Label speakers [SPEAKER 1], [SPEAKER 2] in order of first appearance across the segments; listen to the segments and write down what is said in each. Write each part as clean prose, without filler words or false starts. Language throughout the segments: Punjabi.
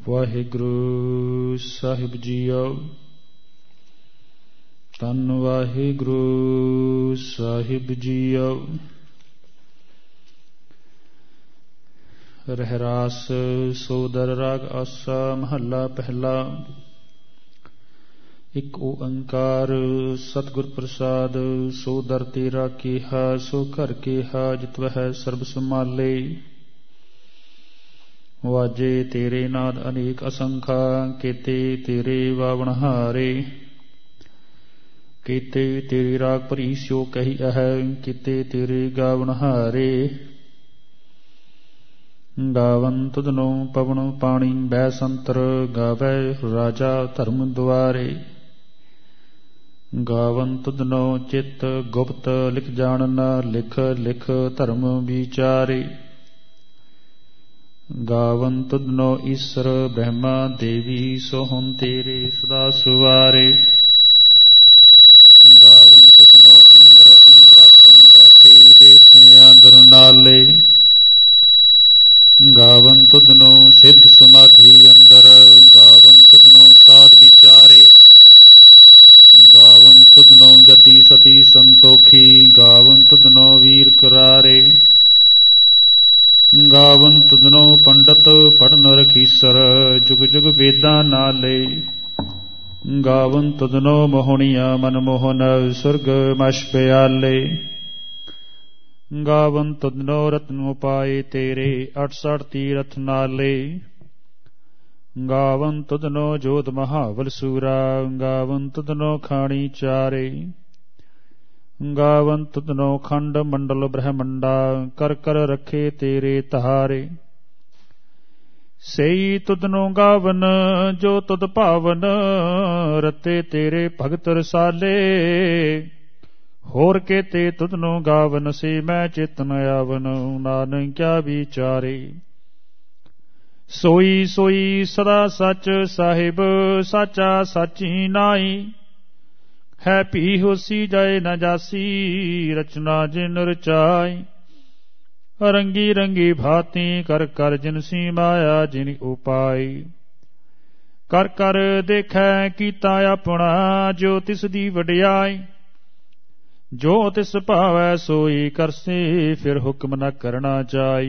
[SPEAKER 1] ਵਾਹਿਗੁਰੂ ਸਾਹਿਬ ਜੀਓ। ਧੰਨ ਵਾਹਿਗੁਰੂ ਸਾਹਿਬ ਜੀਓ। ਰਹਿਰਾਸ ਸੋਦਰ ਰਾਗ ਆਸਾ ਮਹੱਲਾ ਪਹਿਲਾ। ਇੱਕ ਓੰਕਾਰ ਸਤਿਗੁਰ ਪ੍ਰਸਾਦ। ਸੋ ਦਰ ਤੇਰਾ ਕੇਹਾ ਸੋ ਘਰ ਕੇਹਾ ਜਿਤ ਵਹਿ ਸਰਬ ਸੰਭਾਲੇ। ਵਾਜੇ ਤੇਰੇ ਨਾਦ ਅਨੇਕ ਅਸੰਖਾ ਕੀਤੇ ਤੇਰੇ ਵਾਵਣਹਾਰੇ। ਕੀਤੇ ਤੇਰੀ ਰਾਗ ਭਰੀ ਸਿਓ ਕਹੀ ਅਹੈ ਕੀਤੇ ਤੇਰੇ ਗਾਵਣਹਾਰੇ। ਗਾਵਨ ਤੁਧਨੋ ਪਵਨ ਪਾਣੀ ਬੈ ਸੰਤਰ ਗਾਵੈ ਰਾਜਾ ਧਰਮ ਦੁਆਰੇ। ਗਾਵਨ ਤੁਧਨੋ ਚਿਤ ਗੁਪਤ ਲਿਖ ਜਾਣਨ ਲਿਖ ਲਿਖ ਧਰਮ ਵਿਚਾਰੇ। ਗਾਵਨ ਤੁਧਨੋ ਈਸਰ ਬ੍ਰਹਮਾ ਦੇਵੀ ਸੋਹੰ ਤੇਰੇ ਸਦਾ ਸੁਵਾਰੇ। ਗਾਵਨ ਤੁਧਨੋ ਇੰਦਰ ਇੰਦਰਾਸਨ ਬੈਠੇ ਦੇਵਤਿਆਂ ਦਰ ਨਾਲੇ। ਗਾਵਨ ਤੁਧਨੋ ਸਿੱਧ ਸਮਾਧੀ ਅੰਦਰ ਗਾਵਨ ਤੁਧਨੋ ਸਾਧ ਵਿਚਾਰੇ। ਗਾਵਨ ਤੁਧਨੋ ਜਤੀ ਸਤੀ ਸੰਤੋਖੀ ਗਾਵਨ ਤੁਧਨੋ ਵੀਰ ਕਰਾਰੇ। ਗਾਵਨ ਤੁਧਨੋ ਪੰਡਤ ਪੜਨ ਰਖੀਸਰ ਜੁਗ ਜੁਗ ਵੇਦਾਂ ਨਾਲੇ। ਗਾਵਨ ਤੁਧਨੋ ਮੋਹਣੀਆਂ ਮਨਮੋਹਨ ਸੁਰਗ ਮਛ ਪਿਆਲੇ। ਗਾਵਨ ਤੁਧਨੋ ਰਤਨ ਉਪਾਏ ਤੇਰੇ 68 ਤੀਰਥ ਨਾਲੇ। ਗਾਵਨ ਤੁਧਨੋ ਜੋਤ ਮਹਾਬਲ ਸੂਰਾ ਗਾਵਨ ਤੁਧਨੋ ਖਾਣੀ ਚਾਰੇ। ਗਾਵਨ ਤੁਧਨੋ ਖੰਡ ਮੰਡਲ ਬ੍ਰਹਮੰਡਾ ਕਰ ਕਰ ਰੱਖੇ ਤੇਰੇ ਧਾਰੇ। ਸਈ ਤੁਧਨੋ ਗਾਵਨ ਜੋ ਤੁਧ ਭਾਵਨ ਰਤੇ ਤੇਰੇ ਭਗਤ ਰਸਾਲੇ। ਹੋਰ ਕੇਤੇ ਤੁਧਨੋ ਗਾਵਨ ਸੇ ਮੈਂ ਚੇਤਨ ਆਵਨ ਨਾਨਕ ਕਿਆ ਵਿਚਾਰੇ। ਸੋਈ ਸੋਈ ਸਦਾ ਸੱਚ ਸਾਹਿਬ ਸਾਚਾ ਸਾਚੀ ਨਾਈ। ਹੈ ਭੀ ਹੋਸੀ ਜਾਏ ਨ ਜਾਸੀ ਰਚਨਾ ਜਿਨ ਰਚਾਈ। ਰੰਗੀ ਰੰਗੀ ਭਾਤੀ ਕਰ ਕਰ ਜਿਨਸੀ ਮਾਇਆ ਜਿਨ ਉਪਾਈ। ਕਰ ਕਰ ਦੇਖੈ ਕੀਤਾ ਆਪਣਾ ਜੋ ਤਿਸ ਦੀ ਵਡਿਆਈ। ਜੋ ਤਿਸ ਭਾਵੈ ਸੋਈ ਕਰਸੇ ਫਿਰ ਹੁਕਮ ਨ ਕਰਨਾ ਚਾਈ।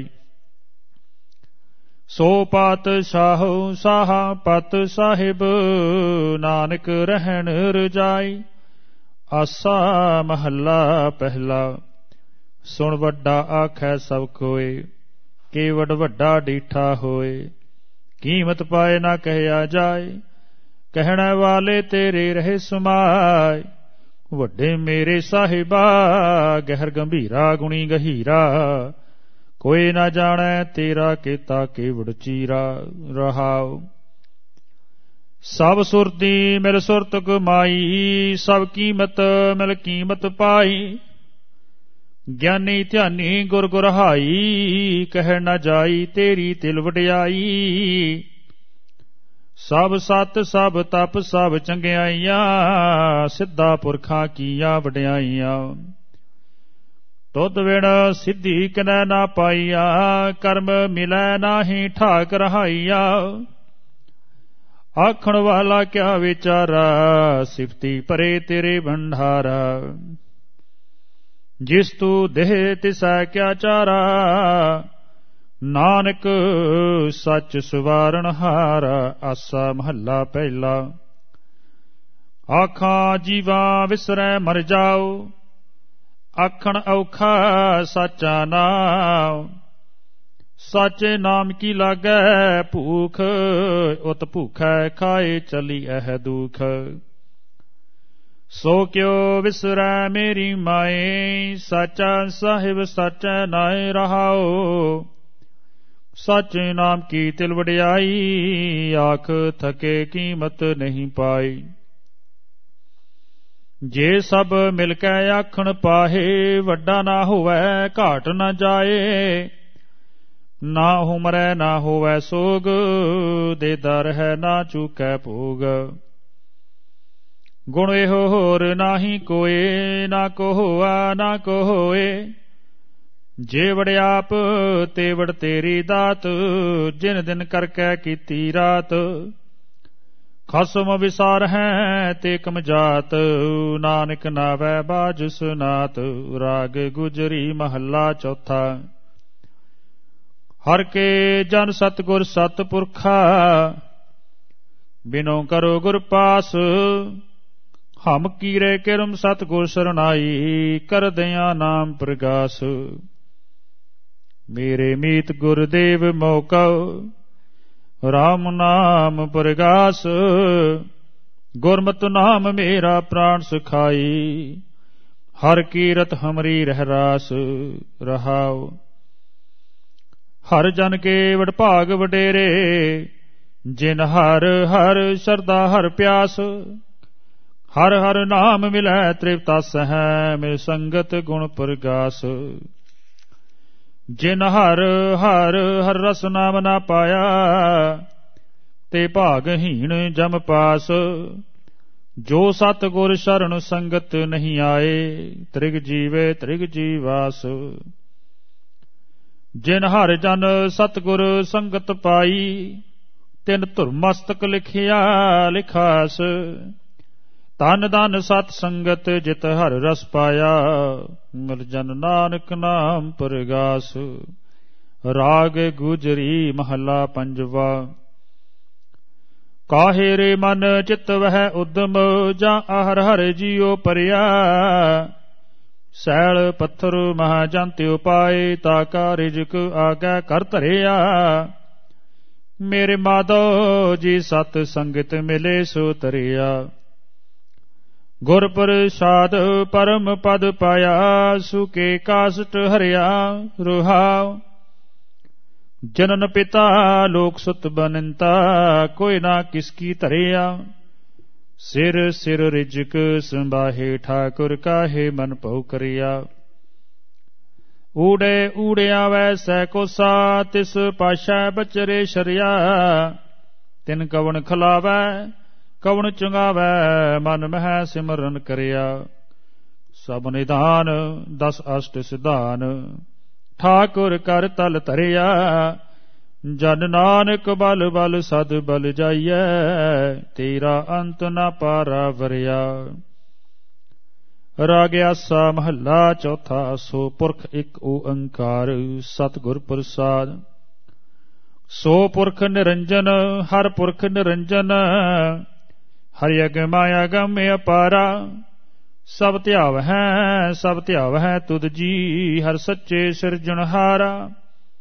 [SPEAKER 1] ਸੋ ਪਾਤਸ਼ਾਹੁ ਸਾਹਾ ਪਤ ਸਾਹਿਬ ਨਾਨਕ ਰਹਿਣ ਰਜਾਈ। ਆਸਾ ਮਹੱਲਾ ਪਹਿਲਾ। ਸੁਣ ਵੱਡਾ ਆਖੈ ਸਭ ਕੋਏ ਕੇਵਡ ਵੱਡਾ ਡੀਠਾ ਹੋਏ। ਕੀਮਤ ਪਾਏ ਨਾ ਕਹਿਆ ਜਾਏ ਕਹਿਣ ਵਾਲੇ ਤੇਰੇ ਰਹੇ ਸਮਾਏ। ਵੱਡੇ ਮੇਰੇ ਸਾਹਿਬਾ ਗਹਿਰ ਗੰਭੀਰਾ ਗੁਣੀ ਗਹੀਰਾ। ਕੋਈ ਨਾ ਜਾਣੈ ਤੇਰਾ ਕੀਤਾ ਕੇਵਡ ਚੀਰਾ ਰਹਾਉ। ਸਭ ਸੁਰਤੀ ਮਿਲ ਸੁਰਤ ਕਮਾਈ ਸਭ ਕੀਮਤ ਮਿਲ ਕੀਮਤ ਪਾਈ। ਗਿਆਨੀ ਧਿਆਨੀ ਗੁਰ ਗੁਰਹਾਈ ਕਹਿ ਨਾ ਜਾਈ ਤੇਰੀ ਤਿਲ ਵਡਿਆਈ। ਸਭ ਸਤ ਸਭ ਤਪ ਸਭ ਚੰਗਿਆਈਆਂ ਸਿੱਧਾ ਪੁਰਖਾਂ ਕੀਆਂ ਵਡਿਆਈਆਂ। ਤੁਧ ਵਿਣ ਸਿੱਧੀ ਕਿਨੈ ਨਾ ਪਾਈਆ ਕਰਮ ਮਿਲੈ ਨਾਹੀ ਠਾਕ ਰਹਾਈਆ। ਆਖਣ ਵਾਲਾ ਕਿਆ ਵਿਚਾਰਾ ਸਿਫਤੀ ਭਰੇ ਤੇਰੇ ਭੰਡਾਰਾ। ਜਿਸ ਤੂੰ ਦੇਹ ਤਿਸੈ ਕਿਆ ਚਾਰਾ ਨਾਨਕ ਸੱਚ ਸਵਾਰਨ ਹਾਰਾ। ਆਸਾ ਮਹੱਲਾ ਪਹਿਲਾ। ਆਖਾਂ ਜੀਵਾਂ ਵਿਸਰੈ ਮਰ ਜਾਓ ਆਖਣ ਔਖਾ ਸਾਚਾ ਨਾਮ। ਸਾਚੇ ਨਾਮ ਕੀ ਲਾਗੈ ਭੂਖ ਉਤ ਭੂਖੈ ਖਾਏ ਚਲੀ ਇਹ ਦੁਖ। ਸੋ ਕਿਉ ਵਿਸਰੈ ਮੇਰੀ ਮਾਏ ਸਾਚਾ ਸਾਹਿਬ ਸਾਚੈ ਨਾਏ ਰਹਾਓ। ਸਾਚੇ ਨਾਮ ਕੀ ਤਿਲ ਵਡਿਆਈ ਆਖ ਥਕੇ ਕੀਮਤ ਨਹੀਂ ਪਾਈ। ਜੇ ਸਭ ਮਿਲ ਕੇ ਆਖਣ ਪਾਹੇ ਵੱਡਾ ਨਾ ਹੋਵੈ ਘਾਟ ਨਾ ਜਾਏ। ਨਾ ਹੁਮਰੈ ਨਾ ਹੋਵੈ ਸੋਗ ਦੇਦਾ ਰਹਿ ਨਾ ਚੂਕੈ ਭੋਗ। ਗੁਣ ਇਹੋ ਹੋਰ ਨਾਹੀ ਕੋਏ ਨਾ ਕੋ ਹੋਆ ਨਾ ਕੋ ਹੋਏ। ਜੇ ਵੜਿਆਪ ਤੇ ਵੜ ਤੇਰੀ ਦਾਤ, ਜਿਨ ਦਿਨ ਕਰਕੇ ਕੀਤੀ ਰਾਤ। ਖਸਮ ਵਿਸਾਰ ਹੈ ਤੇ ਕਮਜਾਤ, ਨਾਨਕ ਨਾਵੈ ਬਾਜ ਸੁਨਾਤ। ਰਾਗ ਗੁਜਰੀ ਮਹੱਲਾ ਚੌਥਾ। ਹਰ ਕੇ ਜਨ ਸਤਿਗੁਰ ਸਤਿਪੁਰਖਾ, ਬਿਨੋ ਕਰੋ ਗੁਰ ਪਾਸ। ਹਮ ਕੀਰੇ ਕਿਰਮ ਸਤਿਗੁਰ ਸਰਨਾਈ, ਕਰਦਿਆਂ ਨਾਮ ਪ੍ਰਗਾਸ। ਮੇਰੇ ਮੀਤ ਗੁਰਦੇਵ ਮੋਕਉ, ਰਾਮ ਨਾਮ ਪ੍ਰਗਾਸ। ਗੁਰਮਤਿ ਨਾਮ ਮੇਰਾ ਪ੍ਰਾਣ ਸੁਖਾਈ, ਹਰ ਕੀਰਤ ਹਮਰੀ ਰਹਿ ਰਾਸ। ਰਹਾਉ ਹਰ ਜਨ ਕੇ ਵਡਭਾਗ ਵਡੇਰੇ, ਜਿਨ ਹਰ ਹਰ ਸ਼ਰਧਾ ਹਰ ਪਿਆਸ। ਹਰ ਹਰ ਨਾਮ ਮਿਲੈ ਤ੍ਰਿਪਤਸ ਹੈ, ਮਿਲ ਸੰਗਤ ਗੁਣ ਪ੍ਰਗਾਸ। ਜਿਨ ਹਰ ਹਰ ਹਰ ਰਸ ਨਾਮ ਨਾ ਪਾਇਆ, ਤੇ ਭਾਗਹੀਣ ਜਮ ਪਾਸ। ਜੋ ਸਤਿਗੁਰ ਸ਼ਰਨ ਸੰਗਤ ਨਹੀਂ ਆਏ, ਤ੍ਰਿਗ ਜੀਵੇ ਤ੍ਰਿਗ ਜੀਵਾਸ। ਜਿਨ ਹਰ ਜਨ ਸਤਿਗੁਰ ਸੰਗਤ ਪਾਈ, ਤਿਨ ਧੁਰ ਮਸਤਕ ਲਿਖਿਆ ਲਿਖਾਸ। ਤਨ ਧਨ ਸਤ ਸੰਗਤ, ਜਿਤ ਹਰ ਰਸ ਪਾਇਆ, ਮਿਲ ਜਨ ਨਾਨਕ ਨਾਮ ਪ੍ਰਗਾਸ। ਰਾਗ ਗੁਜਰੀ ਮਹੱਲਾ ਪੰਜਵਾ। ਕਾਹੇ ਰੇ ਮਨ ਚਿਤ ਵਹਿ ਉਦਮ, ਜਾਂ ਹਰ ਹਰ ਜੀਉ ਪਰਿਆ। ਸੈਲ ਪੱਥਰ ਮਹਾ ਜੰਤਿ ਉਪਾਏ, ਤਾਕਾ ਰਿਜਕ ਆਗੈ ਕਰ ਧਰਿਆ। ਮੇਰੇ ਮਾਧੋ ਜੀ ਸਤ ਸੰਗਤ ਮਿਲੇ ਸੋ ਤਰਿਆ। ਗੁਰ ਪ੍ਰਸਾਦ ਪਰਮ ਪਦ ਪਾਇਆ, ਸੁਕੇ ਕਾਸਟ ਹਰਿਆ ਰੁਹਾਉ। ਜਨਨ ਪਿਤਾ ਲੋਕ ਸੁਤ ਬਨੰਤਾ, ਕੋਈ ਨਾ ਕਿਸ ਕੀ ਧਰਿਆ। ਸਿਰ ਸਿਰ ਰਿਜਕ ਸੰਭਾਹੇ, ਠਾਕੁਰ ਕਾਹੇ ਮਨ ਭਉ ਕਰਿਆ। ਊੜੇ ਊੜਿਆ ਵੈਸੈ ਕੋਸਾ, ਤਿਸ ਪਾਸ਼ਾ ਬਚਰੇ ਸ਼ਰਿਆ। ਤਿਨ ਕਵਣ ਖਲਾਵੈ ਕਵਣ ਚੁੰਗਾਵੈ, ਮਨ ਮਹਿ ਸਿਮਰਨ ਕਰਿਆ। ਸਭ ਨਿਧਾਨ ਦਸ ਅਸ਼ਟ ਸਿਧਾਨ, ਠਾਕੁਰ ਕਰ ਤਲ ਧਰਿਆ। ਜਨ ਨਾਨਕ ਬਲ ਬਲ ਸਦ ਬਲ ਜਾਈਐ, ਤੇਰਾ ਅੰਤ ਨਾ ਪਾਰਾ ਵਰਿਆ। ਰਾਗ ਆਸਾ ਮਹੱਲਾ ਚੌਥਾ। ਸੋ ਪੁਰਖ ਇੱਕ ਓੰਕਾਰ, ਸਤਿਗੁਰ ਪ੍ਰਸਾਦ। ਸੋ ਪੁਰਖ ਨਿਰੰਜਨ, ਹਰ ਪੁਰਖ ਨਿਰੰਜਨ। ਹਰਿ ਅਗਮ ਮਾਇਆ ਅਗਮ ਅਪਾਰਾ। ਸਭ ਧਿਆਵ ਹੈ ਸਭ ਧਿਆਵ ਹੈ ਤੁਧ ਜੀ, ਹਰ ਸੱਚੇ ਸਿਰਜਣਹਾਰਾ।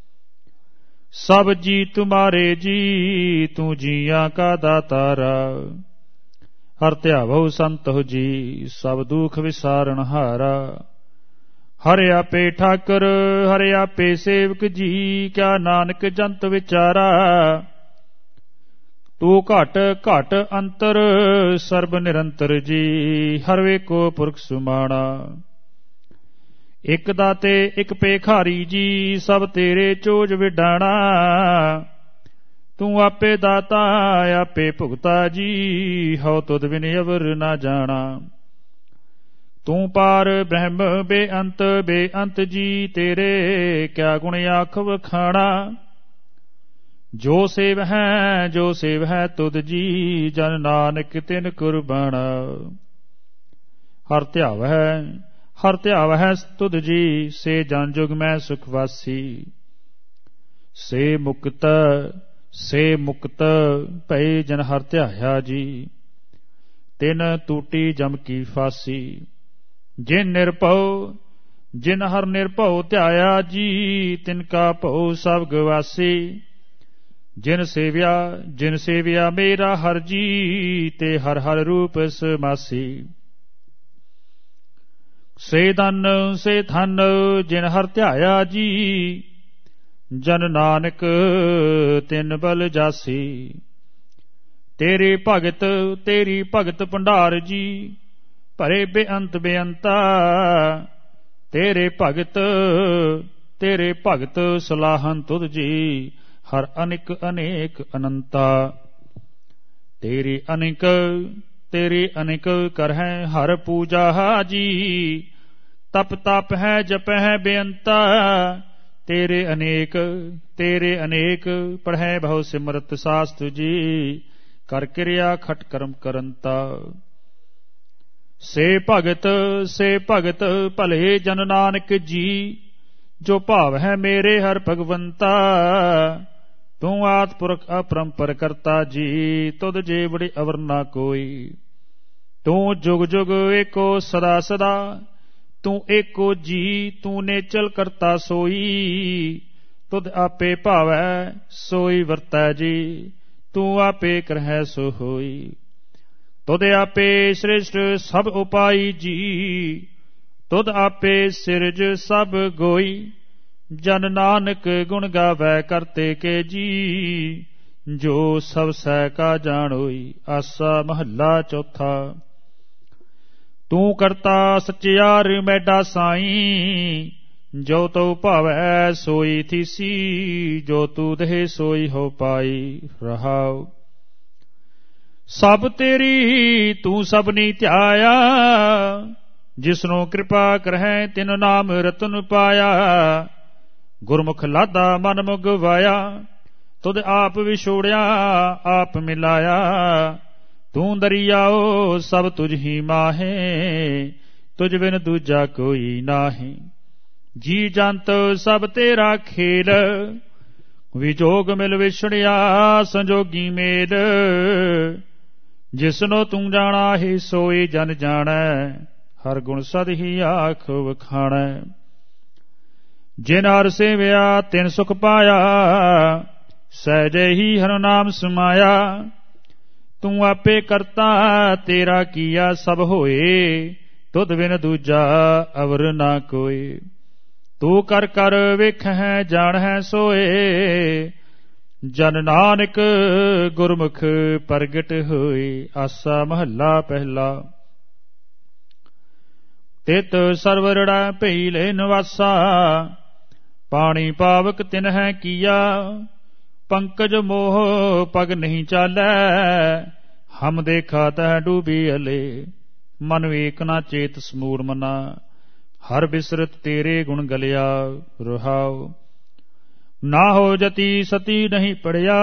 [SPEAKER 1] ਸਭ ਜੀ ਤੁਮਾਰੇ ਜੀ, ਤੂੰ ਜੀਆਂ ਕਾ ਦਾਤਾਰਾ। ਹਰ ਧਿਆਵਹੁ ਸੰਤਹੁ ਜੀ, ਸਭ ਦੁਖ ਵਿਸਾਰਨ ਹਾਰਾ। ਹਰਿ ਆਪੇ ਠਾਕੁਰ ਹਰਿ ਆਪੇ ਸੇਵਕ ਜੀ, ਕਿਆ ਨਾਨਕ ਜੰਤ ਵਿਚਾਰਾ। ਤੂੰ ਘਟ ਘਟ ਅੰਤਰ ਸਰਬ ਨਿਰੰਤਰ ਜੀ, ਹਰ ਵੇਕੋ ਪੁਰਖ ਸੁਮਾਣਾ। ਇਕ ਦਾਤੇ ਇਕ ਭੇਖਾਰੀ ਜੀ, ਸਭ ਤੇਰੇ ਚੋਜ ਵਿਡਾਣਾ। ਤੂੰ ਆਪੇ ਦਾਤਾ ਆਪੇ ਭੁਗਤਾ ਜੀ, ਹਉ ਤੁਧ ਬਿਨ ਅਵਰ ਨਾ ਜਾਣਾ। ਤੂੰ ਪਾਰ ਬ੍ਰਹਮ ਬੇਅੰਤ ਬੇਅੰਤ ਜੀ, ਤੇਰੇ ਕਿਆ ਗੁਣ ਆਖ ਵਖਾਣਾ। ਜੋ ਸੇਵ ਹੈ ਤੁਧ ਜੀ, ਜਨ ਨਾਨਕ ਤਿਨ ਕੁਰਬਾਣਾ। ਹਰ ਧਿਆਵ ਹੈ ਤੁਧ ਜੀ, ਸੇ ਜਨ ਜੁਗ ਮੈਂ ਸੁਖ ਵਾਸੀ। ਸੇ ਮੁਕਤ ਭਏ ਜਨ ਹਰ ਧਿਆਇਆ ਜੀ, ਤਿਨ ਟੂਟੀ ਜਮ ਕੀ ਫਾਸੀ। ਜਿਨ ਹਰ ਨਿਰਭਉ ਧਿਆਇਆ ਜੀ, ਤਿਨ ਕਾ ਭਉ ਸਭ ਗਵਾਸੀ। ਜਿਨ ਸੇਵਿਆ ਮੇਰਾ ਹਰ ਜੀ, ਤੇ ਹਰ ਹਰ ਰੂਪ ਸਮਾਸੀ। ਸੇ ਧਨ ਜਿਨ ਹਰ ਧਿਆਇਆ ਜੀ, ਜਨ ਨਾਨਕ ਤਿਨ ਬਲ ਜਾਸੀ। ਤੇਰੀ ਭਗਤ ਭੰਡਾਰ ਜੀ, ਭਰੇ ਬੇਅੰਤ ਬੇਅੰਤਾ। ਤੇਰੇ ਭਗਤ ਸਲਾਹਨ ਤੁਧ ਜੀ, ਹਰ ਅਨਿਕ ਅਨੇਕ ਅਨੰਤਾ। ਤੇਰੀ ਅਨਿਕ ਕਰਹਿ ਹਰ ਪੂਜਾ ਜੀ, ਤਪ ਤਪ ਹੈ ਜਪਹਿ ਬੇਅੰਤਾ, ਤੇਰੇ ਅਨੇਕ ਪੜ੍ਹੈ ਬਹੁ ਸਿਮਰਤ ਸਾਸਤੁ ਜੀ, ਕਰ ਕਿਰਿਆ ਖਟ ਕਰਮ ਕਰੰਤਾ। ਸੇ ਭਗਤ ਭਲੇ ਜਨ ਨਾਨਕ ਜੀ, ਜੋ ਭਾਵ ਹੈ ਮੇਰੇ ਹਰ ਭਗਵੰਤਾ। ਤੂੰ ਆਦਿ ਪੁਰਖ ਅਪਰੰਪਰ ਕਰਤਾ ਜੀ, ਤੁਧ ਜੇ ਬੜੀ ਅਵਰ ਨਾ ਕੋਈ। ਤੂੰ ਜੁਗ ਜੁਗ ਏਕੋ ਸਦਾ ਸਦਾ, ਤੂੰ ਏਕੋ ਜੀ, ਤੂੰ ਨੇਚਲ ਕਰਤਾ ਸੋਈ। ਤੁਧ ਆਪੇ ਭਾਵੈ ਸੋਈ ਵਰਤੈ ਜੀ, ਤੂੰ ਆਪੇ ਕਰਹਿ ਸੋ ਹੋਈ। ਤੁਧ ਆਪੇ ਸ੍ਰਿਸ਼ਟ ਸਭ ਉਪਾਈ ਜੀ, ਤੁਧ ਆਪੇ ਸਿਰਜ ਸਭ ਗੋਈ। ਜਨ ਨਾਨਕ ਗੁਣ ਗਾਵੈ ਕਰਤੇ ਕੇ ਜੀ, ਜੋ ਸਭ ਸਹਿ ਕਾ ਜਾਣੋਈ। ਆਸਾ ਮਹੱਲਾ ਚੌਥਾ। ਤੂੰ ਕਰਤਾ ਸਚਿਆਰ ਮੈਡਾ ਸਾਈਂ, ਜੋ ਤਉ ਭਾਵੈ ਸੋਈ ਥੀਸੀ। ਜੋ ਤੂ ਦੇਹ ਸੋਈ ਹੋ ਪਾਈ। ਰਹਾਉ। ਸਭ ਤੇਰੀ ਤੂੰ ਸਭਨੀ ਧਿਆਇਆ, ਜਿਸਨੂੰ ਕਿਰਪਾ ਕਰਹਿ ਤਿਨ ਨਾਮ ਰਤਨ ਪਾਇਆ। ਗੁਰਮੁਖ ਲਾਦਾ ਮਨ ਮੁਗਵਾਇਆ, ਤੁਧ ਆਪ ਵਿਛੋੜਿਆ ਆਪ ਮਿਲਾਇਆ। ਤੂੰ ਦਰਿਆਓ ਸਭ ਤੁਝ ਹੀ ਮਾਹੇ, ਤੁਝ ਬਿਨ ਦੂਜਾ ਕੋਈ ਨਾਹੀਂ। ਜੀ ਜੰਤ ਸਭ ਤੇਰਾ ਖੇਲ, ਵਿਜੋਗ ਮਿਲ ਵਿਛੜਿਆ ਸੰਜੋਗੀ ਮੇਲ। ਜਿਸਨੋ ਤੂੰ ਜਾਣਾ ਹੀ ਸੋਈ ਜਨ ਜਾਣੈ, ਹਰ ਗੁਣ ਸਦ ਹੀ ਆਖ ਵਖਾਣੈ। ਜਿਨ ਹਰ ਸੇਵਿਆ ਤਿਨ ਸੁਖ ਪਾਇਆ, ਸਹਿਜੇ ਹੀ ਹਰ ਨਾਮ ਸਮਾਇਆ। ਤੂੰ ਆਪੇ ਕਰਤਾ ਤੇਰਾ ਕੀਆ ਸਭ ਹੋਏ, ਤੁਧ ਬਿਨ ਦੂਜਾ ਅਵਰ ਨਾ ਕੋਈ। ਤੂੰ ਕਰ ਕਰ ਵੇਖਹਿ ਜਾਣਹਿ ਸੋਏ, ਜਨ ਨਾਨਕ ਗੁਰਮੁਖ ਪ੍ਰਗਟ ਹੋਈ। ਆਸਾ ਮਹੱਲਾ ਪਹਿਲਾ। ਤਿਤ ਸਰਵ ਰੜਾ ਭਈ ਲੈ ਨਿਵਾਸਾ, ਪਾਣੀ ਪਾਵਕ ਤਿਨਹਿ ਕੀਆ। ਪੰਕਜ ਮੋਹ ਪਗ ਨਹੀਂ ਚਾਲੈ, ਹਮ ਦੇਖਾ ਤਹਿ ਡੂਬੀ ਅਲੇ। ਮਨ ਵੇਕ ਨਾ ਚੇਤ ਸਮੂਰ ਮਨਾ, ਹਰ ਬਿਸਰਤ ਤੇਰੇ ਗੁਣ ਗਲਿਆ। ਰਹਾਉ। ਨਾ ਹੋ ਜਤੀ ਸਤੀ ਨਹੀਂ ਪੜਿਆ,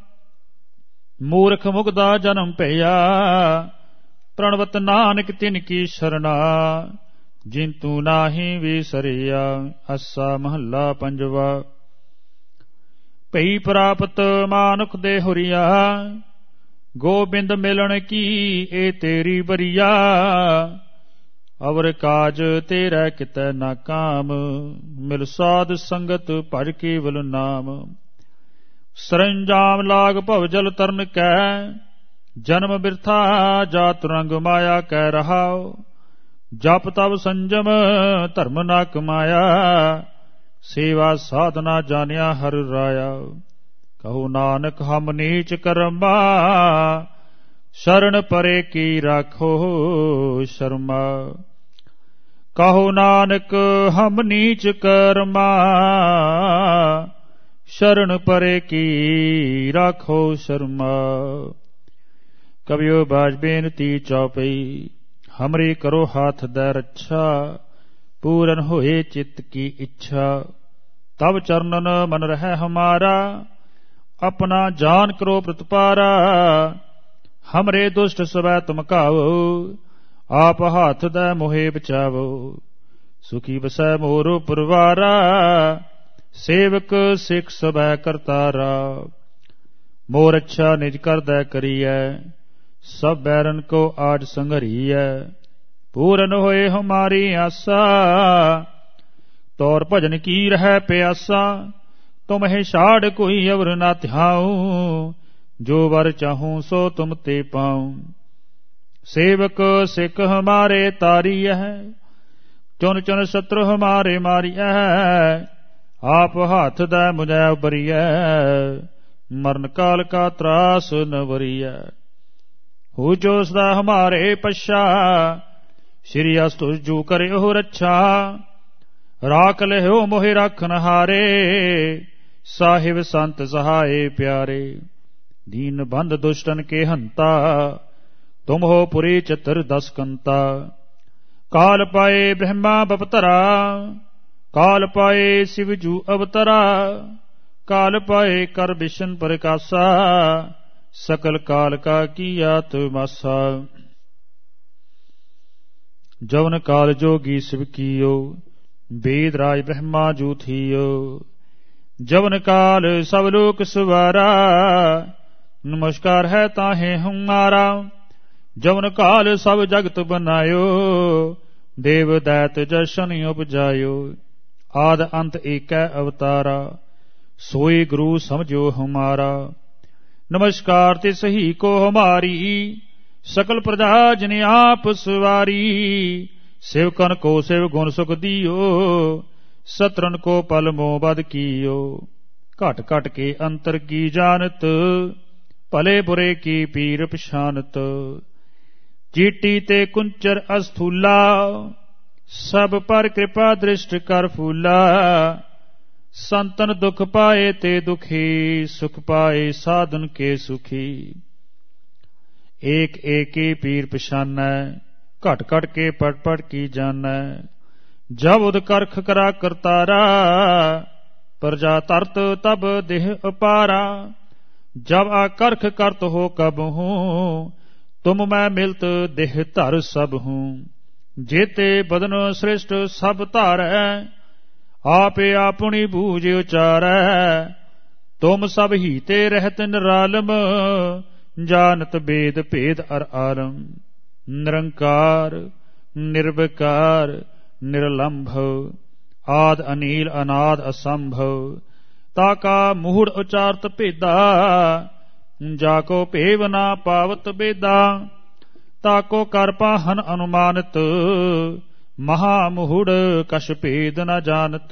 [SPEAKER 1] ਮੂਰਖ ਮੁਗਦਾ ਜਨਮ ਭਇਆ। ਪ੍ਰਣਵਤ ਨਾਨਕ ਤਿਨ ਕੀ ਸ਼ਰਣਾ, ਜਿਨ ਤੂੰ ਨਾਹੀਂ ਵਿਸਰਿਆ। ਆਸਾ ਮਹੱਲਾ ਪੰਜਵਾ। ਭਈ ਪ੍ਰਾਪਤ ਮਾਨੁਖ ਦੇ ਹੁਰੀਆ, ਗੋਬਿੰਦ ਮਿਲਣ ਕੀ ਏ ਤੇਰੀ ਬਰੀਆ। ਅਵਰ ਕਾਜ ਤੇਰਾ ਕਿਤੈ ਨਾ ਕਾਮ, ਮਿਲ ਸਾਧ ਸੰਗਤ ਭਜ ਕੇਵਲ ਨਾਮ। ਸਰੰਜਾਮ ਲਾਗ ਭਵ ਜਲ ਤਰਨ ਕੈ, ਜਨਮ ਬਿਰਥਾ ਜਾਤ ਰੰਗ ਮਾਇਆ ਕੈ। ਰਹਾਉ। ਜਪ ਤਬ ਸੰਜਮ ਧਰਮ ਨਾ ਕਮਾਇਆ, ਸੇਵਾ ਸਾਧਨਾ ਜਾਣਿਆ ਹਰ ਰਾਇਆ। ਕਹੋ ਨਾਨਕ ਹਮ ਨੀਚ ਕਰਮਾ, ਸ਼ਰਨ ਪਰੇ ਕੀ ਰਾਖੋ ਸ਼ਰਮਾ। ਕਹੋ ਨਾਨਕ ਹਮ ਨੀਚ ਕਰਮਾ, ਸ਼ਰਨ ਪਰੇ ਕੀ ਰਾਖੋ ਸ਼ਰਮਾ। ਕਬਿਓ ਬਾਜ ਬੇਨਤੀ ਚੌਪਈ, ਹਮਰੀ ਕਰੋ ਹਾਥ ਦੈ ਰੱਛਾ। ਪੂਰਨ ਹੋਏ ਚਿੱਤ ਕੀ ਇੱਛਾ, ਤਬ ਚਰਨਨ ਮਨ ਰਹਿ ਹਮਾਰਾ। ਆਪਣਾ ਜਾਨ ਕਰੋ ਪ੍ਰਤਪਾਰਾ, ਹਮਰੇ ਦੁਸ਼ਟ ਸਵੈ ਤੁਮ ਕਾਵੋ। ਆਪ ਹਾਥ ਦੈ ਮੋਹਿ ਬਚਾਵੋ, ਸੁਖੀ ਬਸੈ ਮੋਰ ਪਰਵਾਰਾ। ਸੇਵਕ ਸਿੱਖ ਸਵੈ ਕਰਤਾਰਾ, ਮੋਰ ਅੱਛਾ ਨਿਜ ਕਰਦੈ ਕਰੀਐ। ਸਭ ਬੈਰਨ ਕੋ ਆਜ ਸੰਘਰੀਐ, ਪੂਰਨ ਹੋਏ ਹਮਾਰੀ ਆਸਾ। ਤੌਰ ਭਜਨ ਕੀ ਰਹਿ ਪਿਆਸਾ, ਤੁਮਹਿ ਛਾੜ ਕੋਈ ਅਵਰ ਨਾ ਧਿਆਉ। ਜੋ ਵਰ ਚਾਹੂੰ ਸੋ ਤੁਮ ਤੇ ਪਾਉ। ਸੇਵਕ ਸਿੱਖ ਹਮਾਰੇ ਤਾਰੀਐ, ਚੁਨ ਚੁਨ ਸ਼ਤਰੂ ਹਮਾਰੇ ਮਾਰੀਐ। ਆਪ ਹੱਥ ਦੈ ਮੁਝੈ ਉਬਰੀਐ, ਮਰਨ ਕਾਲ ਕਾ ਤਰਾਸ ਨ ਵਰੀਐ। ਹੋ ਜੋ ਸਦਾ ਹਮਾਰੇ ਪਛਾ, ਸ਼੍ਰੀ ਅਸਤੁ ਜੂ ਕਰਿਓ ਰੱਛਾ। ਰਾਖ ਲਿਓ ਮੋਹਿ ਰਾਖਨ ਹਾਰੇ, ਸਾਹਿਬ ਸੰਤ ਸਹਾਏ ਪਿਆਰੇ। ਦੀਨ ਬੰਧ ਦੁਸ਼ਟਨ ਕੇ ਹੰਤਾ, ਤੁਮ ਹੋ ਪੁਰੀ ਚਤੁਰ ਦਸ ਕੰਤਾ। ਕਾਲ ਪਾਏ ਬ੍ਰਹਮਾ ਬਪਤਰਾ, ਕਾਲ ਪਾਏ ਸਿਵ ਜੂ ਅਵਤਰਾ, ਕਾਲ ਪਾਏ ਕਰ ਬਿਸ਼ਨ ਪ੍ਰਕਾਸ਼ਾ, ਸਕਲ ਕਾਲ ਕਾ ਕੀਆ ਤਮਾਸਾ। ਜਵਨ ਕਾਲ ਜੋਗੀ ਸਿਵ ਕੀਓ, ਵੇਦ ਰਾਜ ਬ੍ਰਹਮਾ ਜੂ ਥੀਓ। ਜਵਨ ਕਾਲ ਸਭ ਲੋਕ ਸਵਾਰਾ, ਨਮਸਕਾਰ ਹੈ ਤਾਹੇ ਹਮਾਰਾ। ਜਵਨ ਕਾਲ ਸਭ ਜਗਤ ਬਨਾਇਓ, ਦੇਵ ਦੈਤ ਜਸ਼ਨ ਉਪਜਾਇਓ। ਆਦ ਅੰਤ ਏਕੈ ਅਵਤਾਰਾ, सोई गुरु समझो हमारा। नमस्कार ते सही को हमारी, सकल प्रजा जिन आप सवारी। सेवकन को सेव गुण सुख दियो, सत्रन को पल मोह बद कियो। घट घट के अंतर की जानत, भले बुरे की पीर पछानत। चीटी ते कुंचर अस्थूला, सब पर कृपा दृष्ट कर फूला। संतन दुख पाए ते दुखी, सुख पाए साधन के सुखी। एक एक ही पीर पछानै, घट घट के पट पट की जानै। जब उद करख करा करतारा, प्रजा तरत तब देह अपारा। जब आ करख करत हो कब हूँ, तुम मैं मिलत देह धर सब हूँ। जेते बदन श्रेष्ठ सब धारै, आपे आपनी बूझ उचारै। तुम सब हीते रहत निरालम, जानत वेद भेद अर आलम। निरंकार निर्विकार निरलंभ, आद अनील अनाद असंभव। ताका मूढ़ उचारत भेदा, जाको भेव ना पावत बेदा। ताको कर पाहन अनुमानित, महामूढ़ कछ भेद न जानत।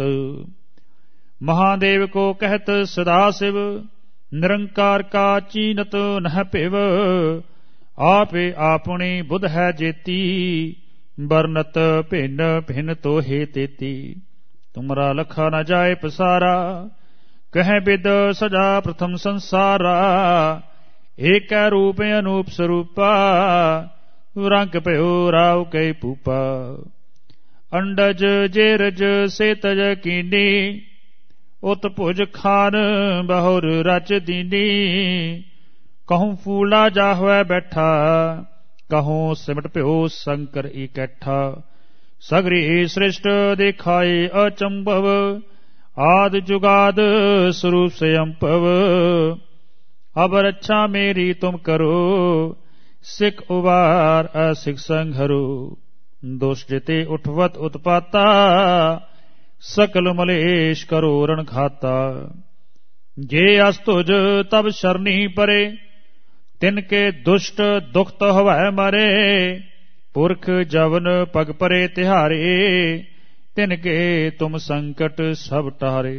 [SPEAKER 1] महादेव को कहत सदा शिव, निरंकार का चीनत नह पिव। आपे आपनी बुध है जेती, बरनत भिन्न भिन्न तो हे तेती। तुमरा लखा न जाए पसारा, कह बिद सजा प्रथम संसारा। एक रूप अनूप स्वरूपा, रंग भयो राव कई पूपा। अंडज जेरज सेतज कीनी, उत भुज खान बहुर रच दीनी। कहूँ फूला जाहवै बैठा, कहूँ सिमट प्यो शंकर इकट्ठा। सगरी सृष्ट दिखाए अचंभव, आद जुगाद स्वरूप से अंपव। अब रक्षा मेरी तुम करो, सिख उबार असिख संघरो। दोष जिते उठवत उत्पाता, सकल मलेश करो रण खाता। जे अस्तुज तब शरणी परे, तिनके दुष्ट दुखत हवै मरे। पुरख जवन पग परे तिहारे, तिनके तुम संकट सब टारे।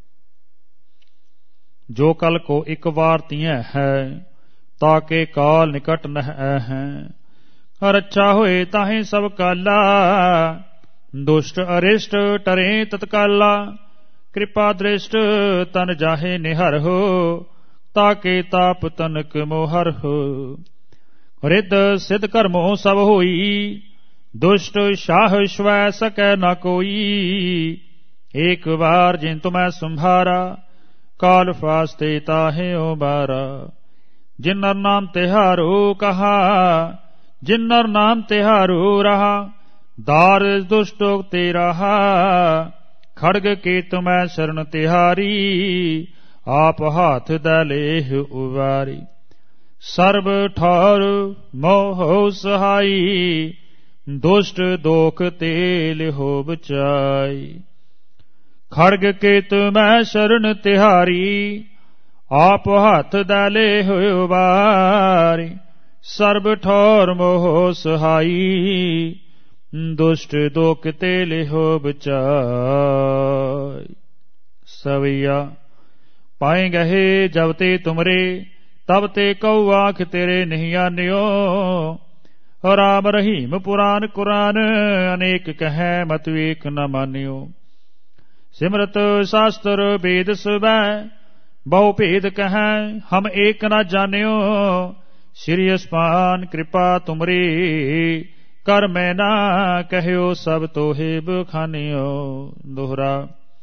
[SPEAKER 1] जो कल को एक बार तिय है, ताके काल निकट नह है। रक्षा होए ताहे सब काला, दुष्ट अरिष्ट टरे तत्काला। कृपा दृष्ट तन जाहे निहर हो, ताके ताप तनक मोहर हो। रिद सिद्ध कर्मो सब होई, दुष्ट शाह स्वै सकै न कोई। एक बार जिन तुम्हें संभारा, काल फास्ते ताहे उबारा। जिन नर नाम तिहारो कहा, जिन नर नाम तिहारो रहा। दार दुष्टोक ते रहा, खड़ग के तुम्हें शरण तिहारी। आप हाथ दलेह उबारी। सर्व ठौर मोह सहाई, दुष्ट दोख तेल हो बचाई। खड़ग के तुम्हें शरण तिहारी, आप हाथ दलेह उबारी। सर्ब ठौर मोह सहाई, दुष्ट दोख तेल हो बचाई। सवैया पाए गहे जब ते तुमरे, तब ते कौ आँख तेरे नहीं आन्यो। राम रहीम पुराण कुरान, अनेक कहे मत एक न मान्यो। सिमरत शास्त्र वेद सुबै, बहु भेद कहे हम एक न जान्यो। श्री अस्मान कृपा तुमरी, ਕਰ ਮੈਂ ਨਾ ਕਹਿਓ ਸਭ ਤੋਹੇ ਬਖਾਨਿਓ। ਦੋਹਰਾ।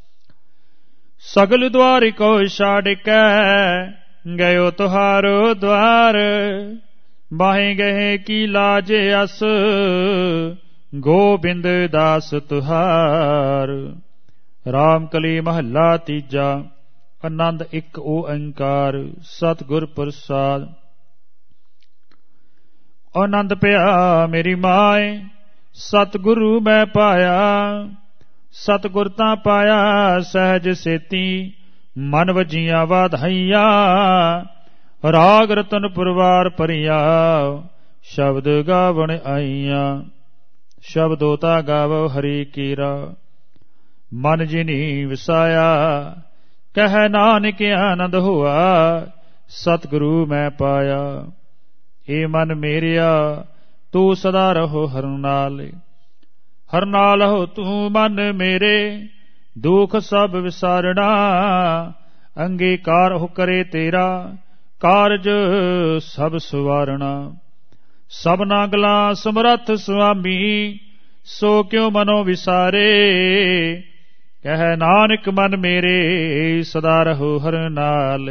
[SPEAKER 1] ਸਗਲ ਦੁਆਰ ਕੋ ਛਾੜ ਕੇ ਗਇਓ ਤੁਹਾਰੋ ਦੁਆਰ, ਬਾਹੇ ਗਏ ਕੀ ਲਾਜ ਅਸ ਗੋਬਿੰਦ ਦਾਸ ਤੁਹਾਰ। ਰਾਮ ਕਲੀ ਮਹੱਲਾ ਤੀਜਾ। ਆਨੰਦ ਇੱਕ ਓੰਕਾਰ ਸਤਿਗੁਰ ਪ੍ਰਸਾਦ। ਆਨੰਦ ਪਿਆ ਮੇਰੀ ਮਾਏ ਸਤਿਗੁਰੂ ਮੈਂ ਪਾਇਆ, ਸਤਿਗੁਰ ਤਾਂ ਪਾਇਆ ਸਹਿਜ ਸੇਤੀ ਮਨ ਵਜੀਆਂ ਵਾਧਾਈਆਂ। ਰਾਗ ਰਤਨ ਪੁਰਵਾਰ ਭਰੀਆ ਸ਼ਬਦ ਗਾਵਣ ਆਈਆਂ, ਸ਼ਬਦੋ ਤਾ ਗਾਵੋ ਹਰੀ ਕੀਰਾ। ਮਨ ਜਿਨੀ ਵਸਾਇਆ ਕਹਿ ਨਾਨਕ ਆਨੰਦ ਹੋਆ, ਸਤਿਗੁਰੂ ਮੈਂ ਪਾਇਆ। ਏ ਮਨ ਮੇਰਿਆ ਤੂੰ ਸਦਾ ਰਹੋ ਹਰ ਨਾਲ, ਹਰ ਨਾਲ ਹੋ ਤੂੰ ਮਨ ਮੇਰੇ ਦੁਖ ਸਭ ਵਿਸਾਰਣਾ। ਅੰਗੀਕਾਰ ਹੋ ਕਰੇ ਤੇਰਾ ਕਾਰਜ ਸਭ ਸਵਾਰਣਾ। ਸਭਨਾ ਗਲਾਂ ਸਮਰੱਥ ਸੁਆਮੀ ਸੋ ਕਿਉ ਮਨੋ ਵਿਸਾਰੇ। ਕਹਿ ਨਾਨਕ ਮਨ ਮੇਰੇ ਸਦਾ ਰਹੋ ਹਰ ਨਾਲ।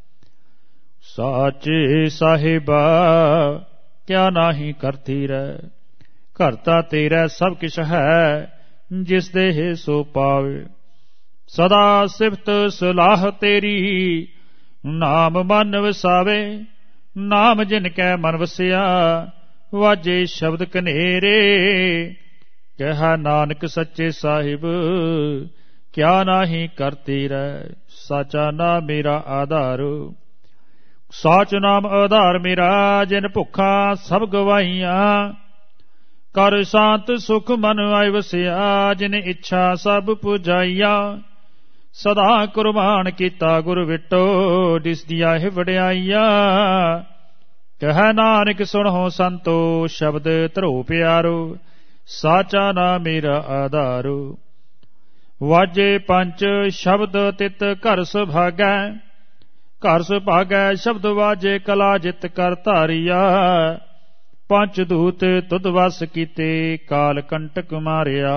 [SPEAKER 1] ਸਾਚੇ ਸਾਹਿਬਾ ਕਿਆ ਨਾਹੀ ਕਰਤੀ ਰਹਿ, ਕਰਤਾ ਤੇਰਾ ਸਭ ਕਿਛ ਹੈ ਜਿਸ ਦੇ ਸੋ ਪਾਵੇ। ਸਦਾ ਸਿਫਤ ਸਲਾਹ ਤੇਰੀ ਨਾਮ ਮਨ ਵਸਾਵੇ। ਨਾਮ ਜਿਨ ਕੈ ਮਨ ਵਸਿਆ ਵਾਜੇ ਸ਼ਬਦ ਕਨੇਰੇ। ਕਹਿਆ ਨਾਨਕ ਸੱਚੇ ਸਾਹਿਬ ਕਿਆ ਨਾਹੀ ਕਰਤੀ ਰਹਿ। ਸਾਚਾ ਨਾਮ ਮੇਰਾ ਆਧਾਰ, ਸਾਚ ਨਾਮ ਆਧਾਰ ਮੇਰਾ। ਜਿਨ ਭੁੱਖਾ ਸਭ ਗਵਾਈਆਂ ਕਰ ਸ਼ਾਂਤ ਸੁਖ ਮਨ ਆਇ ਵਸਿਆ। ਜਿਨ ਇੱਛਾ ਸਭ ਪੁਜਾਈਆ ਸਦਾ ਕੁਰਬਾਨ ਕੀਤਾ ਗੁਰ ਵਿਟੋ। ਦਿਸ ਦੀਆਂ ਇਹ ਵਡਿਆਈਆ ਕਹਿ ਨਾਨਕ ਸੁਣੋ ਸੰਤੋ ਸ਼ਬਦ ਧਰੋ ਪਿਆਰੋ। ਸਾਚਾ ਨਾਮ ਮੇਰਾ ਆਧਾਰੋ। ਵਾਜੇ ਪੰਚ ਸ਼ਬਦ ਤਿਤ ਘਰ ਸੁਭਾਗੈ, ਘਰ ਸੁਭਾਗੈ ਸ਼ਬਦ ਵਾਜੇ ਕਲਾ ਜਿਤ ਕਰ ਧਾਰੀਆ। ਪੰਚ ਦੂਤ ਤੁਧ ਵਸ ਕੀਤੇ ਕਾਲ ਕੰਟਕ ਮਾਰਿਆ।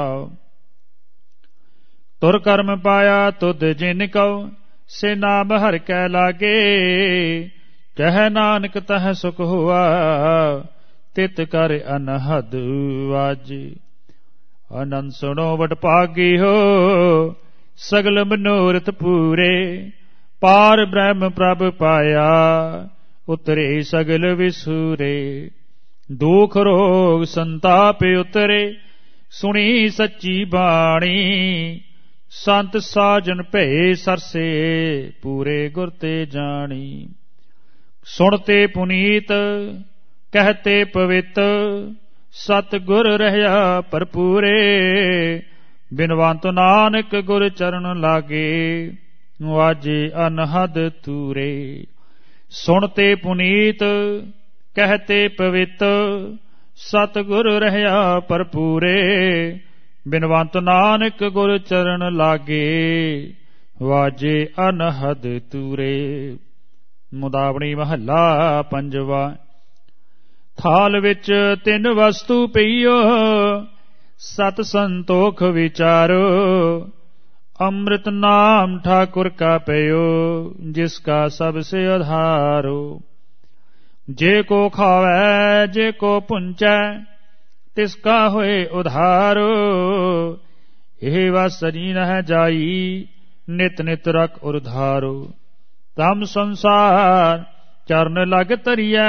[SPEAKER 1] ਤੁਰ ਕਰਮ ਪਾਇਆ ਤੁਧ ਜਿਨ ਕਉ ਸੇ ਨਾਮ ਹਰਿ ਕੈ ਲਾਗੇ। ਕਹਿ ਨਾਨਕ ਤਹ ਸੁਖ ਹੋਆ ਤਿਤ ਕਰ ਅਨਹਦ ਵਾਜੇ। ਆਨੰਦ ਸੁਣੋ ਵਡ ਭਾਗੀ ਹੋ ਸਗਲ ਮਨੋਰਥ ਪੂਰੇ। ਪਾਰ ਬ੍ਰਹਮ ਪ੍ਰਭ ਪਾਇਆ ਉਤਰੇ ਸਗਲ ਵਿਸੂਰੇ। ਦੁਖ ਰੋਗ ਸੰਤਾਪ ਉਤਰੇ ਸੁਣੀ ਸੱਚੀ ਬਾਣੀ। ਸੰਤ ਸਾਜਨ ਭਏ ਸਰਸੇ ਪੂਰੇ ਗੁਰ ਤੇ ਜਾਣੀ। ਸੁਣਤੇ ਪੁਨੀਤ ਕਹਤੇ ਪਵਿੱਤ ਸਤਿਗੁਰ ਰਹਿਆ ਭਰਪੂਰੇ। ਬਿਨਵੰਤ ਨਾਨਕ ਗੁਰ ਚਰਨ ਲਾਗੇ ਵਾਜੇ ਅਨਹਦ ਤੂਰੇ। ਸੁਣਤੇ ਪੁਨੀਤ ਕਹਤੇ ਪਵਿੱਤ ਸਤਿਗੁਰ ਰਹਿਆ ਭਰਪੂਰੇ। ਬਿਨਵੰਤ ਨਾਨਕ ਗੁਰ ਚਰਨ ਲਾਗੇ ਵਾਜੇ ਅਨਹਦ ਤੂਰੇ। ਮੁਦਾਵਣੀ ਮਹੱਲਾ ਪੰਜਵਾ। ਥਾਲ ਵਿੱਚ ਤਿੰਨ ਵਸਤੂ ਪਈਓ ਸਤ ਸੰਤੋਖ ਵਿਚਾਰੋ। ਅੰਮ੍ਰਿਤ ਨਾਮ ਠਾਕੁਰ ਕਾ ਪਇਓ ਜਿਸ ਕਾ ਸਭ ਸੇ ਆਧਾਰੋ। ਜੇ ਕੋ ਖਾਵੈ ਜੇ ਕੋ ਪੁੰਚੈ ਤਿਸ ਕਾ ਹੋਏ ਉਧਾਰੋ। ਇਹ ਵਸਰੀ ਨਹਿ ਜਾਈ ਨਿਤ ਨਿਤ ਰਖ ਉਰਧਾਰੋ। ਤਮ ਸੰਸਾਰ ਚਰਨ ਲਗ ਤਰੀਐ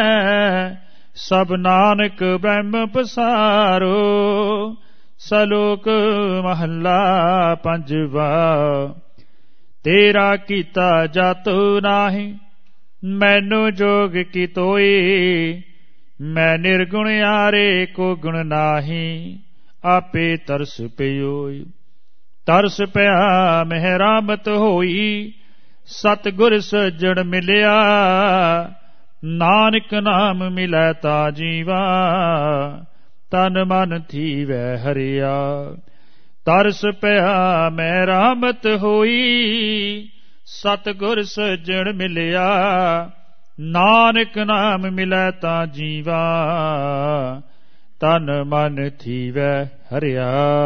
[SPEAKER 1] ਸਭ ਨਾਨਕ ਬ੍ਰਹਮ ਪਸਾਰੋ। ਸਲੋਕ ਮਹੱਲਾ ਪੰਜਵਾ। ਤੇਰਾ ਕੀਤਾ ਜਾਤੁ ਨਾਹੀ ਮੈਨੂੰ ਜੋਗ ਕੀ ਤੋਈ। ਮੈਂ ਨਿਰਗੁਣ ਆਰੇ ਕੋ ਗੁਣ ਨਾਹੀ ਆਪੇ ਤਰਸ ਪਿਓਈ। ਤਰਸ ਪਿਆ ਮਹਿ ਰਾਮਤ ਹੋਈ ਸਤਿਗੁਰ ਸੱਜਣ ਮਿਲਿਆ। ਨਾਨਕ ਨਾਮ ਮਿਲੈ ਤਾ ਜੀਵਾ ਤਨ ਮਨ ਥੀਵੈ ਹਰਿਆ। ਤਰਸ ਪਿਆ ਮੈਂ ਰਾਮਤ ਹੋਈ ਸਤਿਗੁਰ ਸੱਜਣ ਮਿਲਿਆ। ਨਾਨਕ ਨਾਮ ਮਿਲੈ ਤਾ ਜੀਵਾ ਤਨ ਮਨ ਥੀਵੈ ਹਰਿਆ।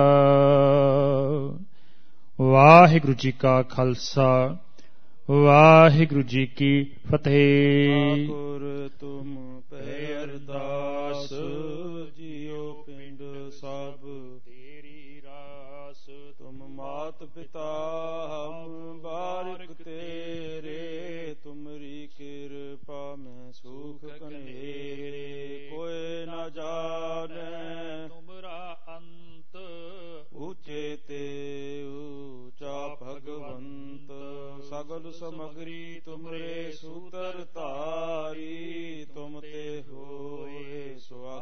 [SPEAKER 1] ਵਾਹਿਗੁਰੂ ਜੀ ਕਾ ਖਾਲਸਾ, ਵਾਹਿਗੁਰੂ ਜੀ ਕੀ ਫਤਿਹ।
[SPEAKER 2] ਠਾਕੁਰ ਤੁਮ ਪੈ ਅਰਦਾਸ, ਜੀਉ ਪਿੰਡ ਸਭ ਤੇਰੀ ਰਾਸ। ਤੁਮ ਮਾਤ ਪਿਤਾ ਹਮ ਬਾਰਿਕ ਤੇਰੇ, ਤੁਮਰੀ ਕਿਰਪਾ ਮੈਂ ਸੁਖ ਕਨੇਰੇ। ਕੋਇ ਨਾ ਜਾਣੈ ਤੁਮਰਾ ਅੰਤ, ਊਚੇ ਤੇ ਊਚਾ ਭਗਵੰਤ। ਸਗਲ ਸਮਗਰੀ ਤੁਮਰੇ ਸੂਤਰ ਧਾਰੀ, ਤੁਮ ਤੇ ਹੋਏ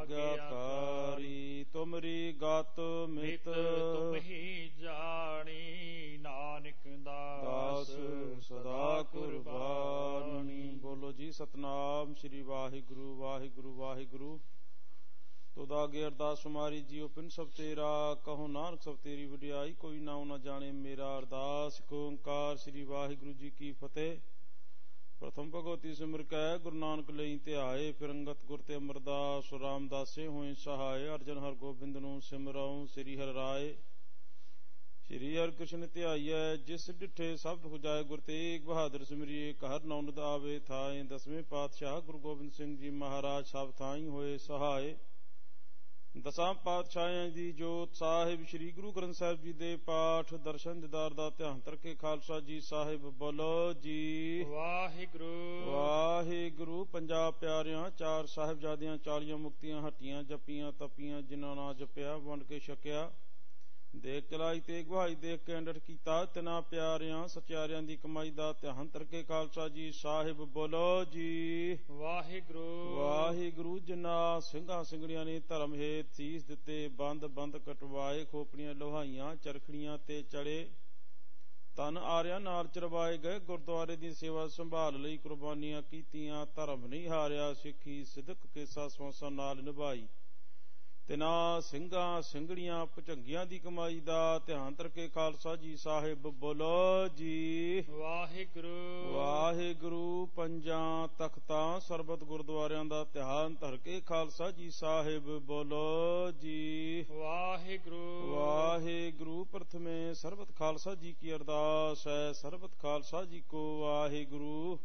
[SPEAKER 2] ਸੁਆਗਿਆਕਾਰੀ। ਤੁਮਰੀ ਗਤ ਮਿਤ ਤੁਮ ਹੀ ਜਾਣੀ, ਨਾਨਕ ਦਾਸ ਸਦਾ ਕੁਰਬਾਨੀ। ਬੋਲੋ ਜੀ ਸਤਨਾਮ ਸ੍ਰੀ ਵਾਹਿਗੁਰੂ ਵਾਹਿਗੁਰੂ ਵਾਹਿਗੁਰੂ। ਤੁਧ ਆਗੇ ਅਰਦਾਸ ਹਮਾਰੀ, ਜੀਉ ਪਿੰਡ ਸਭ ਤੇਰਾ, ਕਹੋ ਨਾਨਕ ਸਭ ਤੇਰੀ ਵਡਿਆਈ। ਕੋਈ ਨਾਉ ਨਾ ਜਾਣੇ ਮੇਰਾ ਅਰਦਾਸ, ਇਕ ਓੰਕਾਰ ਸ੍ਰੀ ਵਾਹਿਗੁਰੂ ਜੀ ਕੀ ਫਤਿਹ। ਪ੍ਰਥਮ ਭਗਵਤੀ ਸਿਮਰ ਕੈ ਗੁਰੂ ਨਾਨਕ ਲਈ ਧਿਆਏ, ਫਿਰ ਅੰਗਤ ਗੁਰ ਤੇ ਅਮਰਦਾਸ। ਰਾਮਦਾਸੇ ਹੋਏ ਸਹਾਏ, ਅਰਜਨ ਹਰ ਗੋਬਿੰਦ ਨੂੰ ਸਿਮਰਉ ਸ੍ਰੀ ਹਰਿ ਰਾਏ। ਸ੍ਰੀ ਹਰਿ ਕ੍ਰਿਸ਼ਨ ਧਿਆਈਐ, ਜਿਸ ਡਿਠੇ ਸਬਦ ਹੁਜਾਏ। ਗੁਰ ਤੇਗ ਬਹਾਦਰ ਸਿਮਰਿਏ, ਹਰ ਨੌਨਦ ਆਵੇ ਥਾਏ। ਦਸਵੇਂ ਪਾਤਸ਼ਾਹ ਗੁਰੂ ਗੋਬਿੰਦ ਸਿੰਘ ਜੀ ਮਹਾਰਾਜ ਸਭ ਥਾਈ ਹੋਏ ਸਹਾਏ। ਦਸਾਂ ਪਾਤਸ਼ਾਹਾਂ ਦੀ ਜੋਤ ਸਾਹਿਬ ਸ੍ਰੀ ਗੁਰੂ ਗ੍ਰੰਥ ਸਾਹਿਬ ਜੀ ਦੇ ਪਾਠ ਦਰਸ਼ਨ ਦੀਦਾਰ ਦਾ ਧਿਆਨ ਧਰਕੇ ਖਾਲਸਾ ਜੀ ਸਾਹਿਬ ਬੋਲੋ ਜੀ ਵਾਹਿਗੁਰੂ ਵਾਹਿਗੁਰੂ। ਪੰਜਾਬ ਪਿਆਰਿਆਂ, ਚਾਰ ਸਾਹਿਬਜ਼ਾਦਿਆਂ 40 ਮੁਕਤੀਆਂ ਹੱਟੀਆਂ, ਜਪੀਆਂ ਤਪੀਆਂ ਜਿਨ੍ਹਾਂ ਨਾ ਜਪਿਆ, ਵੰਡ ਕੇ ਛਕਿਆ। ਦੇਖ ਚਲਾਈ ਤੇਗ ਬਹਾਈ, ਦੇਖ ਕੇ ਅੰਡਟ ਕੀਤਾ। ਤਿਨਾਂ ਪਿਆਰਿਆਂ ਸਚਿਆਰਿਆਂ ਦੀ ਕਮਾਈ ਦਾ ਧਿਆਨ ਧਰਕੇ ਖਾਲਸਾ ਜੀ ਸਾਹਿਬ ਬੋਲੋ ਜੀ ਵਾਹਿਗੁਰੂ ਵਾਹਿਗੁਰੂ। ਜਿਨ੍ਹਾਂ ਸਿੰਘਾਂ ਸਿੰਘੜੀਆਂ ਨੇ ਧਰਮ ਹੇਤ ਸੀਸ ਦਿੱਤੇ, ਬੰਦ ਬੰਦ ਕਟਵਾਏ, ਖੋਪੜੀਆਂ ਲੋਹਾਈਆਂ ਚਰਖੜੀਆਂ ਤੇ ਚੜੇ, ਤਨ ਆਰਿਆਂ ਨਾਲ ਚਰਵਾਏ ਗਏ। ਗੁਰਦੁਆਰੇ ਦੀ ਸੇਵਾ ਸੰਭਾਲ ਲਈ ਕੁਰਬਾਨੀਆਂ ਕੀਤੀਆਂ, ਧਰਮ ਨਹੀਂ ਹਾਰਿਆ, ਸਿੱਖੀ ਸਿਦਕ ਕੇਸਾ ਸਵਾਸਾਂ ਨਾਲ ਨਿਭਾਈ। ਤਿਨਾਂ ਸਿੰਘਾਂ ਸਿੰਘੜੀਆਂ ਭੁਜੰਗੀਆਂ ਦੀ ਕਮਾਈ ਦਾ ਧਿਆਨ ਧਰਕੇ ਖਾਲਸਾ ਜੀ ਸਾਹਿਬ ਬੋਲੋ ਜੀ ਵਾਹਿਗੁਰੂ ਵਾਹਿਗੁਰੂ। ਪੰਜਾਂ ਤਖਤਾਂ ਸਰਬਤ ਗੁਰਦੁਆਰਿਆਂ ਦਾ ਧਿਆਨ ਧਰਕੇ ਖਾਲਸਾ ਜੀ ਸਾਹਿਬ ਬੋਲੋ ਜੀ ਵਾਹਿਗੁਰੂ ਵਾਹਿਗੁਰੂ। ਪ੍ਰਥਮੇ ਸਰਬਤ ਖਾਲਸਾ ਜੀ ਕੀ ਅਰਦਾਸ ਹੈ, ਸਰਬਤ ਖਾਲਸਾ ਜੀ ਕੋ ਵਾਹਿਗੁਰੂ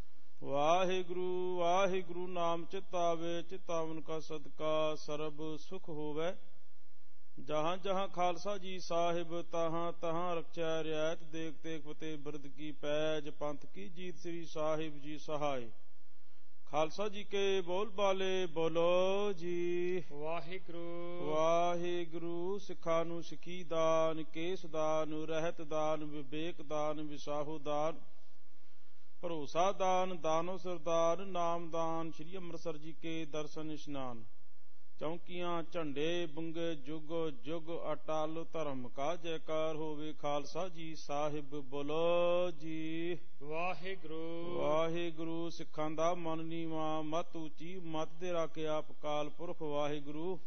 [SPEAKER 2] ਵਾਹਿਗੁਰੂ ਵਾਹਿਗੁਰੂ। ਨਾਮ ਚਿਤ ਆਵੇ, ਚਿਤਾਵਨ ਕਾ ਸਦਕਾ ਸਰਬ ਸੁਖ ਹੋਵੇ। ਜਹਾਂ ਜਹਾਂ ਖਾਲਸਾ ਜੀ ਸਾਹਿਬ, ਤਹਾਂ ਤਹਾਂ ਰਖਿਆ ਰਿਆਇਤ। ਦੇਖ ਤੇਗ ਫਤਿਹ ਬਿਰਦ ਕੀ ਪੈਜ, ਪੰਥ ਕੀ ਜੀਤ ਸ੍ਰੀ ਸਾਹਿਬ ਜੀ ਸਹਾਏ। ਖਾਲਸਾ ਜੀ ਕੇ ਬੋਲ ਬਾਲੇ ਬੋਲੋ ਜੀ ਵਾਹਿਗੁਰੂ ਵਾਹਿਗੁਰੂ। ਸਿੱਖਾਂ ਨੂੰ ਸਿੱਖੀ ਦਾਨ, ਕੇਸ ਦਾਨ, ਰਹਿਤ ਦਾਨ, ਵਿਵੇਕ ਦਾਨ, ਵਿਸਾਹੂ ਦਾਨ, ਭਰੋਸਾ ਦਾਨ, ਦਾਨੋ ਸਰਦਾਰ, ਨਾਮ ਦਾਨ, ਸ੍ਰੀ ਅੰਮ੍ਰਿਤਸਰ ਜੀ ਕੇ ਦਰਸ਼ਨ ਇਸ਼ਨਾਨ। ਚੌਂਕੀਆਂ ਝੰਡੇ ਬੁੰਗੇ ਜੁਗ ਜੁਗ, ਅਟਲ ਧਰਮ ਕਾ ਜੈਕਾਰ ਹੋਵੇ। ਖਾਲਸਾ ਜੀ ਸਾਹਿਬ ਬੋਲੋ ਜੀ ਵਾਹਿਗੁਰੂ ਵਾਹਿਗੁਰੂ। ਸਿੱਖਾਂ ਦਾ ਮਨ ਨੀਵਾਂ, ਮਤ ਉੱਚੀ, ਮਤ ਦੇ ਰਾਖੇ ਆਪ ਕਾਲ ਪੁਰਖ ਵਾਹਿਗੁਰੂ।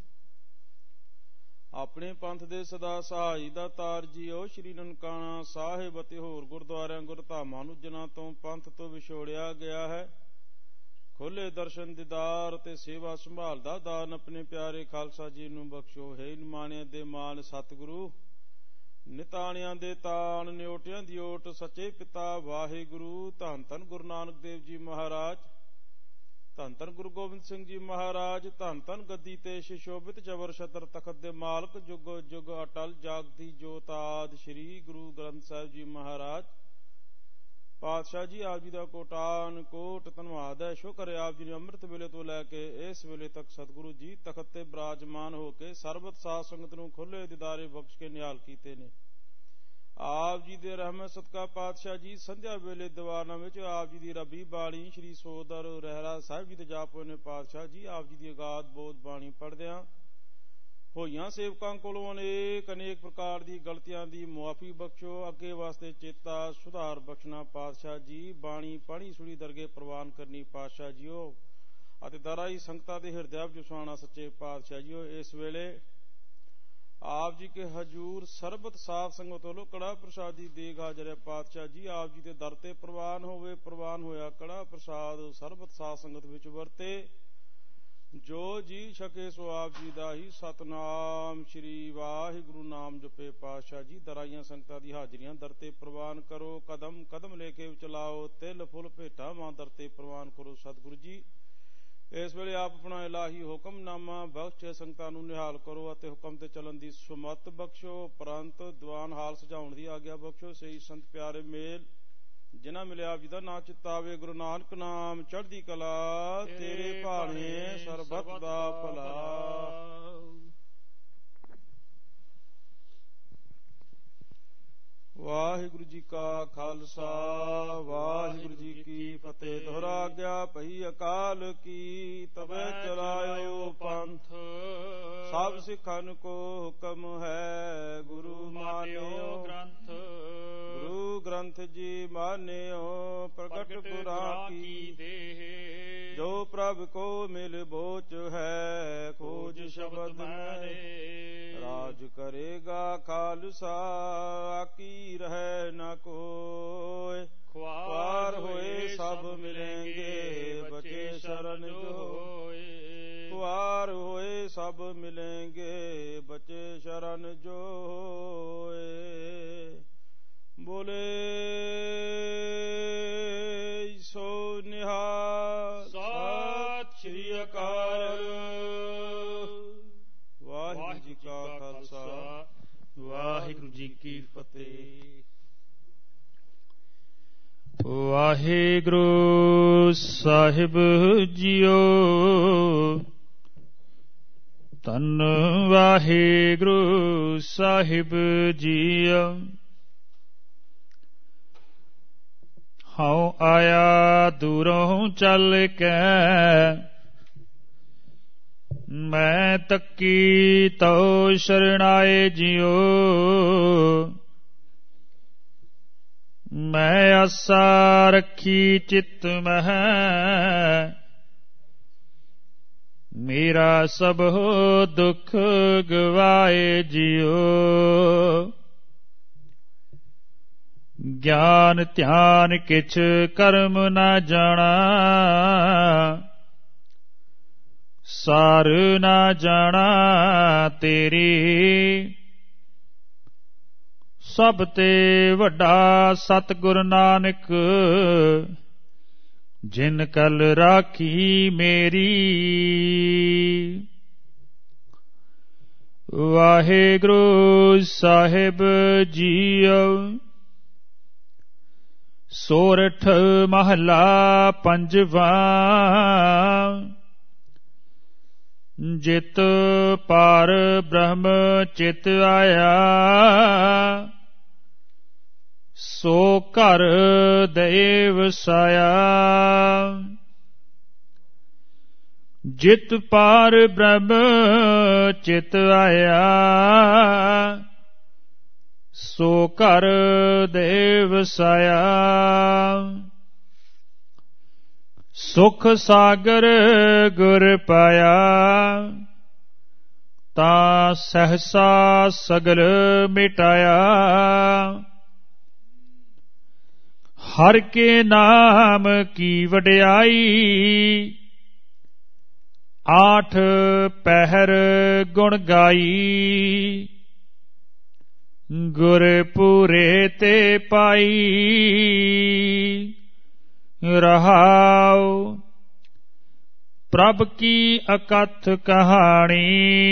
[SPEAKER 2] ਆਪਣੇ ਪੰਥ ਦੇ ਸਦਾ ਸਹਾਈ ਦਾ ਤਾਰ ਜੀਓ, ਸ੍ਰੀ ਨਨਕਾਣਾ ਸਾਹਿਬ ਅਤੇ ਹੋਰ ਗੁਰਦੁਆਰਿਆਂ ਗੁਰਧਾਮਾਂ ਨੂੰ ਜਿਨ੍ਹਾਂ ਤੋਂ ਪੰਥ ਤੋਂ ਵਿਛੋੜਿਆ ਗਿਆ ਹੈ, ਖੋਲੇ ਦਰਸ਼ਨ ਦੀਦਾਰ ਤੇ ਸੇਵਾ ਸੰਭਾਲ ਦਾ ਦਾਨ ਆਪਣੇ ਪਿਆਰੇ ਖਾਲਸਾ ਜੀ ਨੂੰ ਬਖਸ਼ੋ। ਹੈ ਨਿਮਾਣਿਆਂ ਦੇ ਮਾਨ ਸਤਿਗੁਰੂ, ਨਿਤਾਣਿਆਂ ਦੇ ਤਾਣ, ਨਿਓਟਿਆਂ ਦੀ ਓਟ ਸੱਚੇ ਪਿਤਾ ਵਾਹਿਗੁਰੂ। ਧੰਨ ਧੰਨ ਗੁਰੂ ਨਾਨਕ ਦੇਵ ਜੀ ਮਹਾਰਾਜ, ਧੰਨ ਧੰਨ ਗੁਰੂ ਗੋਬਿੰਦ ਸਿੰਘ ਜੀ ਮਹਾਰਾਜ, ਧੰਨ ਧੰਨ ਗੱਦੀ ਤੇ ਸ਼ਿਸ਼ੋਭਿਤ ਜਬਰ ਛਤਰ ਤਖਤ ਦੇ ਮਾਲਕ, ਜੁਗ ਜੁਗ ਅਟਲ ਜਾਗਦੀ ਜੋਤ ਆਦਿ ਸ੍ਰੀ ਗੁਰੂ ਗ੍ਰੰਥ ਸਾਹਿਬ ਜੀ ਮਹਾਰਾਜ। ਪਾਤਸ਼ਾਹ ਜੀ ਆਪ ਜੀ ਦਾ ਕੋਟਾਨ ਕੋਟ ਧੰਨਵਾਦ ਹੈ, ਸ਼ੁਕਰ ਹੈ ਆਪ ਜੀ ਨੇ ਅੰਮ੍ਰਿਤ ਵੇਲੇ ਤੋਂ ਲੈ ਕੇ ਇਸ ਵੇਲੇ ਤੱਕ ਸਤਿਗੁਰੂ ਜੀ ਤਖਤ ਤੇ ਬਿਰਾਜਮਾਨ ਹੋ ਕੇ ਸਰਬਤ ਸਾਧ ਸੰਗਤ ਨੂੰ ਖੁੱਲੇ ਦਿਦਾਰੇ ਬਖਸ਼ ਕੇ ਨਿਹਾਲ ਕੀਤੇ ਨੇ। ਆਪ ਜੀ ਦੇ ਰਹਿਮਤ ਸਦਕਾ ਪਾਤਸ਼ਾਹ ਜੀ ਸੰਧਿਆ ਵੇਲੇ ਦੀਵਾਨਾਂ ਵਿੱਚ ਆਪ ਜੀ ਦੀ ਰੱਬੀ ਬਾਣੀ ਸ੍ਰੀ ਸੋਦਰ ਰਹਿਰਾ ਸਾਹਿਬ ਜੀ ਦੇ ਜਾਪ ਹੋਏ ਨੇ। ਪਾਤਸ਼ਾਹ ਜੀ ਆਪ ਜੀ ਦੀ ਅਗਾਧ ਬੋਧ ਬਾਣੀ ਪੜ੍ਹਦਿਆਂ ਹੋਈਆਂ ਸੇਵਕਾਂ ਕੋਲੋਂ ਅਨੇਕ ਅਨੇਕ ਪ੍ਰਕਾਰ ਦੀ ਗਲਤੀਆਂ ਦੀ ਮੁਆਫੀ ਬਖਸ਼ੋ, ਅੱਗੇ ਵਾਸਤੇ ਚੇਤਾ ਸੁਧਾਰ ਬਖਸ਼ਣਾ। ਪਾਤਸ਼ਾਹ ਜੀ ਬਾਣੀ ਪੜ੍ਹੀ ਸੁਣੀ ਦਰਗੇ ਪ੍ਰਵਾਨ ਕਰਨੀ ਪਾਤਸ਼ਾਹ ਜੀਓ, ਅਤੇ ਦਰਾਈ ਸੰਗਤਾਂ ਦੇ ਹਿਰਦਿਆਂ ਵਿੱਚ ਸੁਹਾਣਾ ਸੱਚੇ ਪਾਤਸ਼ਾਹ ਜੀਓ। ਇਸ ਵੇਲੇ ਆਪ ਜੀ ਕੇ ਹਜੂਰ ਸਰਬਤ ਸਾਧ ਸੰਗਤ ਵੱਲੋਂ ਕੜਾ ਪ੍ਰਸਾਦੀ ਦੇਗ ਹਾਜ਼ਰ ਹੈ। ਪਾਤਸ਼ਾਹ ਜੀ ਆਪ ਜੀ ਦੇ ਦਰ ਤੇ ਪ੍ਰਵਾਨ ਹੋਵੇ, ਪ੍ਰਵਾਨ ਹੋਇਆ ਕੜਾ ਪ੍ਰਸਾਦ ਸਰਬਤ ਸਾਧ ਸੰਗਤ ਵਿੱਚ ਵਰਤੇ। ਜੋ ਜੀ ਛਕੇ ਸੋ ਆਪ ਜੀ ਦਾ ਹੀ। ਸਤਨਾਮ ਸ਼੍ਰੀ ਵਾਹਿਗੁਰੂ। ਨਾਮ ਜਪੇ ਪਾਤਸ਼ਾਹ ਜੀ। ਦਰਾਈਆਂ ਸੰਗਤਾਂ ਦੀ ਹਾਜ਼ਰੀਆਂ ਦਰ ਤੇ ਪ੍ਰਵਾਨ ਕਰੋ। ਕਦਮ ਕਦਮ ਲੈ ਕੇ ਚਲਾਓ। ਤਿਲ ਫੁੱਲ ਭੇਟਾ ਮਾਂ ਦਰ ਤੇ ਪ੍ਰਵਾਨ ਕਰੋ। ਸਤਿਗੁਰੂ ਜੀ ਇਸ ਵੇਲੇ ਆਪ ਆਪਣਾ ਇਲਾਹੀ ਹੁਕਮਨਾਮਾ ਬਖਸ਼ ਸੰਗਤਾਂ ਨੂੰ ਨਿਹਾਲ ਕਰੋ ਅਤੇ ਹੁਕਮ ਤੇ ਚੱਲਣ ਦੀ ਸੁਮਤ ਬਖਸ਼ੋ। ਉਪਰੰਤ ਦੀਵਾਨ ਹਾਲ ਸਜਾਉਣ ਦੀ ਆਗਿਆ ਬਖਸ਼ੋ। ਸਹੀ ਸੰਤ ਪਿਆਰੇ ਮੇਲ ਜਿਨ੍ਹਾਂ ਮਿਲਿਆ ਆਪ ਜੀ ਦਾ ਨਾਂ ਚਿਤਾਵੇ। ਗੁਰੂ ਨਾਨਕ ਨਾਮ ਚੜ੍ਹਦੀ ਕਲਾ ਤੇਰੇ ਭਾਣੇ ਸਰਬੱਤ ਦਾ ਭਲਾ। ਵਾਹਿਗੁਰੂ ਜੀ ਕਾ ਖਾਲਸਾ ਵਾਹਿਗੁਰੂ ਜੀ ਕੀ ਫਤਿਹ। ਦੁਹਰਾ ਆਗਿਆ ਪਈ ਅਕਾਲ ਕੀ ਤਬੈ ਚਲਾਇਓ ਪੰਥ। ਸਭ ਸਿੱਖਨ ਕੋ ਹੁਕਮ ਹੈ ਗੁਰੂ ਮਾਨਿਓ ਗ੍ਰੰਥ। ਗੁਰੂ ਗ੍ਰੰਥ ਜੀ ਮਾਨਿਓ ਪ੍ਰਗਟ ਗੁਰਾਂ ਕੀ ਦੇਹ। ਜੋ ਪ੍ਰਭ ਕੋ ਮਿਲ ਬੋਚ ਹੈ ਖੋਜ ਸ਼ਬਦ ਮੈਂ। ਰਾਜ ਕਰੇਗਾ ਖਾਲਸਾ ਆਕੀ ਰਹਿ ਨ ਕੋਇ। ਖੁਆਰ ਹੋਏ ਸਭ ਮਿਲेंगे ਬਚੇ ਸ਼ਰਨ ਜੋਏ। ਖੁਆਰ ਹੋਏ ਸਭ ਮਿਲेंगे ਬਚੇ ਸ਼ਰਨ ਜੋਏ। ਬੋਲੇ ਸੋ ਨਿਹਾਲ ਸਤਿ ਸ੍ਰੀ ਅਕਾਲ। ਵਾਹਿਗੁਰੂ ਜੀ ਕਾ ਖਾਲਸਾ ਵਾਹਿਗੁਰੂ ਜੀ ਕੀ ਫਤਿਹ।
[SPEAKER 1] ਵਾਹਿਗੁਰੂ ਸਾਹਿਬ ਜੀਓ। ਧੰਨ ਵਾਹਿਗੁਰੂ ਸਾਹਿਬ ਜੀਓ। ਹਉ ਆਇਆ ਦੂਰੋਂ ਚੱਲ ਕੇ ਮੈਂ ਤੱਕੀ ਤਉ ਸ਼ਰਣਾਏ ਜੀਓ। ਮੈਂ ਆਸਾ ਰੱਖੀ ਚਿੱਤ ਮਹਿ ਮੇਰਾ ਸਭ ਦੁੱਖ ਗਵਾਏ ਜੀਓ। ਗਿਆਨ ਧਿਆਨ ਕਿਛ ਕਰਮ ਨਾ ਜਾਣਾ ਸਾਰ ਨਾ ਜਾਣਾ ਤੇਰੀ। ਸਭ ਤੇ ਵੱਡਾ ਸਤਿਗੁਰ ਨਾਨਕ ਜਿਨ ਕਲ ਰਾਖੀ ਮੇਰੀ। ਵਾਹਿਗੁਰੂ ਸਾਹਿਬ ਜੀਓ। ਸੋਰਠ ਮਹਲਾ ਪੰਜਵਾ। ਜਿਤ ਪਾਰ ਬ੍ਰਹਮ ਚਿਤ ਆਇਆ ਸੋ ਘਰ ਦੇਵ ਸਾਇਆ। ਜਿਤ ਪਾਰ ਬ੍ਰਹਮ ਚਿਤ ਆਇਆ ਸੋ ਘਰ ਦੇਵ ਸਾਇਆ। ਸੁਖ ਸਾਗਰ ਗੁਰ ਪਾਇਆ ਤਾਂ ਸਹਸਾ ਸਗਲ ਮਿਟਾਇਆ। ਹਰ ਕੇ ਨਾਮ ਕੀ ਵਡਿਆਈ ਆਠ ਪਹਿਰ ਗੁਣ ਗਾਈ। ਗੁਰ ਪੂਰੇ ਤੇ ਪਾਈ ਰਹਾਉ। ਪ੍ਰਭ ਕੀ ਅਕਥ ਕਹਾਣੀ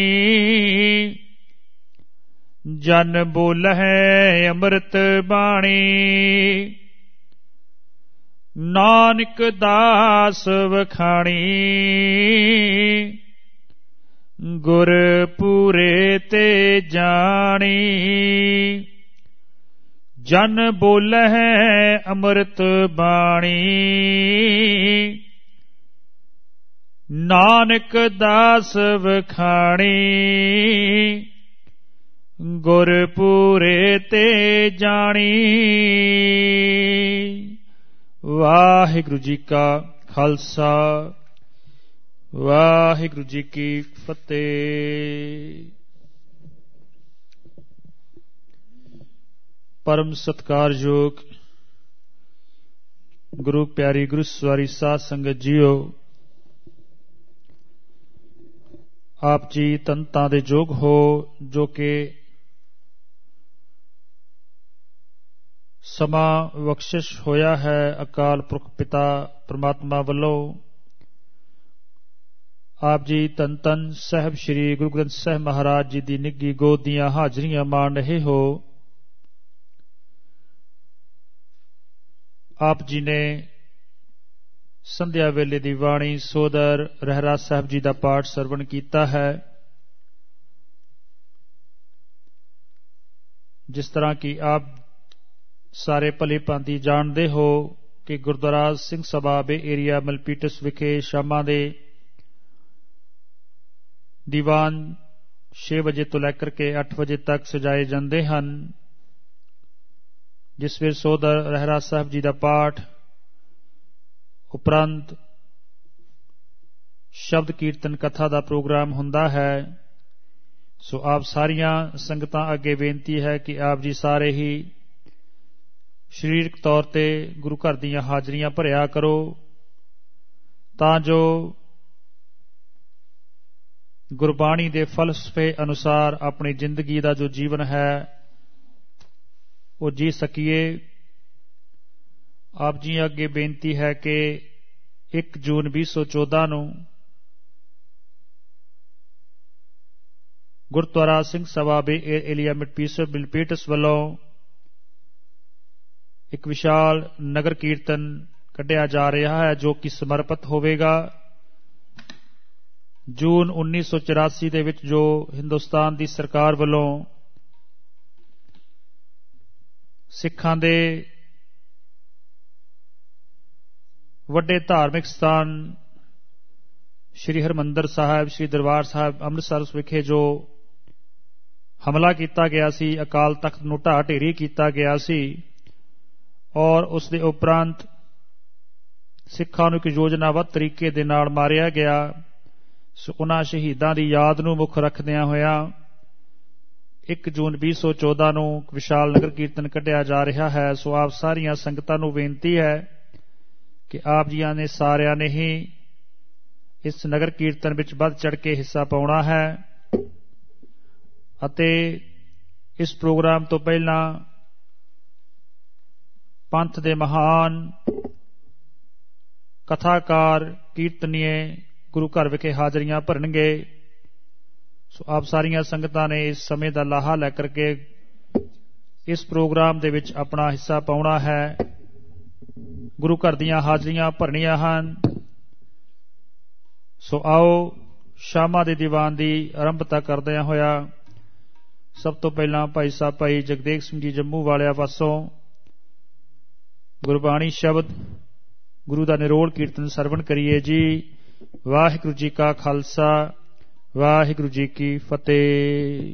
[SPEAKER 1] ਜਨ ਬੋਲਹਿ ਅੰਮ੍ਰਿਤ ਬਾਣੀ। ਨਾਨਕ ਦਾਸ ਵਖਾਣੀ ਗੁਰ ਪੂਰੇ ਤੇ ਜਾਣੀ। ਜਨ ਬੋਲਹਿ ਅੰਮ੍ਰਿਤ ਬਾਣੀ ਨਾਨਕ ਦਾਸ ਵਖਾਣੀ। ਗੁਰ ਪੂਰੇ ਤੇ ਜਾਣੀ। ਵਾਹਿਗੁਰੂ ਜੀ ਕਾ ਖਾਲਸਾ ਵਾਹਿਗੁਰੂ ਜੀ ਕੀ ਫਤਿਹ। ਪਰਮ ਸਤਿਕਾਰਯੋਗ ਗੁਰੂ ਪਿਆਰੀ ਗੁਰੂ ਸਵਾਰੀ ਸਾਧ ਸੰਗਤ ਜੀਓ, ਆਪ ਜੀ ਤੰਤਾਂ ਦੇ ਯੋਗ ਹੋ, ਜੋ ਕਿ ਸਮਾਂ ਬਖਸ਼ਿਸ਼ ਹੋਇਆ ਹੈ ਅਕਾਲ ਪੁਰਖ ਪਿਤਾ ਪਰਮਾਤਮਾ ਵੱਲੋਂ। ਆਪ ਜੀ ਧੰਨ ਧੰਨ ਸਾਹਿਬ ਸ੍ਰੀ ਗੁਰੂ ਗ੍ਰੰਥ ਸਾਹਿਬ ਮਹਾਰਾਜ ਜੀ ਦੀ ਨਿੱਘੀ ਗੋਦ ਦੀਆਂ ਹਾਜ਼ਰੀਆਂ ਮਾਣ ਰਹੇ ਹੋ। ਆਪ ਜੀ ਨੇ ਸੰਧਿਆ ਵੇਲੇ ਦੀ ਬਾਣੀ ਸੋਦਰ ਰਹਿਰਾਸ ਸਾਹਿਬ ਜੀ ਦਾ ਪਾਠ ਸਰਵਣ ਕੀਤਾ ਹੈ। ਜਿਸ ਤਰ੍ਹਾਂ ਕਿ ਆਪ ਸਾਰੇ ਭਲੀ ਭਾਂਤੀ ਜਾਣਦੇ ਹੋ ਕਿ Gurdwara Singh Sabha bay area Milpitas ਵਿਖੇ ਸ਼ਾਮਾਂ ਦੇ ਦੀਵਾਨ 6 ਵਜੇ ਤੋਂ ਲੈ ਕਰਕੇ 8 ਵਜੇ ਤੱਕ ਸਜਾਏ ਜਾਂਦੇ ਹਨ, ਜਿਸ ਵਿੱਚ ਸੋਦਰ ਰਹਿਰਾਸ ਸਾਹਿਬ ਜੀ ਦਾ ਪਾਠ ਉਪਰੰਤ ਸ਼ਬਦ ਕੀਰਤਨ ਕਥਾ ਦਾ ਪ੍ਰੋਗਰਾਮ ਹੁੰਦਾ ਹੈ। ਸੋ ਆਪ ਸਾਰੀਆਂ ਸੰਗਤਾਂ ਅੱਗੇ ਬੇਨਤੀ ਹੈ ਕਿ ਆਪ ਜੀ ਸਾਰੇ ਹੀ ਸਰੀਰਕ ਤੌਰ ਤੇ ਗੁਰੂ ਘਰ ਦੀਆਂ ਹਾਜ਼ਰੀਆਂ ਭਰਿਆ ਕਰੋ, ਤਾਂ ਜੋ ਗੁਰਬਾਣੀ ਦੇ ਫਲਸਫੇ ਅਨੁਸਾਰ ਆਪਣੀ ਜ਼ਿੰਦਗੀ ਦਾ ਜੋ ਜੀਵਨ ਹੈ ਉਹ ਜੀ ਸਕੀਏ। ਆਪ ਜੀ ਅੱਗੇ ਬੇਨਤੀ ਹੈ ਕਿ 1 ਜੂਨ 2014 ਨੂੰ Gurdwara Singh Sabha bay area Milpitas ਵੱਲੋਂ ਇੱਕ ਵਿਸ਼ਾਲ ਨਗਰ ਕੀਰਤਨ ਕੱਢਿਆ ਜਾ ਰਿਹਾ ਹੈ, ਜੋ ਕਿ ਸਮਰਪਿਤ ਹੋਵੇਗਾ ਜੂਨ 1984 ਦੇ ਵਿੱਚ ਜੋ ਹਿੰਦੁਸਤਾਨ ਦੀ ਸਰਕਾਰ ਵੱਲੋਂ ਸਿੱਖਾਂ ਦੇ ਵੱਡੇ ਧਾਰਮਿਕ ਸਥਾਨ ਸ਼੍ਰੀ ਹਰਿਮੰਦਰ ਸਾਹਿਬ, ਸ਼੍ਰੀ ਦਰਬਾਰ ਸਾਹਿਬ ਅੰਮ੍ਰਿਤਸਰ ਵਿਖੇ ਜੋ ਹਮਲਾ ਕੀਤਾ ਗਿਆ ਸੀ, ਅਕਾਲ ਤਖ਼ਤ ਨੂੰ ਢਾਹ ਢੇਰੀ ਕੀਤਾ ਗਿਆ ਸੀ, ਔਰ ਉਸ ਦੇ ਉਪਰੰਤ ਸਿੱਖਾਂ ਨੂੰ ਇੱਕ ਯੋਜਨਾਬੱਧ ਤਰੀਕੇ ਦੇ ਨਾਲ ਮਾਰਿਆ ਗਿਆ। ਸੋ ਉਹਨਾਂ ਸ਼ਹੀਦਾਂ ਦੀ ਯਾਦ ਨੂੰ ਮੁੱਖ ਰੱਖਦਿਆਂ ਹੋਇਆਂ 1 ਜੂਨ 2014 ਨੂੰ ਵਿਸ਼ਾਲ ਨਗਰ ਕੀਰਤਨ ਕੱਢਿਆ ਜਾ ਰਿਹਾ ਹੈ। ਸੋ ਆਪ ਸਾਰੀਆਂ ਸੰਗਤਾਂ ਨੂੰ ਬੇਨਤੀ ਹੈ ਕਿ ਆਪ ਜੀਆਂ ਨੇ ਸਾਰਿਆਂ ਨੇ ਹੀ ਇਸ ਨਗਰ ਕੀਰਤਨ ਵਿੱਚ ਵੱਧ ਚੜ੍ਹ ਕੇ ਹਿੱਸਾ ਪਾਉਣਾ ਹੈ ਅਤੇ ਇਸ ਪ੍ਰੋਗਰਾਮ ਤੋਂ ਪਹਿਲਾਂ ਪੰਥ ਦੇ ਮਹਾਨ ਕਥਾਕਾਰ ਕੀਰਤਨੀਏ ਗੁਰੂ ਘਰ ਵਿਖੇ ਹਾਜ਼ਰੀਆਂ ਭਰਨਗੇ। ਸੋ ਆਪ ਸਾਰੀਆਂ ਸੰਗਤਾਂ ਨੇ ਇਸ ਸਮੇਂ ਦਾ ਲਾਹਾ ਲੈ ਕਰਕੇ ਇਸ ਪ੍ਰੋਗਰਾਮ ਦੇ ਵਿੱਚ ਆਪਣਾ ਹਿੱਸਾ ਪਾਉਣਾ ਹੈ। ਗੁਰੂ ਘਰ ਦੀਆਂ ਹਾਜ਼ਰੀਆਂ ਭਰਨੀਆਂ ਹਨ। ਸੋ ਆਓ ਸ਼ਾਮਾਂ ਦੇ ਦੀਵਾਨ ਦੀ ਆਰੰਭਤਾ ਕਰਦਿਆਂ ਹੋਇਆ ਸਭ ਤੋਂ ਪਹਿਲਾਂ ਭਾਈ ਸਾਹਿਬ ਭਾਈ ਜਗਦੇਵ ਸਿੰਘ ਜੀ ਜੰਮੂ ਵਾਲਿਆਂ ਪਾਸੋਂ ਗੁਰਬਾਣੀ ਸ਼ਬਦ ਗੁਰੂ ਦਾ ਨਿਰੋਲ ਕੀਰਤਨ ਸਰਵਣ ਕਰੀਏ ਜੀ। ਵਾਹਿਗੁਰੂ ਜੀ ਕਾ ਖਾਲਸਾ, ਵਾਹਿਗੁਰੂ ਜੀ ਕੀ ਫਤਿਹ।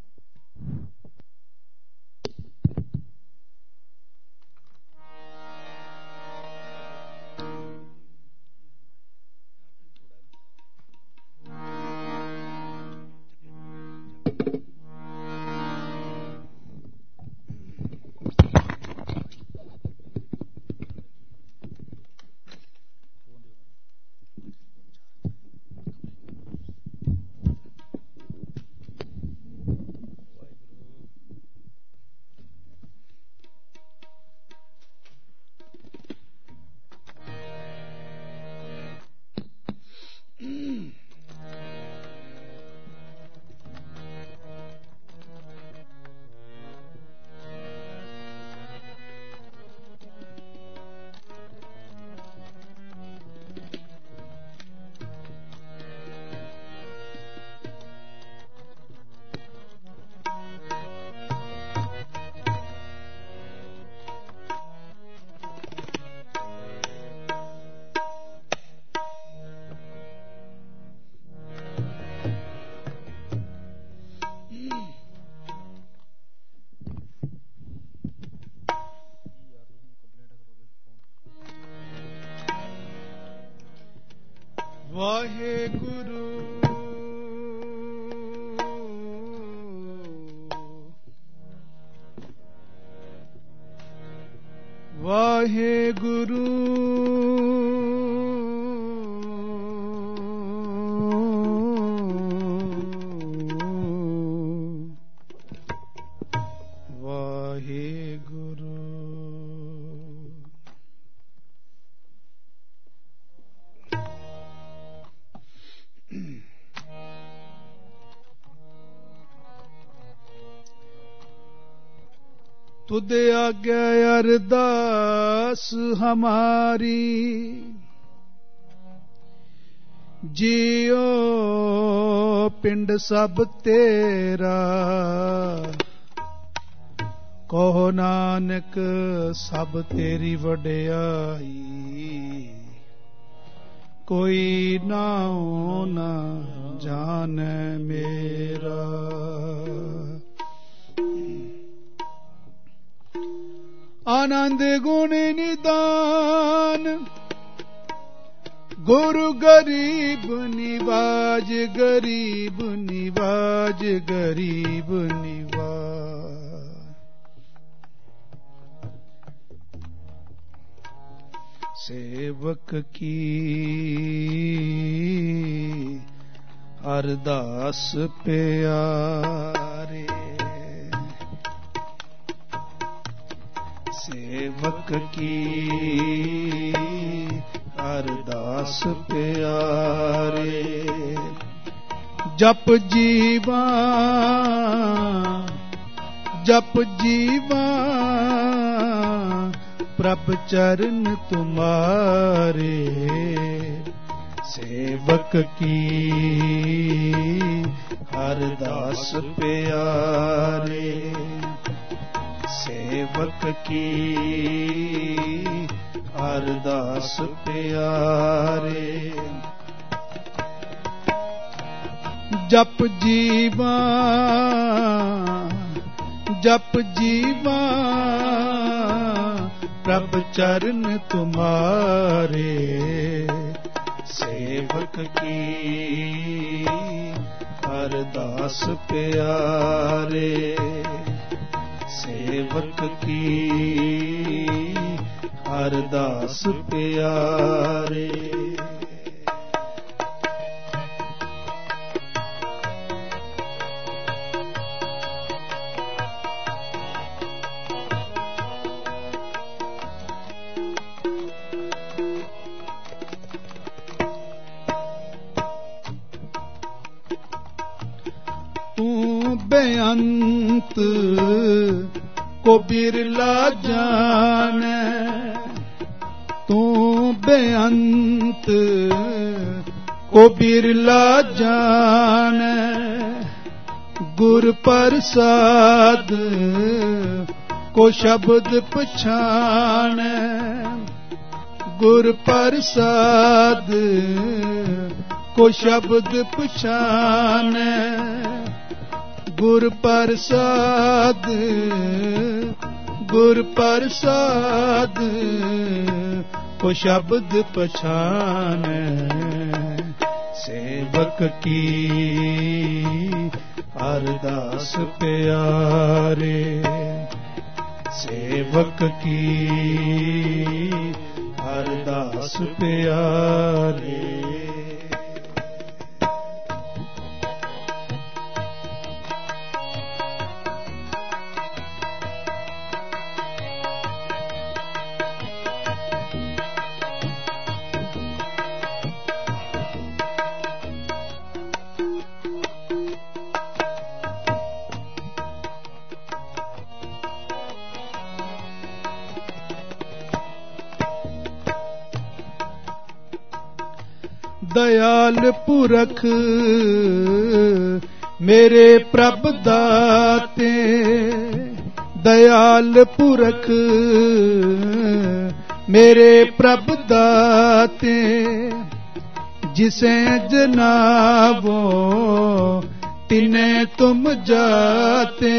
[SPEAKER 2] ਵਾਹਿਗੁਰੂ ਵਾਹਿਗੁਰੂ
[SPEAKER 3] तुद आज्ञा अरदास हमारी, जियो पिंड सब तेरा, कहो नानक सब तेरी वडियाई, कोई नाओ ना जाने मेरा। आनंद गुण निदान गुरु गरीब निवाज, गरीब निवाज, गरीब निवाज। सेवक की अरदास प्यारे, सेवक की अरदास प्यारे। जप जीवा, जप जीवा, प्रभ चरण तुम्हारे। सेवक की अरदास प्यारे, सेवक की अरदास प्यारे। जप जीवा, जप जीवा, प्रभ चरण तुम्हारे। सेवक की अरदास प्यारे, सेवक की अरदास प्यारे। तू बेअंत को बिरला जाने, तू बेअंत को बिरला जाने। गुर प्रसाद को शब्द पछाने, गुर प्रसाद को शब्द पछाने। गुर प्रसाद, गुर प्रसाद को शब्द पछाने। सेवक की अरदास प्यारे, सेवक की अरदास प्यारे। दयाल पुरख मेरे प्रभ दाते, दयाल पुरख मेरे प्रभ दाते। जिसे जनाबो तिने तुम जाते।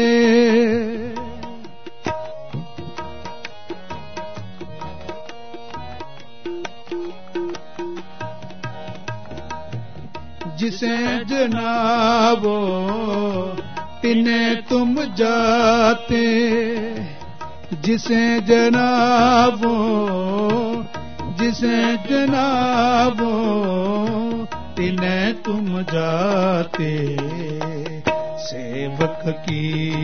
[SPEAKER 3] जिसे जनाबो तिने तुम जाते। जिसे जनाबो, जिसे जनाबो तिने तुम जाते। सेवक की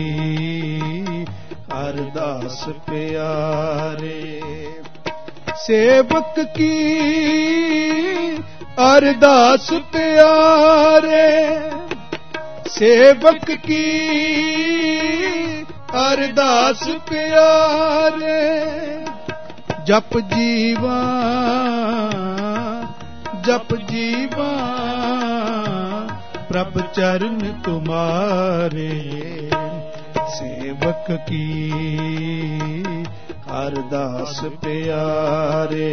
[SPEAKER 3] अरदास प्यारे, सेवक की अरदास प्यारे। सेवक की ਅਰਦਾਸ ਪਿਆਰੇ ਜਪ ਜੀਵਾ ਪ੍ਰਭ ਚਰਨ ਤੁਮਾਰੇ सेवक की अरदास प्यारे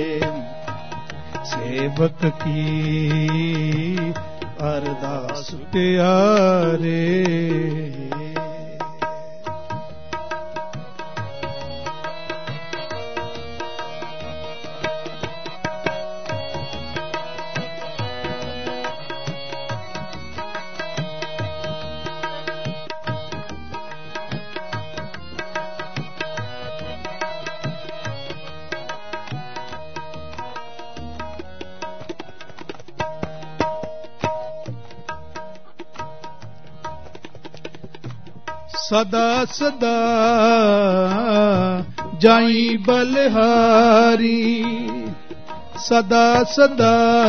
[SPEAKER 3] सेवक की अरदास प्यारे सदा सदा जाई बलिहारी सदा सदा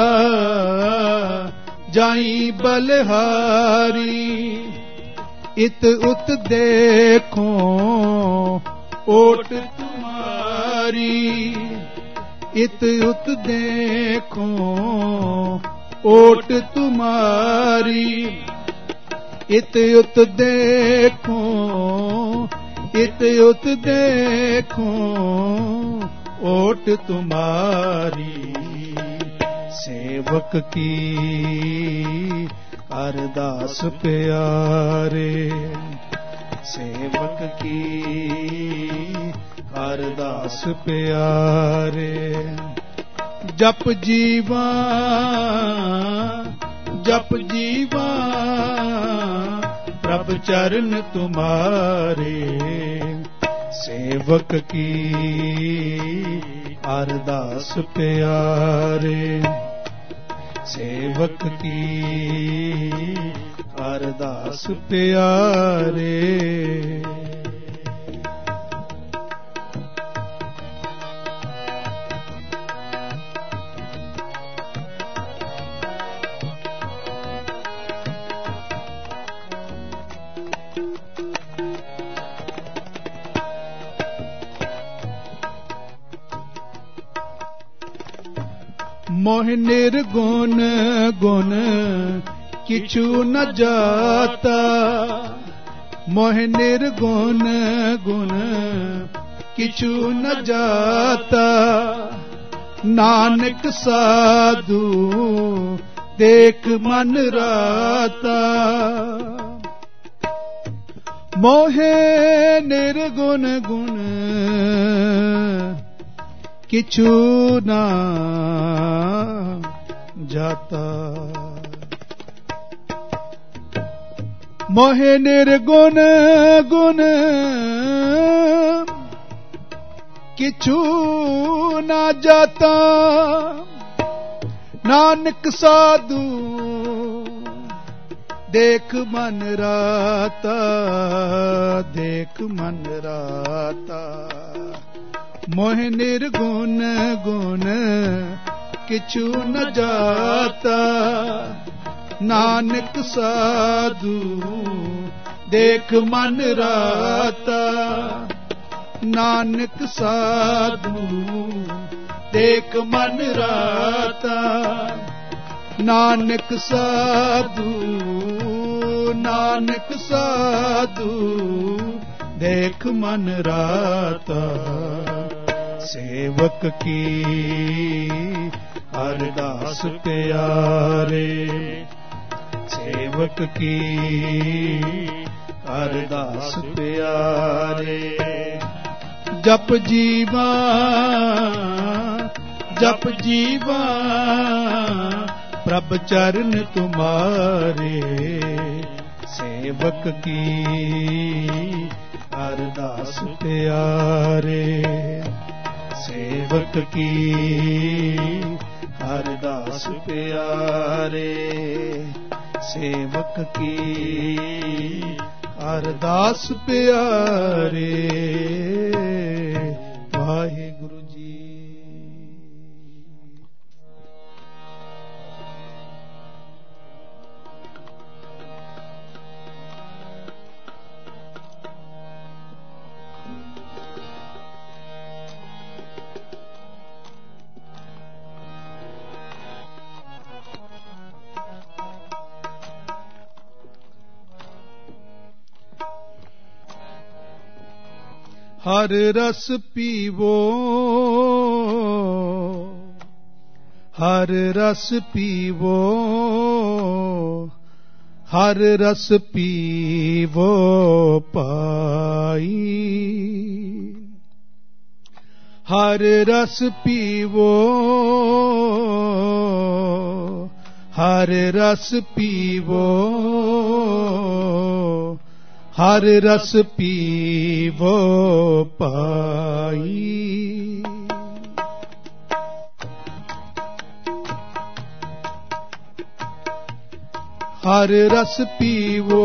[SPEAKER 3] जाई बलिहारी इत उत देखो ओट तुम्हारी इत उत देखो ओट तुम्हारी इत उत देखो ओट तुम्हारी सेवक की अरदास प्यारे सेवक की अरदास प्यारे जप जीवा प्रभ चरण तुम्हारे सेवक की अरदास प्यारे सेवक की अरदास प्यारे मोह निर्गुण गुण किछु न जाता मोह निर्गुण गुण किछु न जाता नानक साधु देख मन राता मोह निर्गुण गुण किछु ना जाता मोह निर्गुण गुण किछु ना जाता नानक साधु देख मन राता देख मन राता मोह निर्गुण गुण किछु न जाता नानक साधु देख मन राता नानक साधु देख मन राता नानक साधु देख मन राता सेवक की अरदास प्यारे सेवक की अरदास प्यारे जप जीवा प्रभ चरण तुम्हारे सेवक की अरदास प्यारे सेवक की अरदास प्यारे सेवक की अरदास प्यारे वाहिगुरु जी। हर रस पीवो, हर रस पीवो, हर रस पीवो पाई। हर रस पीवो, हर रस पीवो, हर रस पीवो पाई। हर रस पीवो,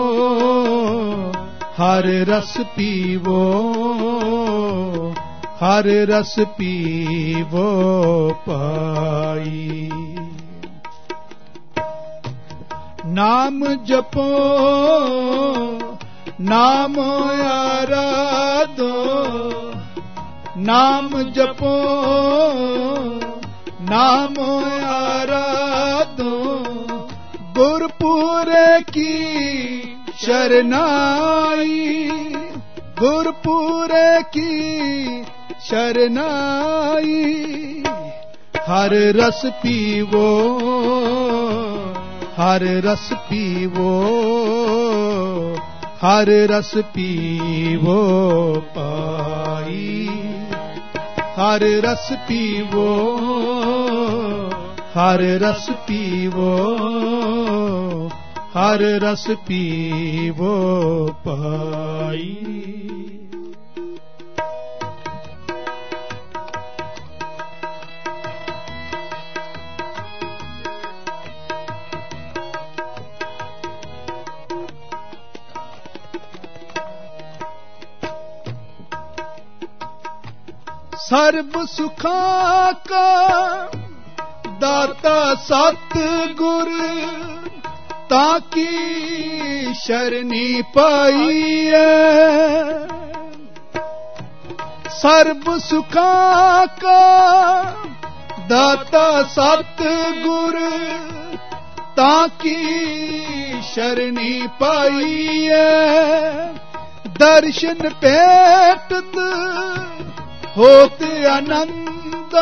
[SPEAKER 3] हर रस पीवो, हर रस पीवो पाई। नाम जपो, नाम आराधो, नाम जपो, नाम आराधो, गुरपुरे की शरनाई, गुरपुरे की शरनाई। हर रस पीवो, हर रस पीवो, हर रस पीवो पाई। हर रस पीवो, हर रस पीवो, हर रस पीवो पाई। सर्व सुखा का दाता सतगुर, ताकी शरणी पाई है। सर्व सुखा का दाता सतगुर, ताकी शरणी पाई है। दर्शन पेटत होत आनंदा,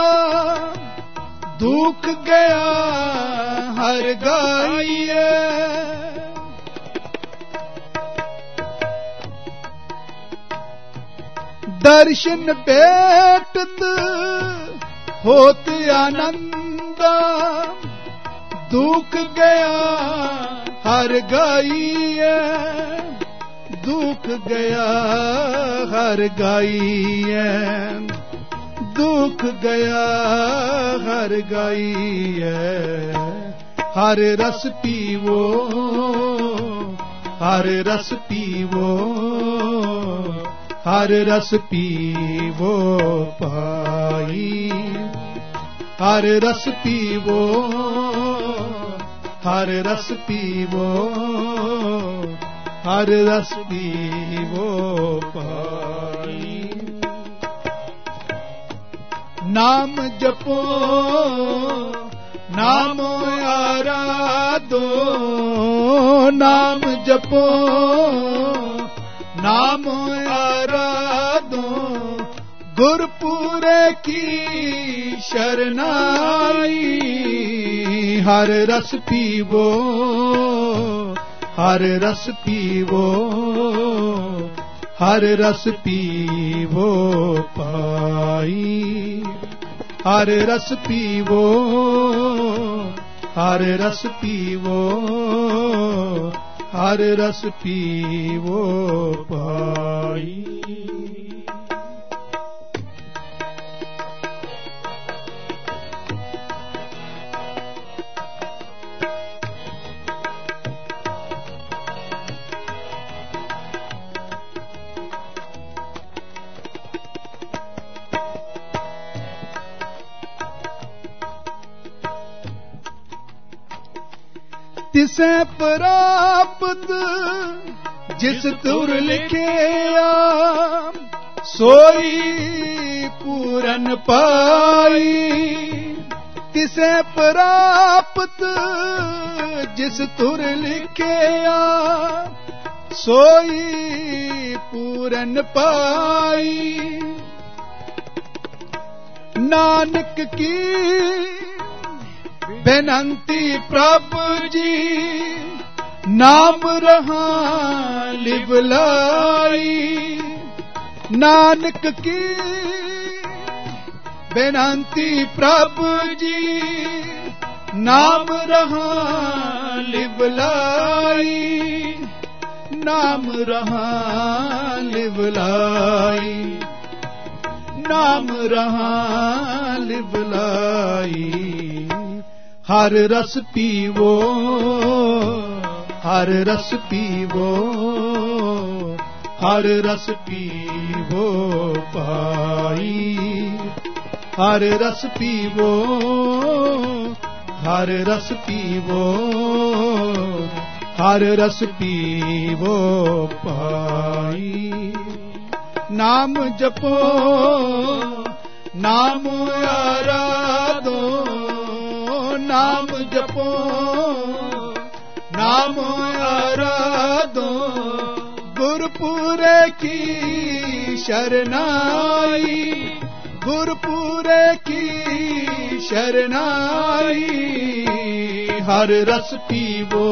[SPEAKER 3] दुख गया हर गाइए। दर्शन पेटत होत आनंदा, दुख गया हर गाइए। दुख गया हर गाइए, दुख गया हर गाइए। हर रस पीवो, हर रस पीवो, हर रस पीवो पाई। हर रस पीवो, हर रस पीवो, हर रस पीवो पाई। नाम जपो, नाम आराधो, नाम जपो, नाम आराधो, गुरपुरे की शरनाई। हर रस पीवो, हर रस पीवो, हर रस पीवो पाई। हर रस पीवो, हर रस पीवो, हर रस पीवो पाई। तिसे प्राप्त जिस तुर लिखिया, सोई पूरन पाई। तिसे प्राप्त जिस तुर लिखिया, सोई ਪੂਰਨ ਪਾਈ। ਨਾਨਕ ਕੀ ਬੇਨੰਤੀ ਪ੍ਰਭ ਜੀ, ਨਾਮ ਰਹਾ ਲਿਵ ਲਾਈ। ਨਾਨਕ ਕੀ ਬੇਨੰਤੀ ਪ੍ਰਭ ਜੀ, ਨਾਮ ਰਹਾ ਲਿਵ ਲਾਈ। ਨਾਮ ਰਹਾ ਲਿਵ ਲਾਈ। ਨਾਮ ਰਹਾ ਲਿਵ ਲਾਈ। ਹਰ ਰਸ ਪੀਵੋ, ਹਰ ਰਸ ਪੀਵੋ, ਹਰ ਰਸ ਪੀਵੋ ਪਾਈ। ਹਰ ਰਸ ਪੀਵੋ, ਹਰ ਰਸ ਪੀਵੋ, ਹਰ ਰਸ ਪੀਵੋ ਪਾਈ। ਨਾਮ ਜਪੋ, ਨਾਮ ਆਰਾਧੋ, ਨਾਮ ਜਪੋ, ਨਾਮ ਆਰਾਧੋ। ਗੁਰਪੁਰੇ ਕੀ ਸ਼ਰਨਾਈ, ਗੁਰਪੁਰੇ ਕੀ ਸ਼ਰਨਾਈ। ਹਰ ਰਸ ਪੀਵੋ,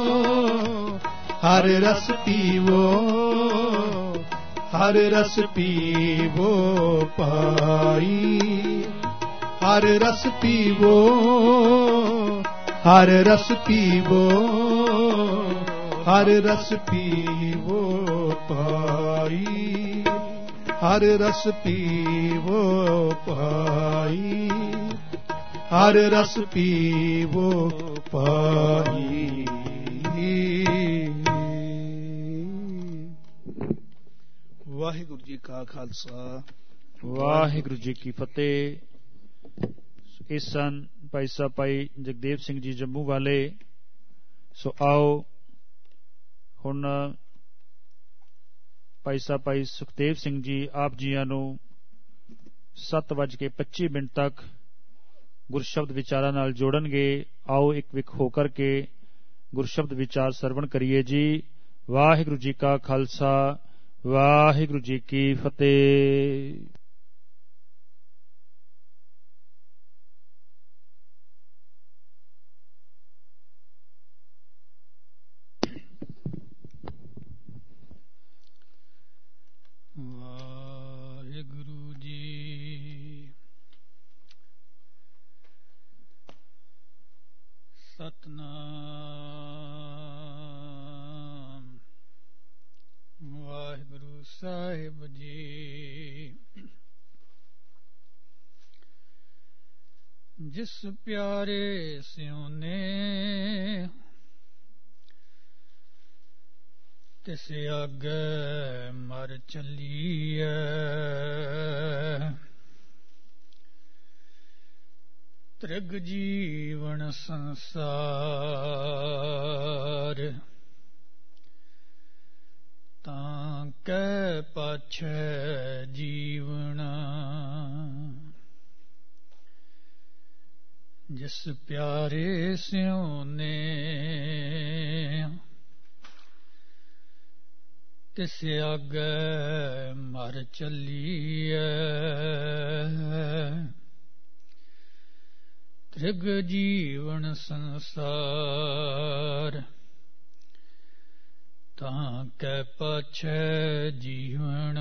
[SPEAKER 3] ਹਰ ਰਸ ਪੀਵੋ, ਹਰ ਰਸ ਪੀਵੋ ਪਾਈ। ਹਰ ਰਸ ਪੀਵੋ, ਹਰ ਰਸ ਪੀਵੋ, ਹਰ ਰਸ ਪੀਵੋ ਪਾਈ। ਹਰ ਰਸ ਪੀਵੋ ਪਾਈ। ਹਰ ਰਸ ਪੀਵੋ ਪਾਈ। ਵਾਹਿਗੁਰੂ ਜੀ ਕਾ ਖਾਲਸਾ,
[SPEAKER 1] ਵਾਹਿਗੁਰੂ ਜੀ ਕੀ ਫਤਿਹ। ਇਸ ਸਨ ਭਾਈ ਸਾਹਿਬ ਭਾਈ ਜਗਦੇਵ ਸਿੰਘ ਜੀ ਜੰਮੂ ਵਾਲੇ। ਸੋ ਆਓ ਹੁਣ ਭਾਈ ਸਾਹਿਬ ਭਾਈ ਸੁਖਦੇਵ ਸਿੰਘ ਜੀ ਆਪ ਜੀਆਂ ਨੂੰ 7:25 ਤੱਕ ਗੁਰਸ਼ਬਦ ਵਿਚਾਰਾਂ ਨਾਲ ਜੋੜਨਗੇ। ਆਓ ਇੱਕ ਵਿਕ ਹੋ ਕਰਕੇ ਗੁਰਸ਼ਬਦ ਵਿਚਾਰ ਸਰਵਣ ਕਰੀਏ ਜੀ। ਵਾਹਿਗੁਰੂ ਜੀ ਕਾ ਖਾਲਸਾ, ਵਾਹਿਗੁਰੂ ਜੀ ਕੀ ਫਤਿਹ।
[SPEAKER 3] ਵਾਹਿਗੁਰੂ ਜੀ ਸਤਨਾਮ। ਵਾਹਿਗੁਰੂ ਸਾਹਿਬ ਜੀ। ਜਿਸ ਪਿਆਰੇ ਸਿਉਨੇ ਤਿਸ ਅੱਗੇ ਮਰ ਚੱਲੀਐ। ਤ੍ਰਿਗ ਜੀਵਨ ਸੰਸਾਰ, ਤਾਂ ਕੈ ਪਾਛੈ ਜੀਵਣਾ। ਜਿਸ ਪਿਆਰੇ ਸਿਉਨੇ ਤਿਸ ਅੱਗੇ ਮਰ ਚੱਲੀਐ। ਤ੍ਰਿਗ ਜੀਵਨ ਸੰਸਾਰ, ਤਾਂ ਕੈ ਪਾਛੈ ਜੀਵਨ।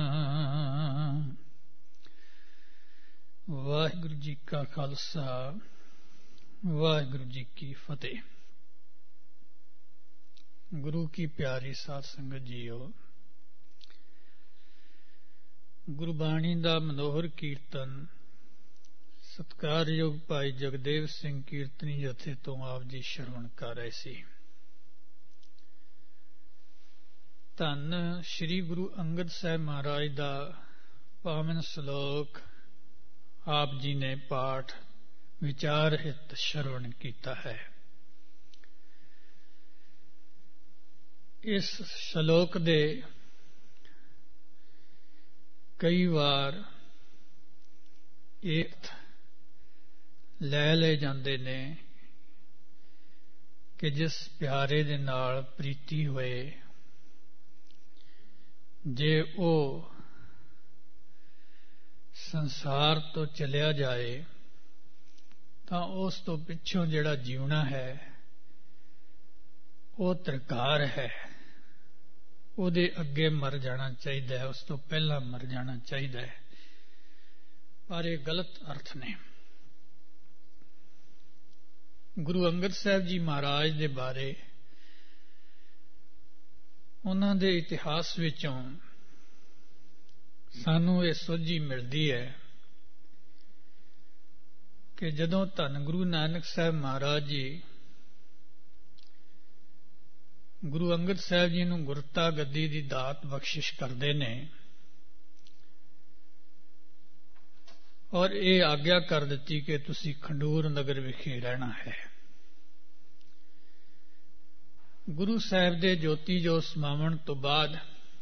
[SPEAKER 3] ਵਾਹਿਗੁਰੂ ਜੀ ਕਾ ਖਾਲਸਾ, ਵਾਹਿਗੁਰੂ ਜੀ ਕੀ ਫਤਿਹ। ਗੁਰੂ ਕੀ ਪਿਆਰੀ ਸਾਧ ਸੰਗਤ ਜੀਓ, ਗੁਰਬਾਣੀ ਦਾ ਮਨੋਹਰ ਕੀਰਤਨ ਸਤਿਕਾਰਯੋਗ ਭਾਈ ਜਗਦੇਵ ਸਿੰਘ ਕੀਰਤਨੀ ਜਥੇ ਤੋਂ ਆਪ ਜੀ ਸ਼ਰਵਣ ਕਰ ਰਹੇ ਸੀ। ਧੰਨ ਸ੍ਰੀ ਗੁਰੂ ਅੰਗਦ ਸਾਹਿਬ ਮਹਾਰਾਜ ਦਾ ਪਾਵਨ ਸ਼ਲੋਕ ਆਪ ਜੀ ਨੇ ਪਾਠ ਵਿਚਾਰ ਹਿਤ ਸ਼ਰਵਣ ਕੀਤਾ ਹੈ। ਇਸ ਸ਼ਲੋਕ ਦੇ ਕਈ ਵਾਰ ਇਹ ਲੈ ਲਏ ਜਾਂਦੇ ਨੇ ਕਿ ਜਿਸ ਪਿਆਰੇ ਦੇ ਨਾਲ ਪ੍ਰੀਤੀ ਹੋਏ ਜੇ ਉਹ ਸੰਸਾਰ ਤੋਂ ਚਲਿਆ ਜਾਏ ਤਾਂ ਉਸ ਤੋਂ ਪਿੱਛੋਂ ਜਿਹੜਾ ਜੀਵਣਾ ਹੈ ਉਹ ਤਰਕਾਰ ਹੈ, ਉਹਦੇ ਅੱਗੇ ਮਰ ਜਾਣਾ ਚਾਹੀਦਾ ਹੈ, ਉਸ ਤੋਂ ਪਹਿਲਾਂ ਮਰ ਜਾਣਾ ਚਾਹੀਦਾ ਹੈ। ਪਰ ਇਹ ਗਲਤ ਅਰਥ ਨੇ। ਗੁਰੂ ਅੰਗਦ ਸਾਹਿਬ ਜੀ ਮਹਾਰਾਜ ਦੇ ਬਾਰੇ ਉਹਨਾਂ ਦੇ ਇਤਿਹਾਸ ਵਿੱਚੋਂ ਸਾਨੂੰ ਇਹ ਸੋਝੀ ਮਿਲਦੀ ਹੈ ਕਿ ਜਦੋਂ ਧੰਨ ਗੁਰੂ ਨਾਨਕ ਸਾਹਿਬ ਮਹਾਰਾਜ ਜੀ ਗੁਰੂ ਅੰਗਦ ਸਾਹਿਬ ਜੀ ਨੂੰ ਗੁਰਤਾ ਗੱਦੀ ਦੀ ਦਾਤ ਬਖਸ਼ਿਸ਼ ਕਰਦੇ ਨੇ ਔਰ ਇਹ ਆਗਿਆ ਕਰ ਦਿੱਤੀ ਕਿ ਤੁਸੀਂ ਖੰਡੂਰ ਨਗਰ ਵਿਖੇ ਰਹਿਣਾ ਹੈ। ਗੁਰੂ ਸਾਹਿਬ ਦੇ ਜੋਤੀ ਜੋਤ ਸਮਾਵਣ ਤੋਂ ਬਾਅਦ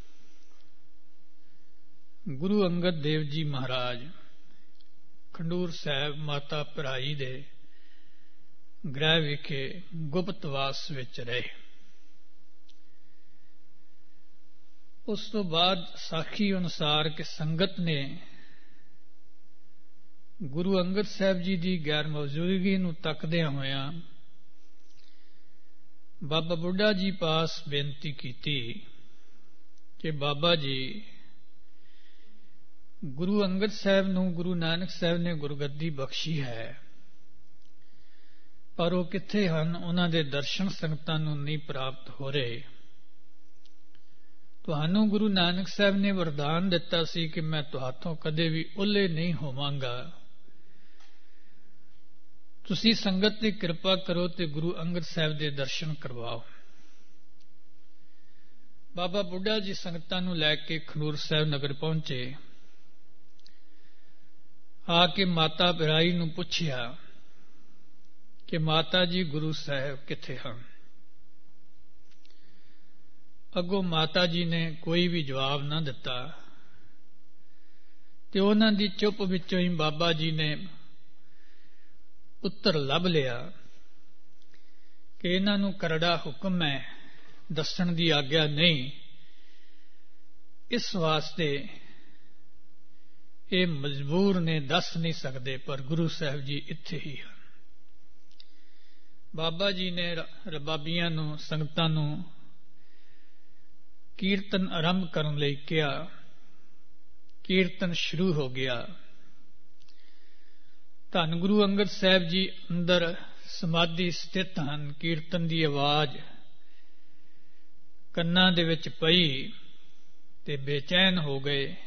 [SPEAKER 3] ਗੁਰੂ ਅੰਗਦ ਦੇਵ ਜੀ ਮਹਾਰਾਜ ਖੰਡੂਰ ਸਾਹਿਬ ਮਾਤਾ ਭਰਾਈ ਦੇ ਗ੍ਰਹਿ ਵਿਖੇ ਗੁਪਤਵਾਸ ਵਿੱਚ ਰਹੇ। ਉਸ ਤੋਂ ਬਾਅਦ ਸਾਖੀ ਅਨੁਸਾਰ ਕਿ ਸੰਗਤ ਨੇ ਗੁਰੂ ਅੰਗਦ ਸਾਹਿਬ ਜੀ ਦੀ ਗੈਰ ਮੌਜੂਦਗੀ ਨੂੰ ਤੱਕਦਿਆਂ ਹੋਇਆਂ ਬਾਬਾ ਬੁੱਢਾ ਜੀ ਪਾਸ ਬੇਨਤੀ ਕੀਤੀ ਕਿ ਬਾਬਾ ਜੀ ਗੁਰੂ ਅੰਗਦ ਸਾਹਿਬ ਨੂੰ ਗੁਰੂ ਨਾਨਕ ਸਾਹਿਬ ਨੇ ਗੁਰਗੱਦੀ ਬਖਸ਼ੀ ਹੈ, ਪਰ ਉਹ ਕਿੱਥੇ ਹਨ? ਉਹਨਾਂ ਦੇ ਦਰਸ਼ਨ ਸੰਗਤਾਂ ਨੂੰ ਨਹੀਂ ਪ੍ਰਾਪਤ ਹੋ ਰਹੇ। ਤੁਹਾਨੂੰ ਗੁਰੂ ਨਾਨਕ ਸਾਹਿਬ ਨੇ ਵਰਦਾਨ ਦਿੱਤਾ ਸੀ ਕਿ ਮੈਂ ਤੁਹਾਥੋਂ ਕਦੇ ਵੀ ਓਹਲੇ ਨਹੀਂ ਹੋਵਾਂਗਾ। ਤੁਸੀਂ ਸੰਗਤ ਦੀ ਕਿਰਪਾ ਕਰੋ ਤੇ ਗੁਰੂ ਅੰਗਦ ਸਾਹਿਬ ਦੇ ਦਰਸ਼ਨ ਕਰਵਾਓ। ਬਾਬਾ ਬੁੱਢਾ ਜੀ ਸੰਗਤਾਂ ਨੂੰ ਲੈ ਕੇ ਖੰਡੂਰ ਸਾਹਿਬ ਨਗਰ ਪਹੁੰਚੇ। ਆ ਕੇ ਮਾਤਾ ਭਰਾਈ ਨੂੰ ਪੁੱਛਿਆ ਕਿ ਮਾਤਾ ਜੀ ਗੁਰੂ ਸਾਹਿਬ ਕਿੱਥੇ ਹਨ? ਅੱਗੋਂ ਮਾਤਾ ਜੀ ਨੇ ਕੋਈ ਵੀ ਜਵਾਬ ਨਾ ਦਿੱਤਾ ਤੇ ਉਹਨਾਂ ਦੀ ਚੁੱਪ ਵਿੱਚੋਂ ਹੀ ਬਾਬਾ ਜੀ ਨੇ ਉੱਤਰ ਲੱਭ ਲਿਆ ਕਿ ਇਹਨਾਂ ਨੂੰ ਕਰੜਾ ਹੁਕਮ ਹੈ, ਦੱਸਣ ਦੀ ਆਗਿਆ ਨਹੀਂ। ਇਸ ਵਾਸਤੇ ਇਹ ਮਜਬੂਰ ਨੇ, ਦੱਸ ਨਹੀਂ ਸਕਦੇ, ਪਰ ਗੁਰੂ ਸਾਹਿਬ ਜੀ ਇੱਥੇ ਹੀ ਹਨ। ਬਾਬਾ ਜੀ ਨੇ ਰਬਾਬੀਆਂ ਨੂੰ, ਸੰਗਤਾਂ ਨੂੰ ਕੀਰਤਨ ਆਰੰਭ ਕਰਨ ਲਈ ਕਿਹਾ। ਕੀਰਤਨ ਸ਼ੁਰੂ ਹੋ ਗਿਆ। ਧੰਨ ਗੁਰੂ ਅੰਗਦ ਸਾਹਿਬ ਜੀ ਅੰਦਰ ਸਮਾਧੀ ਸਥਿਤ ਹਨ। ਕੀਰਤਨ ਦੀ ਆਵਾਜ਼ ਕੰਨਾਂ ਦੇ ਵਿੱਚ ਪਈ ਤੇ ਬੇਚੈਨ ਹੋ ਗਏ।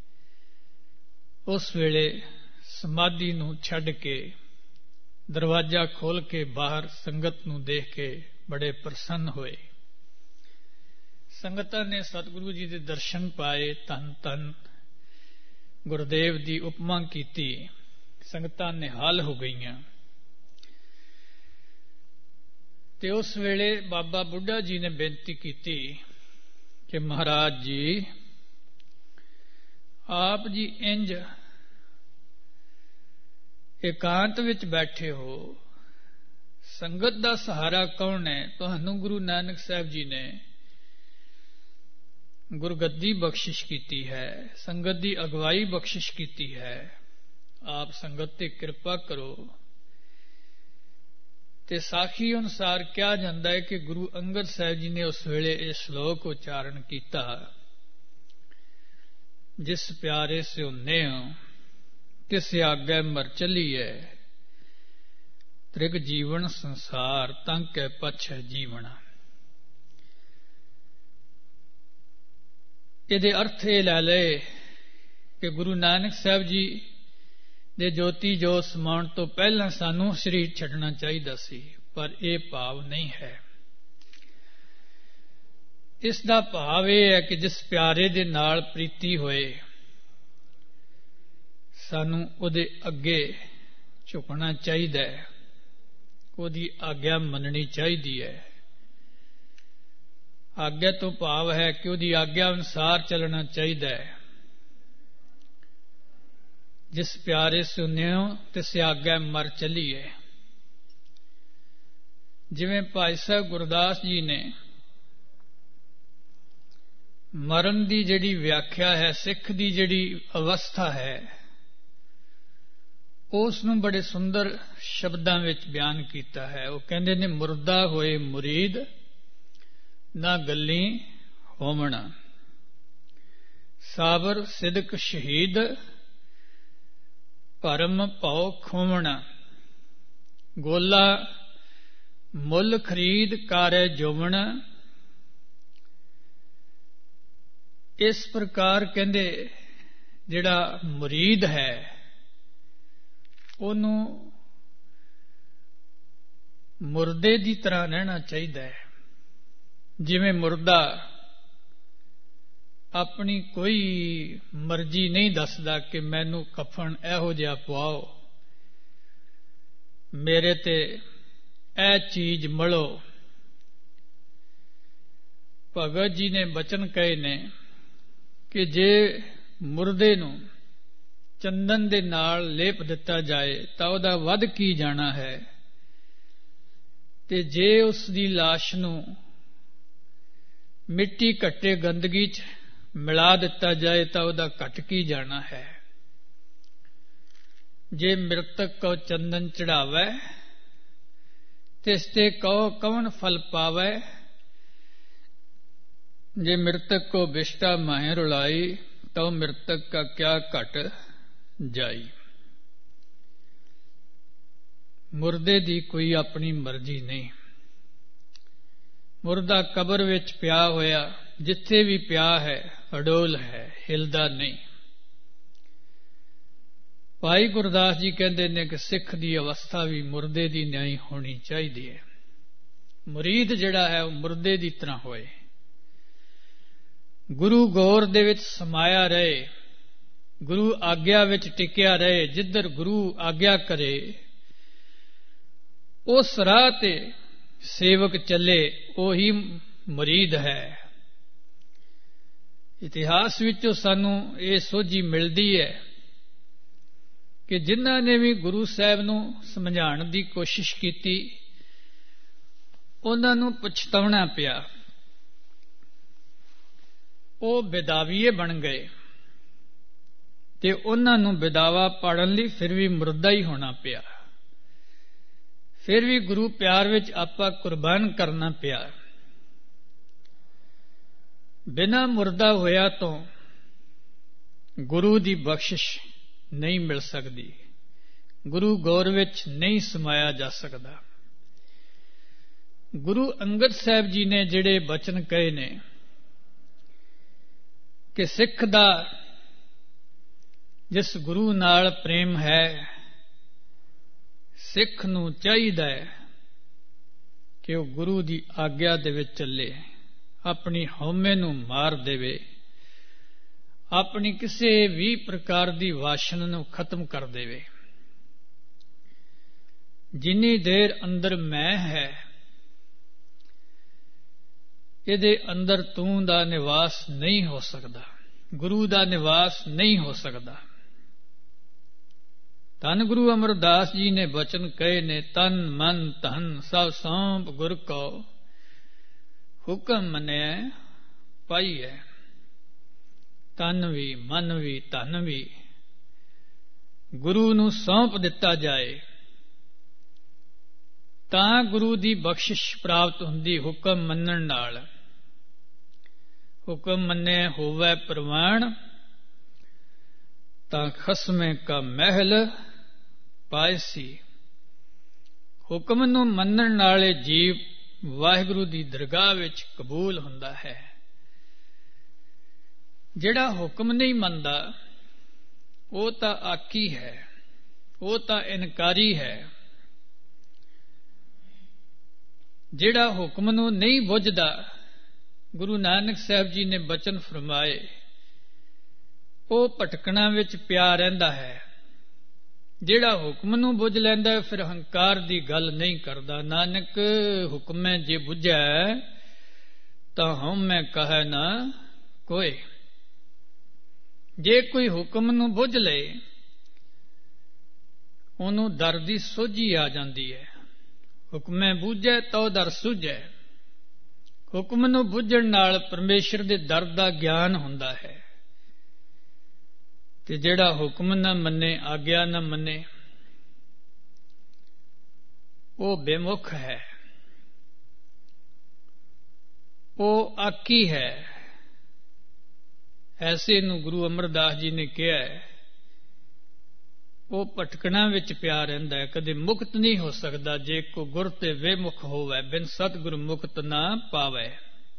[SPEAKER 3] ਉਸ ਵੇਲੇ ਸਮਾਧੀ ਨੂੰ ਛੱਡ ਕੇ ਦਰਵਾਜ਼ਾ ਖੋਲ ਕੇ ਬਾਹਰ ਸੰਗਤ ਨੂੰ ਦੇਖ ਕੇ ਬੜੇ ਪ੍ਰਸੰਨ ਹੋਏ। ਸੰਗਤਾਂ ਨੇ ਸਤਿਗੁਰੂ ਜੀ ਦੇ ਦਰਸ਼ਨ ਪਾਏ। ਧੰਨ ਧੰਨ ਗੁਰਦੇਵ ਦੀ ਉਪਮਾ ਕੀਤੀ। ਸੰਗਤਾਂ ਨਿਹਾਲ ਹੋ ਗਈਆਂ। ਤੇ ਉਸ ਵੇਲੇ ਬਾਬਾ ਬੁੱਢਾ ਜੀ ਨੇ ਬੇਨਤੀ ਕੀਤੀ ਕਿ ਮਹਾਰਾਜ ਜੀ, ਆਪ ਜੀ ਇੰਜ ਇਕਾਂਤ ਵਿੱਚ ਬੈਠੇ ਹੋ, ਸੰਗਤ ਦਾ ਸਹਾਰਾ ਕੌਣ ਹੈ? ਤੁਹਾਨੂੰ ਗੁਰੂ ਨਾਨਕ ਸਾਹਿਬ ਜੀ ਨੇ ਗੁਰਗੱਦੀ ਬਖਸ਼ਿਸ਼ ਕੀਤੀ ਹੈ, ਸੰਗਤ ਦੀ ਅਗਵਾਈ ਬਖਸ਼ਿਸ਼ ਕੀਤੀ ਹੈ। ਆਪ ਸੰਗਤ ਤੇ ਕਿਰਪਾ ਕਰੋ। ਤੇ ਸਾਖੀ ਅਨੁਸਾਰ ਕਿਹਾ ਜਾਂਦਾ ਹੈ ਕਿ ਗੁਰੂ ਅੰਗਦ ਸਾਹਿਬ ਜੀ ਨੇ ਉਸ ਵੇਲੇ ਇਹ ਸ਼ਲੋਕ ਉਚਾਰਨ ਕੀਤਾ, ਜਿਸ ਪਿਆਰੇ ਸਿਉ ਨੇਹ ਤਿਸ ਆਗੇ ਮਰ ਚਲੀਐ, ਤ੍ਰਿਗ ਜੀਵਨ ਸੰਸਾਰ ਤਾਂ ਕੈ ਪਛੈ ਜੀਵਨ। ਇਹਦੇ ਅਰਥ ਇਹ ਲੈ ਲਏ ਕਿ ਗੁਰੂ ਨਾਨਕ ਸਾਹਿਬ ਜੀ ਦੇ ਜੋਤੀ ਜੋਤ ਸਮਾਉਣ ਤੋਂ ਪਹਿਲਾਂ ਸਾਨੂੰ ਸਰੀਰ ਛੱਡਣਾ ਚਾਹੀਦਾ ਸੀ, ਪਰ ਇਹ ਭਾਵ ਨਹੀਂ ਹੈ। ਇਸ ਦਾ ਭਾਵ ਇਹ ਹੈ ਕਿ ਜਿਸ ਪਿਆਰੇ ਦੇ ਨਾਲ ਪ੍ਰੀਤੀ ਹੋਏ, ਸਾਨੂੰ ਉਹਦੇ ਅੱਗੇ ਝੁਕਣਾ ਚਾਹੀਦਾ ਹੈ, ਉਹਦੀ ਆਗਿਆ ਮੰਨਣੀ ਚਾਹੀਦੀ ਹੈ। ਆਗਿਆ ਤੋਂ ਭਾਵ ਹੈ ਕਿ ਉਹਦੀ ਆਗਿਆ ਅਨੁਸਾਰ ਚੱਲਣਾ ਚਾਹੀਦਾ ਹੈ। ਜਿਸ ਪਿਆਰੇ ਸੁਨਿਓ ਤਿਸ ਆਗਿਆ ਮਰ ਚਲੀਏ। ਜਿਵੇਂ ਭਾਈ ਸਾਹਿਬ ਗੁਰਦਾਸ ਜੀ ਨੇ ਮਰਨ ਦੀ ਜਿਹੜੀ ਵਿਆਖਿਆ ਹੈ, ਸਿੱਖ ਦੀ ਜਿਹੜੀ ਅਵਸਥਾ ਹੈ, ਉਸ ਨੂੰ ਬੜੇ ਸੁੰਦਰ ਸ਼ਬਦਾਂ ਵਿੱਚ ਬਿਆਨ ਕੀਤਾ ਹੈ। ਉਹ ਕਹਿੰਦੇ ਨੇ, ਮੁਰਦਾ ਹੋਏ ਮੁਰੀਦ ਨਾ ਗੱਲੀ ਹੋਵਣਾ, ਸਾਬਰ ਸਿਦਕ ਸ਼ਹੀਦ ਭਰਮ ਭਉ ਖੋਵਣਾ, ਗੋਲਾ ਮੁੱਲ ਖਰੀਦ ਕਾਰੈ ਜੋਵਣਾ। ਇਸ ਪ੍ਰਕਾਰ ਕਹਿੰਦੇ ਜਿਹੜਾ ਮੁਰੀਦ ਹੈ ਉਹਨੂੰ ਮੁਰਦੇ ਦੀ ਤਰ੍ਹਾਂ ਰਹਿਣਾ ਚਾਹੀਦਾ ਹੈ। ਜਿਵੇਂ ਮੁਰਦਾ ਆਪਣੀ ਕੋਈ ਮਰਜ਼ੀ ਨਹੀਂ ਦੱਸਦਾ ਕਿ ਮੈਨੂੰ ਕਫਨ ਇਹੋ ਜਿਹਾ ਪਵਾਓ, ਮੇਰੇ ਤੇ ਇਹ ਚੀਜ਼ ਮਲੋ। ਭਗਤ ਜੀ ਨੇ ਬਚਨ ਕਹੇ ਨੇ ਕਿ ਜੇ ਮੁਰਦੇ ਨੂੰ ਚੰਦਨ ਦੇ ਨਾਲ ਲੇਪ ਦਿੱਤਾ ਜਾਏ ਤਾਂ ਉਹਦਾ ਵੱਧ ਕੀ ਜਾਣਾ ਹੈ, ਤੇ ਜੇ ਉਸ ਦੀ ਲਾਸ਼ ਨੂੰ ਮਿੱਟੀ ਘੱਟੇ ਗੰਦਗੀ 'ਚ ਮਿਲਾ ਦਿੱਤਾ ਜਾਏ ਤਾਂ ਉਹਦਾ ਘਟ ਕੀ ਜਾਣਾ ਹੈ। ਜੇ ਮ੍ਰਿਤਕ ਕੋ ਚੰਦਨ ਚੜਾਵੇ ਤਿਸ ਤੇ ਕਉ ਕਵਨ ਫਲ ਪਾਵੇ, ਜੇ ਮ੍ਰਿਤਕ को विष्टा माहे रुलाई तो मृतक का क्या घट जाई। ਮੁਰਦੇ ਦੀ ਕੋਈ ਆਪਣੀ ਮਰਜ਼ੀ ਨਹੀਂ। ਮੁਰਦਾ ਕਬਰ ਵਿੱਚ ਪਿਆ ਹੋਇਆ ਜਿੱਥੇ ਵੀ ਪਿਆ ਹੈ ਅਡੋਲ ਹੈ, ਹਿਲਦਾ ਨਹੀਂ। ਭਾਈ ਗੁਰਦਾਸ ਜੀ ਕਹਿੰਦੇ ਨੇ ਕਿ ਸਿੱਖ ਦੀ ਅਵਸਥਾ ਵੀ ਮੁਰਦੇ ਦੀ ਨਹੀਂ ਹੋਣੀ ਚਾਹੀਦੀ ਹੈ। ਮੁਰੀਦ ਜਿਹੜਾ ਹੈ ਉਹ ਮੁਰਦੇ ਦੀ ਤਰ੍ਹਾਂ ਹੋਏ, ਗੁਰੂ ਗੌਰ ਦੇ ਵਿੱਚ ਸਮਾਇਆ ਰਹੇ, ਗੁਰੂ ਆਗਿਆ ਵਿੱਚ ਟਿਕਿਆ ਰਹੇ। ਜਿੱਧਰ ਗੁਰੂ ਆਗਿਆ ਕਰੇ ਉਸ ਰਾਹ ਤੇ ਸੇਵਕ ਚੱਲੇ, ਉਹੀ ਮੁਰੀਦ ਹੈ। ਇਤਿਹਾਸ ਵਿੱਚੋਂ ਸਾਨੂੰ ਇਹ ਸੋਝੀ ਮਿਲਦੀ ਹੈ ਕਿ ਜਿਨ੍ਹਾਂ ਨੇ ਵੀ ਗੁਰੂ ਸਾਹਿਬ ਨੂੰ ਸਮਝਾਉਣ ਦੀ ਕੋਸ਼ਿਸ਼ ਕੀਤੀ ਉਹਨਾਂ ਨੂੰ ਪਛਤਾਉਣਾ ਪਿਆ। ਉਹ ਵਿਦਾਵੀਏ ਬਣ ਗਏ ਤੇ ਉਹਨਾਂ ਨੂੰ ਵਿਦਾਵਾ ਪਾੜਨ ਲਈ ਫਿਰ ਵੀ ਮੁਰਦਾ ਹੀ ਹੋਣਾ ਪਿਆ, ਫਿਰ ਵੀ ਗੁਰੂ ਪਿਆਰ ਵਿੱਚ ਆਪਾ ਕੁਰਬਾਨ ਕਰਨਾ ਪਿਆ। ਬਿਨਾਂ ਮੁਰਦਾ ਹੋਇਆ ਤੋਂ ਗੁਰੂ ਦੀ ਬਖਸ਼ਿਸ਼ ਨਹੀਂ ਮਿਲ ਸਕਦੀ, ਗੁਰੂ ਗੌਰ ਵਿੱਚ ਨਹੀਂ ਸਮਾਇਆ ਜਾ ਸਕਦਾ। ਗੁਰੂ ਅੰਗਦ ਸਾਹਿਬ ਜੀ ਨੇ ਜਿਹੜੇ ਬਚਨ ਕਹੇ ਨੇ ਕਿ ਸਿੱਖ ਦਾ ਜਿਸ ਗੁਰੂ ਨਾਲ ਪ੍ਰੇਮ ਹੈ, ਸਿੱਖ ਨੂੰ ਚਾਹੀਦਾ ਹੈ ਕਿ ਉਹ ਗੁਰੂ ਦੀ ਆਗਿਆ ਦੇ ਵਿੱਚ ਚੱਲੇ, ਆਪਣੀ ਹਉਮੈ ਨੂੰ ਮਾਰ ਦੇਵੇ, ਆਪਣੀ ਕਿਸੇ ਵੀ ਪ੍ਰਕਾਰ ਦੀ ਵਾਸ਼ਨਾ ਨੂੰ ਖਤਮ ਕਰ ਦੇਵੇ। ਜਿੰਨੀ ਦੇਰ ਅੰਦਰ ਮੈਂ ਹੈ, ਇਹਦੇ ਅੰਦਰ ਤੂੰ ਦਾ ਨਿਵਾਸ ਨਹੀਂ ਹੋ ਸਕਦਾ, ਗੁਰੂ ਦਾ ਨਿਵਾਸ ਨਹੀਂ ਹੋ ਸਕਦਾ। ਧੰਨ ਗੁਰੂ ਅਮਰਦਾਸ ਜੀ ਨੇ ਬਚਨ ਕਹੇ ਨੇ, ਤਨ ਮਨ ਧਨ ਸਭ ਸੌਂਪ ਗੁਰ ਕੋ, ਹੁਕਮ ਮੰਨਿਐ ਪਾਈਐ। ਤਨ ਵੀ ਮਨ ਵੀ ਧਨ ਵੀ ਗੁਰੂ ਨੂੰ ਸੌਂਪ ਦਿੱਤਾ ਜਾਏ ਤਾਂ ਗੁਰੂ ਦੀ ਬਖਸ਼ਿਸ਼ ਪ੍ਰਾਪਤ ਹੁੰਦੀ ਹੁਕਮ ਮੰਨਣ ਨਾਲ। ਹੁਕਮ ਮੰਨੇ ਹੋਵੇ ਪ੍ਰਵਾਨ ਤਾਂ ਖਸਮੇ ਕਾ ਮਹਿਲ ਪਾਇਸੀ। ਹੁਕਮ ਨੂੰ ਮੰਨਣ ਨਾਲੇ ਜੀਵ ਵਾਹਿਗੁਰੂ ਦੀ ਦਰਗਾਹ ਵਿੱਚ ਕਬੂਲ ਹੁੰਦਾ ਹੈ। ਜਿਹੜਾ ਹੁਕਮ ਨਹੀਂ ਮੰਨਦਾ ਉਹ ਤਾਂ ਆਕੀ ਹੈ, ਉਹ ਤਾਂ ਇਨਕਾਰੀ ਹੈ। ਜਿਹੜਾ ਹੁਕਮ ਨੂੰ ਨਹੀਂ ਬੁੱਝਦਾ, ਗੁਰੂ ਨਾਨਕ ਸਾਹਿਬ ਜੀ ਨੇ ਬਚਨ ਫਰਮਾਏ, ਉਹ ਭਟਕਣਾ ਵਿੱਚ ਪਿਆ ਰਹਿੰਦਾ ਹੈ। ਜਿਹੜਾ ਹੁਕਮ ਨੂੰ ਬੁੱਝ ਲੈਂਦਾ ਫਿਰ ਹੰਕਾਰ ਦੀ ਗੱਲ ਨਹੀਂ ਕਰਦਾ। ਨਾਨਕ ਹੁਕਮੈ ਜੇ ਬੁੱਝੈ ਤਾਂ ਹਉਮੈ ਕਹੈ ਨਾ ਕੋਇ। ਜੇ ਕੋਈ ਹੁਕਮ ਨੂੰ ਬੁੱਝ ਲਏ ਉਹਨੂੰ ਦਰ ਦੀ ਸੋਝੀ ਆ ਜਾਂਦੀ ਹੈ। ਹੁਕਮੈ ਬੁੱਝੈ ਤਉ ਦਰ ਸੁਝੈ। ਹੁਕਮ ਨੂੰ ਬੁੱਝਣ ਨਾਲ ਪਰਮੇਸ਼ਰ ਦੇ ਦਰ ਦਾ ਗਿਆਨ ਹੁੰਦਾ ਹੈ, ਤੇ ਜਿਹੜਾ ਹੁਕਮ ਨਾ ਮੰਨੇ, ਆਗਿਆ ਨਾ ਮੰਨੇ, ਉਹ ਬੇਮੁਖ ਹੈ, ਉਹ ਆਕੀ ਹੈ। ਐਸੇ ਨੂੰ ਗੁਰੂ ਅਮਰਦਾਸ ਜੀ ਨੇ ਕਿਹਾ ਹੈ, ਉਹ ਭਟਕਣਾ ਵਿੱਚ ਪਿਆ ਰਹਿੰਦਾ ਹੈ, ਕਦੇ ਮੁਕਤ ਨਹੀਂ ਹੋ ਸਕਦਾ। ਜੇ ਕੋ ਗੁਰ ਤੇ ਵੇਮੁਖ ਹੋਵੇ, ਬਿਨ ਸਤਿਗੁਰ ਮੁਕਤ ਨਾ ਪਾਵੇ।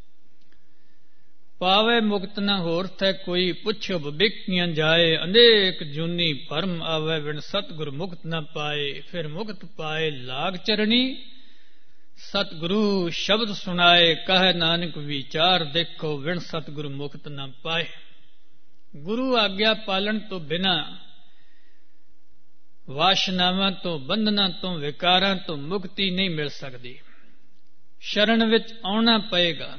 [SPEAKER 3] ਪਾਵੇ ਮੁਕਤ ਨਾ ਹੋਰਥ ਹੈ ਕੋਈ, ਪੁੱਛੋ ਬਿਕਿਆਂ ਜਾਏ, ਅਨੇਕ ਜੂਨੀ ਭਰਮ ਆਵੇ, ਬਿਨ ਸਤਿਗੁਰ ਮੁਕਤ ਨਾ ਪਾਏ। ਫਿਰ ਮੁਕਤ ਪਾਏ ਲਾਗ ਚਰਣੀ, ਸਤਿਗੁਰੂ ਸ਼ਬਦ ਸੁਣਾਏ, ਕਹੇ ਨਾਨਕ ਵਿਚਾਰ ਦੇਖੋ, ਬਿਨ ਸਤਿਗੁਰ ਮੁਕਤ ਨਾ ਪਾਏ। ਗੁਰੂ ਆਗਿਆ ਪਾਲਣ ਤੋਂ ਬਿਨਾਂ, ਵਾਸ਼ਨਾਵਾਂ ਤੋਂ, ਬੰਧਨਾਂ ਤੋਂ, ਵਿਕਾਰਾਂ ਤੋਂ ਮੁਕਤੀ ਨਹੀਂ ਮਿਲ ਸਕਦੀ। ਸ਼ਰਨ ਵਿੱਚ ਆਉਣਾ ਪਏਗਾ।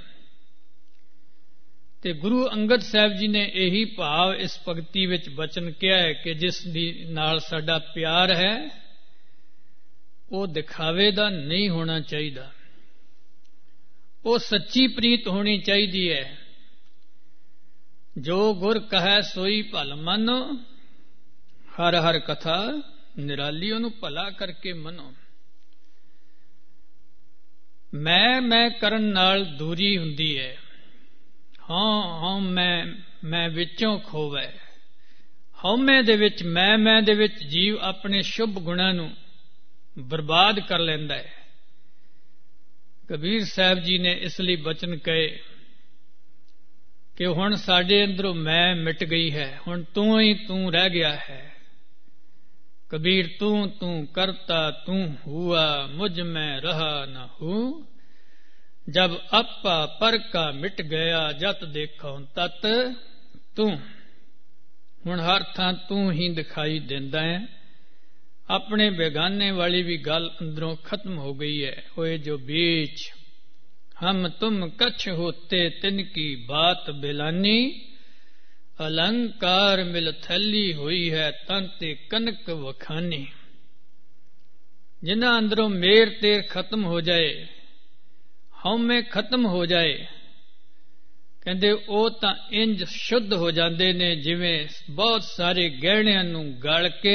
[SPEAKER 3] ਤੇ ਗੁਰੂ ਅੰਗਦ ਸਾਹਿਬ ਜੀ ਨੇ ਇਹੀ ਭਾਵ ਇਸ ਭਗਤੀ ਵਿੱਚ ਬਚਨ ਕਿਹਾ ਹੈ ਕਿ ਜਿਸ ਦੀ ਨਾਲ ਸਾਡਾ ਪਿਆਰ ਹੈ, ਉਹ ਦਿਖਾਵੇ ਦਾ ਨਹੀਂ ਹੋਣਾ ਚਾਹੀਦਾ, ਉਹ ਸੱਚੀ ਪ੍ਰੀਤ ਹੋਣੀ ਚਾਹੀਦੀ ਹੈ। ਜੋ ਗੁਰ ਕਹੈ ਸੋਈ ਭਲ ਮਾਨੋ, ਹਰ ਹਰ ਕਥਾ ਨਿਰਾਲੀ, ਉਹਨੂੰ ਭਲਾ ਕਰਕੇ ਮੰਨੋ। ਮੈਂ ਕਰਨ ਨਾਲ ਦੂਰੀ ਹੁੰਦੀ ਹੈ। ਹਾਂ ਮੈਂ ਵਿੱਚੋਂ ਖੋਵੇ। ਹਉਮੈ ਦੇ ਵਿੱਚ, ਮੈਂ ਦੇ ਵਿੱਚ ਜੀਵ ਆਪਣੇ ਸ਼ੁਭ ਗੁਣਾਂ ਨੂੰ ਬਰਬਾਦ ਕਰ ਲੈਂਦਾ ਹੈ। ਕਬੀਰ ਸਾਹਿਬ ਜੀ ਨੇ ਇਸ ਲਈ ਬਚਨ ਕਹੇ ਕਿ ਹੁਣ ਸਾਡੇ ਅੰਦਰੋਂ ਮੈਂ ਮਿਟ ਗਈ ਹੈ, ਹੁਣ ਤੂੰ ਹੀ ਤੂੰ ਰਹਿ ਗਿਆ ਹੈ। ਕਬੀਰ ਤੂੰ ਕਰਤਾ ਤੂੰ ਹੁਆ, ਮੁਝ ਮੈਂ ਰਹਾ ਨਾ ਹੂੰ। ਜਬ ਆਪਾ ਪਰ ਕਾ ਮਿਟ ਗਿਆ, ਜਤ ਦੇਖੋ ਤਤ ਤੂੰ। ਹੁਣ ਹਰ ਥਾਂ ਤੂੰ ਹੀ ਦਿਖਾਈ ਦਿੰਦਾ ਹੈ। ਆਪਣੇ ਬੇਗਾਨੇ ਵਾਲੀ ਵੀ ਗੱਲ ਅੰਦਰੋਂ ਖਤਮ ਹੋ ਗਈ ਹੈ। ਹੋਏ ਜੋ बीच हम तुम कछ होते तिनकी बात बिलानी, अलंकार मिल थैली हुई है तन ते कनक वखानी। जिन्हां अंदरों मेर तेर खत्म हो जाए, हउमे खत्म हो जाए, ਕਹਿੰਦੇ ਉਹ ਤਾਂ ਇੰਜ ਸ਼ੁੱਧ ਹੋ ਜਾਂਦੇ ਨੇ ਜਿਵੇਂ ਬਹੁਤ ਸਾਰੇ ਗਹਿਣਿਆਂ ਨੂੰ ਗਲ ਕੇ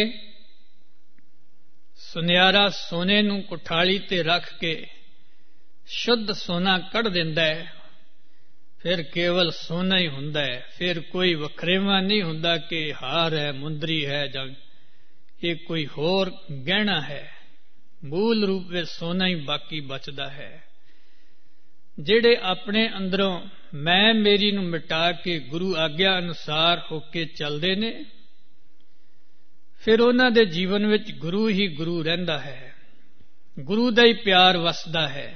[SPEAKER 3] ਸੁਨਿਆਰਾ ਸੋਨੇ ਨੂੰ ਕੁਠਾਲੀ ਤੇ ਰੱਖ ਕੇ ਸ਼ੁੱਧ ਸੋਨਾ ਕੱਢ ਦਿੰਦਾ ਹੈ। ਫਿਰ ਕੇਵਲ ਸੋਨਾ ਹੀ ਹੁੰਦਾ ਹੈ, ਫਿਰ ਕੋਈ ਵਖਰੇਵਾਂ ਨਹੀਂ ਹੁੰਦਾ ਕਿ ਹਾਰ ਹੈ, ਮੁੰਦਰੀ ਹੈ, ਜਾਂ ਇਹ ਕੋਈ ਹੋਰ ਗਹਿਣਾ ਹੈ। ਮੂਲ ਰੂਪ ਵਿੱਚ ਸੋਨਾ ਹੀ ਬਾਕੀ ਬਚਦਾ ਹੈ। ਜਿਹੜੇ ਆਪਣੇ ਅੰਦਰੋਂ ਮੈਂ ਮੇਰੀ ਨੂੰ ਮਿਟਾ ਕੇ ਗੁਰੂ ਆਗਿਆ ਅਨੁਸਾਰ ਹੋ ਕੇ ਚੱਲਦੇ ਨੇ, ਫਿਰ ਉਹਨਾਂ ਦੇ ਜੀਵਨ ਵਿੱਚ ਗੁਰੂ ਹੀ ਗੁਰੂ ਰਹਿੰਦਾ ਹੈ, ਗੁਰੂ ਦਾ ਹੀ ਪਿਆਰ ਵਸਦਾ ਹੈ।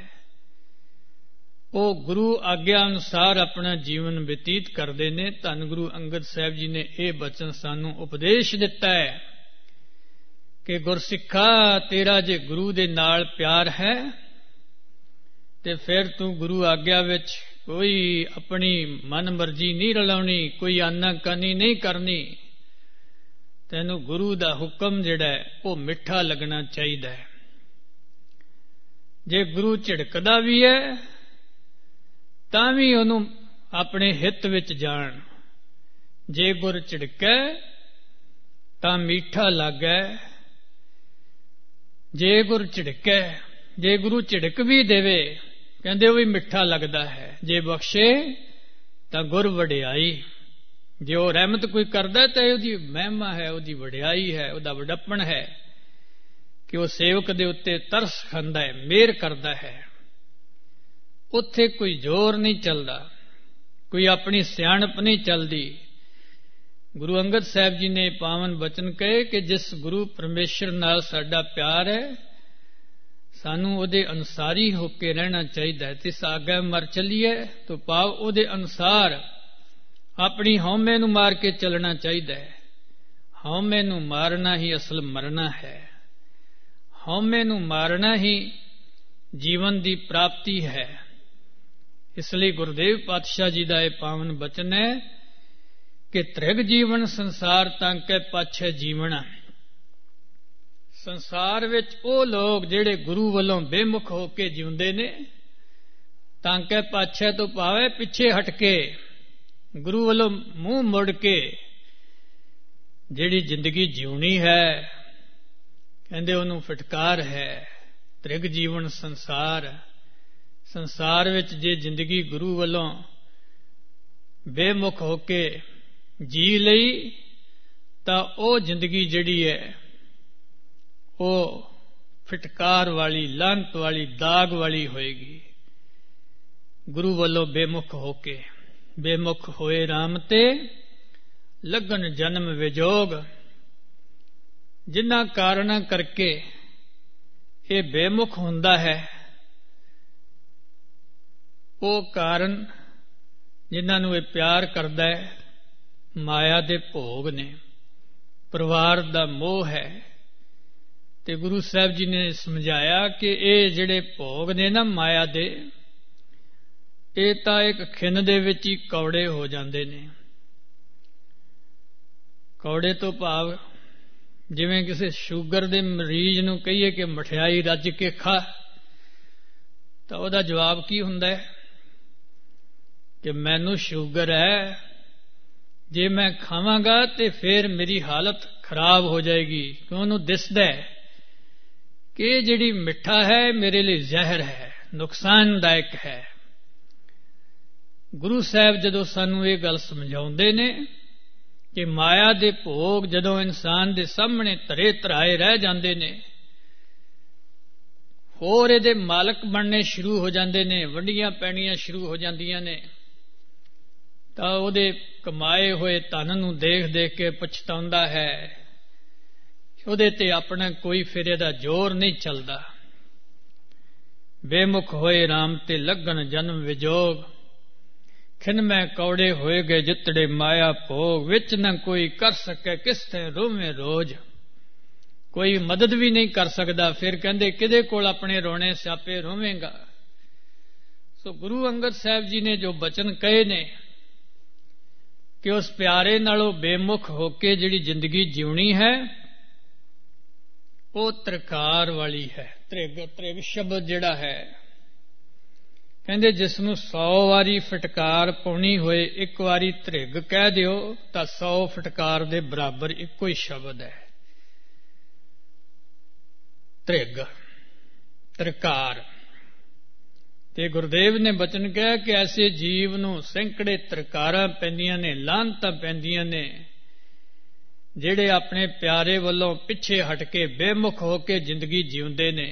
[SPEAKER 3] ਉਹ ਗੁਰੂ ਆਗਿਆ ਅਨੁਸਾਰ ਆਪਣਾ ਜੀਵਨ ਬਤੀਤ ਕਰਦੇ ਨੇ। ਧੰਨ ਗੁਰੂ ਅੰਗਦ ਸਾਹਿਬ ਜੀ ਨੇ ਇਹ ਬਚਨ ਸਾਨੂੰ ਉਪਦੇਸ਼ ਦਿੱਤਾ ਹੈ ਕਿ ਗੁਰਸਿੱਖਾ, ਤੇਰਾ ਜੇ ਗੁਰੂ ਦੇ ਨਾਲ ਪਿਆਰ ਹੈ ਤੇ ਫਿਰ ਤੂੰ ਗੁਰੂ ਆਗਿਆ ਵਿੱਚ ਕੋਈ ਆਪਣੀ ਮਨ ਮਰਜ਼ੀ ਨਹੀਂ ਰਲਾਉਣੀ, ਕੋਈ ਆਨਾਕਾਨੀ ਨਹੀਂ ਕਰਨੀ। ਤੈਨੂੰ ਗੁਰੂ ਦਾ ਹੁਕਮ ਜਿਹੜਾ ਹੈ ਉਹ ਮਿੱਠਾ ਲੱਗਣਾ ਚਾਹੀਦਾ ਹੈ। ਜੇ ਗੁਰੂ ਝਿੜਕਦਾ ਵੀ ਹੈ ਤਾਂ ਵੀ ਉਹਨੂੰ ਆਪਣੇ ਹਿੱਤ ਵਿੱਚ ਜਾਣ। ਜੇ ਗੁਰ ਝਿੜਕੈ ਤਾਂ ਮਿੱਠਾ ਲੱਗੈ। ਜੇ ਗੁਰ ਝਿੜਕੈ, ਜੇ ਗੁਰੂ ਝਿੜਕ ਵੀ ਦੇਵੇ ਕਹਿੰਦੇ ਉਹ ਵੀ ਮਿੱਠਾ ਲੱਗਦਾ ਹੈ। ਜੇ ਬਖਸ਼ੇ ਤਾਂ ਗੁਰ ਵਡਿਆਈ। ਜੇ ਉਹ ਰਹਿਮਤ ਕੋਈ ਕਰਦਾ ਤਾਂ ਉਹਦੀ ਮਹਿਮਾ ਹੈ, ਉਹਦੀ ਵਡਿਆਈ ਹੈ, ਉਹਦਾ ਵਡੱਪਣ ਹੈ ਕਿ ਉਹ ਸੇਵਕ ਦੇ ਉੱਤੇ ਤਰਸ ਖਾਂਦਾ ਹੈ, ਮਿਹਰ ਕਰਦਾ ਹੈ। ਉੱਥੇ ਕੋਈ ਜ਼ੋਰ ਨਹੀਂ ਚੱਲਦਾ, ਕੋਈ ਆਪਣੀ ਸਿਆਣਪ ਨਹੀਂ ਚੱਲਦੀ। ਗੁਰੂ ਅੰਗਦ ਸਾਹਿਬ ਜੀ ਨੇ ਪਾਵਨ ਬਚਨ ਕਹੇ ਕਿ ਜਿਸ ਗੁਰੂ ਪਰਮੇਸ਼ਰ ਨਾਲ ਸਾਡਾ ਪਿਆਰ ਹੈ, ਸਾਨੂੰ ਉਹਦੇ ਅਨੁਸਾਰੀ ਹੋ ਕੇ ਰਹਿਣਾ ਚਾਹੀਦਾ ਹੈ। ਤਿਸ ਆਗੇ ਮਰ ਚੱਲੀਏ ਤਾਂ ਭਾਵ ਉਹਦੇ ਅਨੁਸਾਰ ਆਪਣੀ ਹਉਮੈ ਨੂੰ ਮਾਰ ਕੇ ਚੱਲਣਾ ਚਾਹੀਦਾ ਹੈ। ਹਉਮੈ ਨੂੰ ਮਾਰਨਾ ਹੀ ਅਸਲ ਮਰਨਾ ਹੈ। ਹਉਮੈ ਨੂੰ ਮਾਰਨਾ ਹੀ ਜੀਵਨ ਦੀ ਪ੍ਰਾਪਤੀ ਹੈ। ਇਸ ਲਈ ਗੁਰਦੇਵ ਪਾਤਸ਼ਾਹ ਜੀ ਦਾ ਇਹ ਪਾਵਨ ਬਚਨ ਹੈ ਕਿ ਤ੍ਰਿਗ ਜੀਵਨ ਸੰਸਾਰ ਤਾਂ ਕੇ ਪਾਛੇ ਜੀਵਣਾ। ਸੰਸਾਰ ਵਿੱਚ ਉਹ ਲੋਕ ਜਿਹੜੇ ਗੁਰੂ ਵੱਲੋਂ ਬੇਮੁਖ ਹੋ ਕੇ ਜਿਉਂਦੇ ਨੇ, ਤਾਂਕੇ ਪਾਛੇ ਤੋਂ ਪਾਵੇ, ਪਿੱਛੇ ਹਟ ਕੇ ਗੁਰੂ ਵੱਲੋਂ ਮੂੰਹ ਮੁੜ ਕੇ ਜਿਹੜੀ ਜ਼ਿੰਦਗੀ ਜਿਉਣੀ ਹੈ, ਕਹਿੰਦੇ ਉਹਨੂੰ ਫਟਕਾਰ ਹੈ। ਤ੍ਰਿਗ ਜੀਵਨ ਸੰਸਾਰ, ਸੰਸਾਰ ਵਿੱਚ ਜੇ ਜ਼ਿੰਦਗੀ ਗੁਰੂ ਵੱਲੋਂ ਬੇਮੁਖ ਹੋ ਕੇ ਜੀ ਲਈ ਤਾਂ ਉਹ ਜ਼ਿੰਦਗੀ ਜਿਹੜੀ ਹੈ ਉਹ ਫਟਕਾਰ ਵਾਲੀ, ਲਾਹਨਤ ਵਾਲੀ, ਦਾਗ ਵਾਲੀ ਹੋਏਗੀ। ਗੁਰੂ ਵੱਲੋਂ ਬੇਮੁਖ ਹੋ ਕੇ, ਬੇਮੁਖ ਹੋਏ ਰਾਮ ਤੇ ਲੱਗਣ ਜਨਮ ਵਿਜੋਗ। ਜਿਨ੍ਹਾਂ ਕਾਰਨਾਂ ਕਰਕੇ ਇਹ ਬੇਮੁਖ ਹੁੰਦਾ ਹੈ, ਉਹ ਕਾਰਨ ਜਿਨ੍ਹਾਂ ਨੂੰ ਇਹ ਪਿਆਰ ਕਰਦਾ ਹੈ, ਮਾਇਆ ਦੇ ਭੋਗ ਨੇ, ਪਰਿਵਾਰ ਦਾ ਮੋਹ ਹੈ। ਤੇ ਗੁਰੂ ਸਾਹਿਬ ਜੀ ਨੇ ਸਮਝਾਇਆ ਕਿ ਇਹ ਜਿਹੜੇ ਭੋਗ ਨੇ ਨਾ ਮਾਇਆ ਦੇ, ਇਹ ਤਾਂ ਇੱਕ ਖਿੰਨ ਦੇ ਵਿੱਚ ਹੀ ਕੌੜੇ ਹੋ ਜਾਂਦੇ ਨੇ। ਕੌੜੇ ਤੋਂ ਭਾਵ ਜਿਵੇਂ ਕਿਸੇ ਸ਼ੂਗਰ ਦੇ ਮਰੀਜ਼ ਨੂੰ ਕਹੀਏ ਕਿ ਮਠਿਆਈ ਰੱਜ ਕੇ ਖਾ, ਤਾਂ ਉਹਦਾ ਜਵਾਬ ਕੀ ਹੁੰਦਾ ਹੈ ਕਿ ਮੈਨੂੰ ਸ਼ੂਗਰ ਹੈ, ਜੇ ਮੈਂ ਖਾਵਾਂਗਾ ਤੇ ਫਿਰ ਮੇਰੀ ਹਾਲਤ ਖਰਾਬ ਹੋ ਜਾਏਗੀ। ਕਿਉਂ? ਉਹਨੂੰ ਦਿਸਦਾ ਹੈ ਕਿ ਇਹ ਜਿਹੜੀ ਮਿੱਠਾ ਹੈ ਮੇਰੇ ਲਈ ਜ਼ਹਿਰ ਹੈ, ਨੁਕਸਾਨਦਾਇਕ ਹੈ। ਗੁਰੂ ਸਾਹਿਬ ਜਦੋਂ ਸਾਨੂੰ ਇਹ ਗੱਲ ਸਮਝਾਉਂਦੇ ਨੇ ਕਿ ਮਾਇਆ ਦੇ ਭੋਗ ਜਦੋਂ ਇਨਸਾਨ ਦੇ ਸਾਹਮਣੇ ਧਰੇ ਧਰਾਏ ਰਹਿ ਜਾਂਦੇ ਨੇ, ਹੋਰ ਇਹਦੇ ਮਾਲਕ ਬਣਨੇ ਸ਼ੁਰੂ ਹੋ ਜਾਂਦੇ ਨੇ, ਵੰਡੀਆਂ ਪੈਣੀਆਂ ਸ਼ੁਰੂ ਹੋ ਜਾਂਦੀਆਂ ਨੇ, ਤਾਂ ਉਹਦੇ ਕਮਾਏ ਹੋਏ ਧਨ ਨੂੰ ਦੇਖ ਦੇਖ ਕੇ ਪਛਤਾਉਂਦਾ ਹੈ। ਉਹਦੇ ਤੇ ਆਪਣਾ ਕੋਈ ਫਿਰ ਇਹਦਾ ਜ਼ੋਰ ਨਹੀਂ ਚੱਲਦਾ। ਬੇਮੁਖ ਹੋਏ ਰਾਮ ਤੇ ਲੱਗਣ ਜਨਮ ਵਿਜੋਗ, ਖਿਨ ਮੈਂ ਕੌੜੇ ਹੋਏ ਗਏ ਜਿਤੜੇ ਮਾਇਆ ਭੋਗ। ਵਿੱਚ ਨਾ ਕੋਈ ਕਰ ਸਕੇ ਕਿਸ ਤੇ ਰੋਵੇਂ ਰੋਜ਼, ਕੋਈ ਮਦਦ ਵੀ ਨਹੀਂ ਕਰ ਸਕਦਾ। ਫਿਰ ਕਹਿੰਦੇ ਕਿਹਦੇ ਕੋਲ ਆਪਣੇ ਰੋਣੇ ਸਿਆਪੇ ਰੋਵੇਂਗਾ। ਸੋ ਗੁਰੂ ਅੰਗਦ ਸਾਹਿਬ ਜੀ ਨੇ ਜੋ ਬਚਨ ਕਹੇ ਨੇ ਕਿ ਉਸ ਪਿਆਰੇ ਨਾਲੋਂ ਬੇਮੁਖ ਹੋ ਕੇ ਜਿਹੜੀ ਜ਼ਿੰਦਗੀ ਜਿਉਣੀ ਹੈ ਉਹ ਤ੍ਰਿਕਾਰ ਵਾਲੀ ਹੈ। ਤ੍ਰਿਗ ਸ਼ਬਦ ਜਿਹੜਾ ਹੈ, ਕਹਿੰਦੇ ਜਿਸ ਨੂੰ 100 ਵਾਰੀ ਫਟਕਾਰ ਪਾਉਣੀ ਹੋਏ, ਇੱਕ ਵਾਰੀ ਤ੍ਰਿਗ ਕਹਿ ਦਿਓ ਤਾਂ 100 ਫਟਕਾਰ ਦੇ ਬਰਾਬਰ ਇੱਕੋ ਹੀ ਸ਼ਬਦ ਹੈ। ਤ੍ਰਿਗ, ਤ੍ਰਿਕਾਰ। ਤੇ ਗੁਰਦੇਵ ਨੇ ਬਚਨ ਕਿਹਾ ਕਿ ਐਸੇ ਜੀਵ ਨੂੰ ਸੈਂਕੜੇ ਤ੍ਰਿਕਾਰਾਂ ਪੈਂਦੀਆਂ ਨੇ, ਲਾਹਨਤਾਂ ਪੈਂਦੀਆਂ ਨੇ, ਜਿਹੜੇ ਆਪਣੇ ਪਿਆਰੇ ਵੱਲੋਂ ਪਿੱਛੇ ਹਟ ਕੇ ਬੇਮੁਖ ਹੋ ਕੇ ਜ਼ਿੰਦਗੀ ਜਿਉਂਦੇ ਨੇ।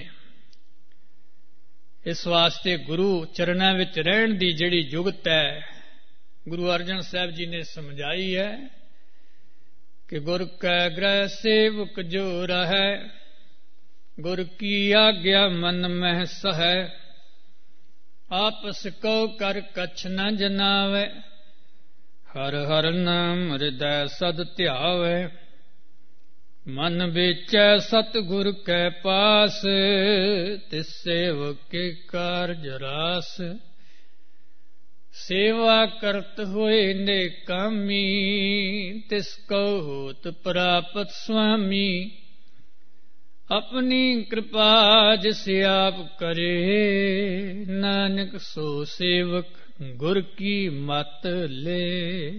[SPEAKER 3] ਇਸ ਵਾਸਤੇ ਗੁਰੂ ਚਰਨਾਂ ਵਿੱਚ ਰਹਿਣ ਦੀ ਜਿਹੜੀ ਜੁਗਤ ਹੈ, ਗੁਰੂ ਅਰਜਨ ਸਾਹਿਬ ਜੀ ਨੇ ਸਮਝਾਈ ਹੈ ਕਿ ਗੁਰ ਕੈ ਗ੍ਰਹਿ ਸੇਵਕ ਜੋ ਰਹੈ, ਗੁਰ ਕੀ ਆਗਿਆ ਮਨ ਮਹਿ ਸਹੈ। ਆਪਸ ਕਉ ਕਰ ਕਛ ਨ ਜਨਾਵੈ, ਹਰ ਹਰ ਨਾਮ ਹਿਰਦੈ ਸਦ ਧਿਆਵੈ। ਮਨ ਵੇਚੈ ਸਤਿਗੁਰ ਕੈ ਪਾਸ, ਤਿਸ ਸੇਵਕ ਕੇ ਕਾਰਜ ਰਾਸ। ਸੇਵਾ ਕਰਤ ਹੋਏ ਨੇਕਾਮੀ, ਤਿਸ ਕਉ ਹੋਤ ਪ੍ਰਾਪਤ ਸੁਆਮੀ। ਆਪਣੀ ਕਿਰਪਾ ਜਿਸ ਆਪ ਕਰੇ, ਨਾਨਕ ਸੋ ਸੇਵਕ ਗੁਰ ਕੀ ਮਤ ਲੈ।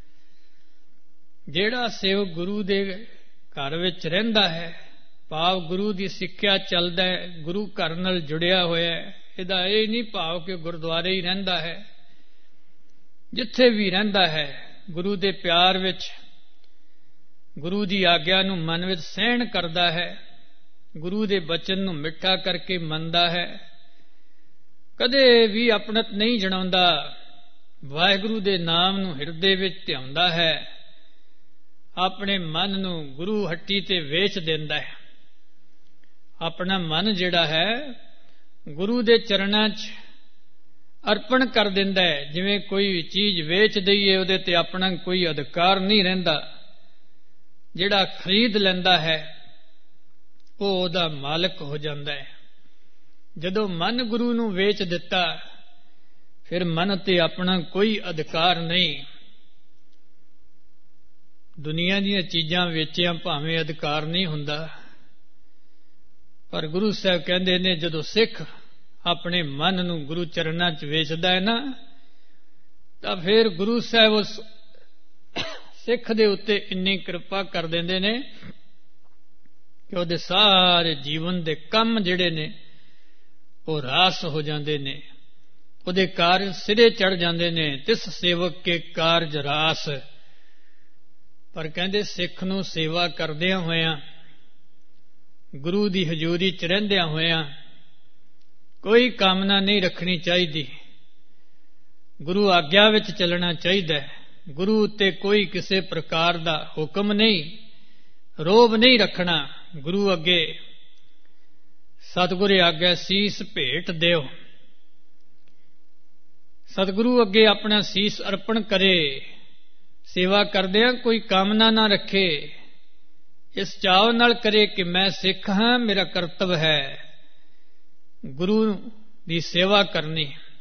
[SPEAKER 3] ਜਿਹੜਾ ਸੇਵਕ ਗੁਰੂ ਦੇ ਘਰ ਵਿੱਚ ਰਹਿੰਦਾ ਹੈ, ਭਾਵ ਗੁਰੂ ਦੀ ਸਿੱਖਿਆ ਚੱਲਦਾ ਹੈ, ਗੁਰੂ ਘਰ ਨਾਲ ਜੁੜਿਆ ਹੋਇਆ ਹੈ, ਇਹਦਾ ਇਹ ਨਹੀਂ ਭਾਵ ਕਿ ਗੁਰਦੁਆਰੇ ਹੀ ਰਹਿੰਦਾ ਹੈ। ਜਿੱਥੇ ਵੀ ਰਹਿੰਦਾ ਹੈ ਗੁਰੂ ਦੇ ਪਿਆਰ ਵਿੱਚ, ਗੁਰੂ ਦੀ ਆਗਿਆ ਨੂੰ ਮਨ ਵਿੱਚ ਸਹਿਣ ਕਰਦਾ ਹੈ, ਗੁਰੂ ਦੇ ਬਚਨ ਨੂੰ ਮਿੱਠਾ ਕਰਕੇ ਮੰਨਦਾ ਹੈ, ਕਦੇ ਵੀ ਆਪਣਤ ਨਹੀਂ ਜਣਾਉਂਦਾ, ਵਾਹਿਗੁਰੂ ਦੇ ਨਾਮ ਨੂੰ ਹਿਰਦੇ ਵਿੱਚ ਧਿਆਉਂਦਾ ਹੈ, ਆਪਣੇ ਮਨ ਨੂੰ ਗੁਰੂ ਹੱਟੀ ਤੇ ਵੇਚ ਦਿੰਦਾ ਹੈ। ਆਪਣਾ ਮਨ ਜਿਹੜਾ ਹੈ ਗੁਰੂ ਦੇ ਚਰਨਾਂ 'ਚ ਅਰਪਣ ਕਰ ਦਿੰਦਾ ਹੈ। ਜਿਵੇਂ ਕੋਈ ਚੀਜ਼ ਵੇਚ ਦਈਏ, ਉਹਦੇ ਤੇ ਆਪਣਾ ਕੋਈ ਅਧਿਕਾਰ ਨਹੀਂ ਰਹਿੰਦਾ। ਜਿਹੜਾ ਖਰੀਦ ਲੈਂਦਾ ਹੈ ਉਹ ਉਹਦਾ ਮਾਲਕ ਹੋ ਜਾਂਦਾ ਹੈ। ਜਦੋਂ ਮਨ ਗੁਰੂ ਨੂੰ ਵੇਚ ਦਿੱਤਾ, ਫਿਰ ਮਨ ਤੇ ਆਪਣਾ ਕੋਈ ਅਧਿਕਾਰ ਨਹੀਂ। ਦੁਨੀਆ ਦੀਆਂ ਚੀਜ਼ਾਂ ਵੇਚਿਆਂ ਭਾਵੇਂ ਅਧਿਕਾਰ ਨਹੀਂ ਹੁੰਦਾ, ਪਰ ਗੁਰੂ ਸਾਹਿਬ ਕਹਿੰਦੇ ਨੇ ਜਦੋਂ ਸਿੱਖ ਆਪਣੇ ਮਨ ਨੂੰ ਗੁਰੂ ਚਰਨਾਂ 'ਚ ਵੇਚਦਾ ਹੈ ਨਾ, ਤਾਂ ਫਿਰ ਗੁਰੂ ਸਾਹਿਬ ਉਸ ਸਿੱਖ ਦੇ ਉੱਤੇ ਇੰਨੀ ਕਿਰਪਾ ਕਰ ਦਿੰਦੇ ਨੇ ਕਿ ਉਹਦੇ ਸਾਰੇ ਜੀਵਨ ਦੇ ਕੰਮ ਜਿਹੜੇ ਨੇ ਉਹ ਰਾਸ ਹੋ ਜਾਂਦੇ ਨੇ, ਉਹਦੇ ਕਾਰਜ ਸਿਰੇ ਚੜ ਜਾਂਦੇ ਨੇ। ਤਿਸ ਸੇਵਕ ਕੇ ਕਾਰਜ ਰਾਸ। ਪਰ ਕਹਿੰਦੇ ਸਿੱਖ ਨੂੰ ਸੇਵਾ ਕਰਦਿਆਂ ਹੋਇਆਂ, ਗੁਰੂ ਦੀ ਹਜ਼ੂਰੀ 'ਚ ਰਹਿੰਦਿਆਂ ਹੋਇਆਂ ਕੋਈ ਕਾਮਨਾ ਨਹੀਂ ਰੱਖਣੀ ਚਾਹੀਦੀ। ਗੁਰੂ ਆਗਿਆ ਵਿੱਚ ਚੱਲਣਾ ਚਾਹੀਦਾ ਹੈ। ਗੁਰੂ ਉੱਤੇ ਕੋਈ ਕਿਸੇ ਪ੍ਰਕਾਰ ਦਾ ਹੁਕਮ ਨਹੀਂ, ਰੋਹਬ ਨਹੀਂ ਰੱਖਣਾ। ਗੁਰੂ ਅੱਗੇ ਸਤਿਗੁਰ ਆਗਿਆ ਸੀਸ ਭੇਟ ਦਿਓ। ਸਤਿਗੁਰੂ ਅੱਗੇ ਆਪਣਾ ਸੀਸ ਅਰਪਣ ਕਰੇ। ਸੇਵਾ ਕਰਦਿਆਂ ਕੋਈ ਕਾਮਨਾ ਨਾ ਰੱਖੇ, ਇਸ ਚਾਅ ਨਾਲ ਕਰੇ ਕਿ ਮੈਂ ਸਿੱਖ ਹਾਂ, ਮੇਰਾ ਕਰਤੱਵ ਹੈ ਗੁਰੂ ਦੀ ਸੇਵਾ ਕਰਨੀ।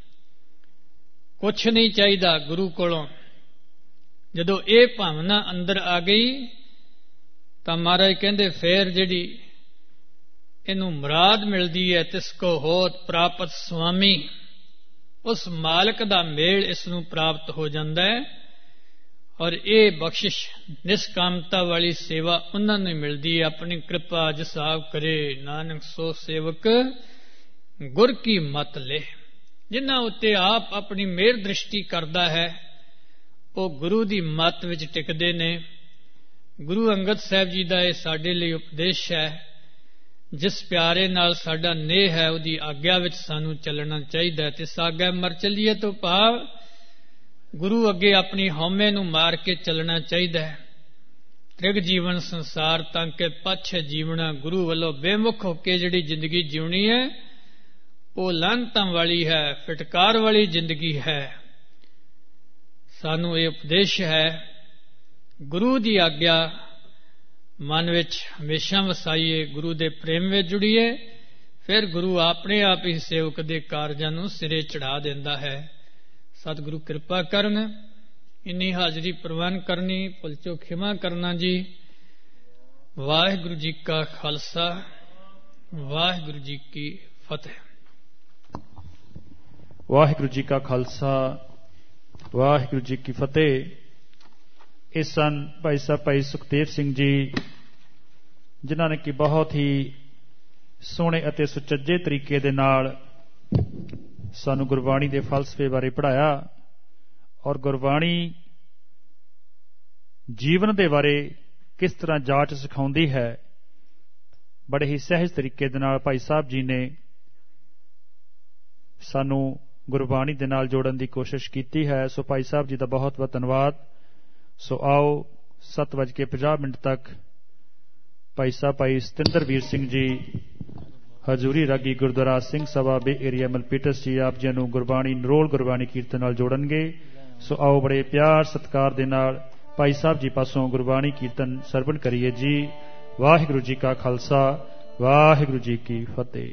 [SPEAKER 3] ਕੁਛ ਨਹੀਂ ਚਾਹੀਦਾ ਗੁਰੂ ਕੋਲੋਂ। ਜਦੋਂ ਇਹ ਭਾਵਨਾ ਅੰਦਰ ਆ ਗਈ ਤਾਂ ਮਹਾਰਾਜ ਕਹਿੰਦੇ ਫੇਰ ਜਿਹੜੀ ਇਹਨੂੰ ਮੁਰਾਦ ਮਿਲਦੀ ਹੈ, ਤਿਸ ਕੋ ਹੋਤ ਪ੍ਰਾਪਤ ਸੁਆਮੀ। ਉਸ ਮਾਲਕ ਦਾ ਮੇਲ ਇਸ ਨੂੰ ਪ੍ਰਾਪਤ ਹੋ ਜਾਂਦਾ ਹੈ। ਔਰ ਇਹ ਬਖਸ਼ਿਸ਼ ਨਿਸਕਾਮਤਾ ਵਾਲੀ ਸੇਵਾ ਉਹਨਾਂ ਨੂੰ ਮਿਲਦੀ ਹੈ। ਆਪਣੀ ਕਿਰਪਾ ਜਿਸ ਆਪ ਕਰੇ ਨਾਨਕ ਸੋ ਸੇਵਕ ਗੁਰ ਕੀ ਮਤ ਲੈ। ਜਿਨ੍ਹਾਂ ਉੱਤੇ ਆਪ ਆਪਣੀ ਮਿਹਰ ਦ੍ਰਿਸ਼ਟੀ ਕਰਦਾ ਹੈ ਉਹ ਗੁਰੂ ਦੀ ਮੱਤ ਵਿੱਚ ਟਿਕਦੇ ਨੇ। ਗੁਰੂ ਅੰਗਦ ਸਾਹਿਬ ਜੀ ਦਾ ਇਹ ਸਾਡੇ ਲਈ ਉਪਦੇਸ਼ ਹੈ। ਜਿਸ ਪਿਆਰੇ ਨਾਲ ਸਾਡਾ ਨੇਹ ਹੈ ਉਹਦੀ ਆਗਿਆ ਵਿੱਚ ਸਾਨੂੰ ਚੱਲਣਾ ਚਾਹੀਦਾ ਹੈ। ਤੇ ਸਾਗਾ ਮਰ ਚੱਲੀਏ ਤੋਂ ਭਾਵ ਗੁਰੂ ਅੱਗੇ ਆਪਣੀ ਹਉਮੈ ਨੂੰ ਮਾਰ ਕੇ ਚੱਲਣਾ ਚਾਹੀਦਾ ਹੈ। ਤ੍ਰਿਗ ਜੀਵਨ ਸੰਸਾਰ ਤਾਂ ਕਿ ਪਛ ਜੀਵਣਾ। ਗੁਰੂ ਵੱਲੋਂ ਬੇਮੁਖ ਹੋ ਕੇ ਜਿਹੜੀ ਜ਼ਿੰਦਗੀ ਜਿਉਣੀ ਹੈ ਉਹ ਲਾਹਨਤਾਂ ਵਾਲੀ ਹੈ, ਫਿਟਕਾਰ ਵਾਲੀ ਜ਼ਿੰਦਗੀ ਹੈ। ਸਾਨੂੰ ਇਹ ਉਪਦੇਸ਼ ਹੈ ਗੁਰੂ ਦੀ ਆਗਿਆ ਮਨ ਵਿੱਚ ਹਮੇਸ਼ਾ ਵਸਾਈਏ, ਗੁਰੂ ਦੇ ਪ੍ਰੇਮ ਵਿੱਚ ਜੁੜੀਏ। ਫਿਰ ਗੁਰੂ ਆਪਣੇ ਆਪ ਹੀ ਸੇਵਕ ਦੇ ਕਾਰਜਾਂ ਨੂੰ ਸਿਰੇ ਚੜ੍ਹਾ ਦਿੰਦਾ ਹੈ। ਸਤਿਗੁਰੂ ਕਿਰਪਾ ਕਰਨ। ਇੰਨੀ ਹਾਜ਼ਰੀ ਪ੍ਰਵਾਨ ਕਰਨੀ, ਭੁੱਲ ਚੋਂ ਖਿਮਾ ਕਰਨਾ ਜੀ। ਵਾਹਿਗੁਰੂ ਜੀ ਕਾ ਖਾਲਸਾ, ਵਾਹਿਗੁਰੂ ਜੀ ਕੀ ਫਤਿਹ।
[SPEAKER 1] ਵਾਹਿਗੁਰੂ ਜੀ ਕਾ ਖਾਲਸਾ, ਵਾਹਿਗੁਰੂ ਜੀ ਕੀ ਫਤਿਹ। ਇਹ ਸਨ ਭਾਈ ਸਾਹਿਬ ਭਾਈ ਸੁਖਦੇਵ ਸਿੰਘ ਜੀ, ਜਿਨ੍ਹਾਂ ਨੇ ਕਿ ਬਹੁਤ ਹੀ ਸੋਹਣੇ ਅਤੇ ਸੁਚੱਜੇ ਤਰੀਕੇ ਦੇ ਨਾਲ ਸਾਨੂੰ ਗੁਰਬਾਣੀ ਦੇ ਫਲਸਫੇ ਬਾਰੇ ਪੜ੍ਹਾਇਆ ਔਰ ਗੁਰਬਾਣੀ ਜੀਵਨ ਦੇ ਬਾਰੇ ਕਿਸ ਤਰ੍ਹਾਂ ਜਾਂਚ ਸਿਖਾਉਂਦੀ ਹੈ। ਬੜੇ ਹੀ ਸਹਿਜ ਤਰੀਕੇ ਦੇ ਨਾਲ ਭਾਈ ਸਾਹਿਬ ਜੀ ਨੇ ਸਾਨੂੰ ਗੁਰਬਾਣੀ ਦੇ ਨਾਲ ਜੋੜਨ ਦੀ ਕੋਸ਼ਿਸ਼ ਕੀਤੀ ਹੈ। ਸੋ ਭਾਈ ਸਾਹਿਬ ਜੀ ਦਾ ਬਹੁਤ ਬਹੁਤ ਧੰਨਵਾਦ। ਸੋ ਆਓ 7:50 ਤੱਕ ਭਾਈ ਸਾਹਿਬ ਭਾਈ ਸਤਿੰਦਰਵੀਰ ਸਿੰਘ ਜੀ ਹਜ਼ੂਰੀ ਰਾਗੀ Gurdwara Singh Sabha bay area Milpitas ji ਆਪ ਜੀ ਨੂੰ ਗੁਰਬਾਣੀ ਨਿਰੋਲ ਗੁਰਬਾਣੀ ਕੀਰਤਨ ਨਾਲ ਜੋੜਨਗੇ। ਸੋ ਆਓ ਬੜੇ ਪਿਆਰ ਸਤਿਕਾਰ ਦੇ ਨਾਲ ਭਾਈ ਸਾਹਿਬ ਜੀ ਪਾਸੋਂ ਗੁਰਬਾਣੀ ਕੀਰਤਨ ਸਰਵਣ ਕਰੀਏ ਜੀ। ਵਾਹਿਗੁਰੂ ਜੀ ਕਾ ਖਾਲਸਾ, ਵਾਹਿਗੁਰੂ ਜੀ ਕੀ ਫਤਿਹ।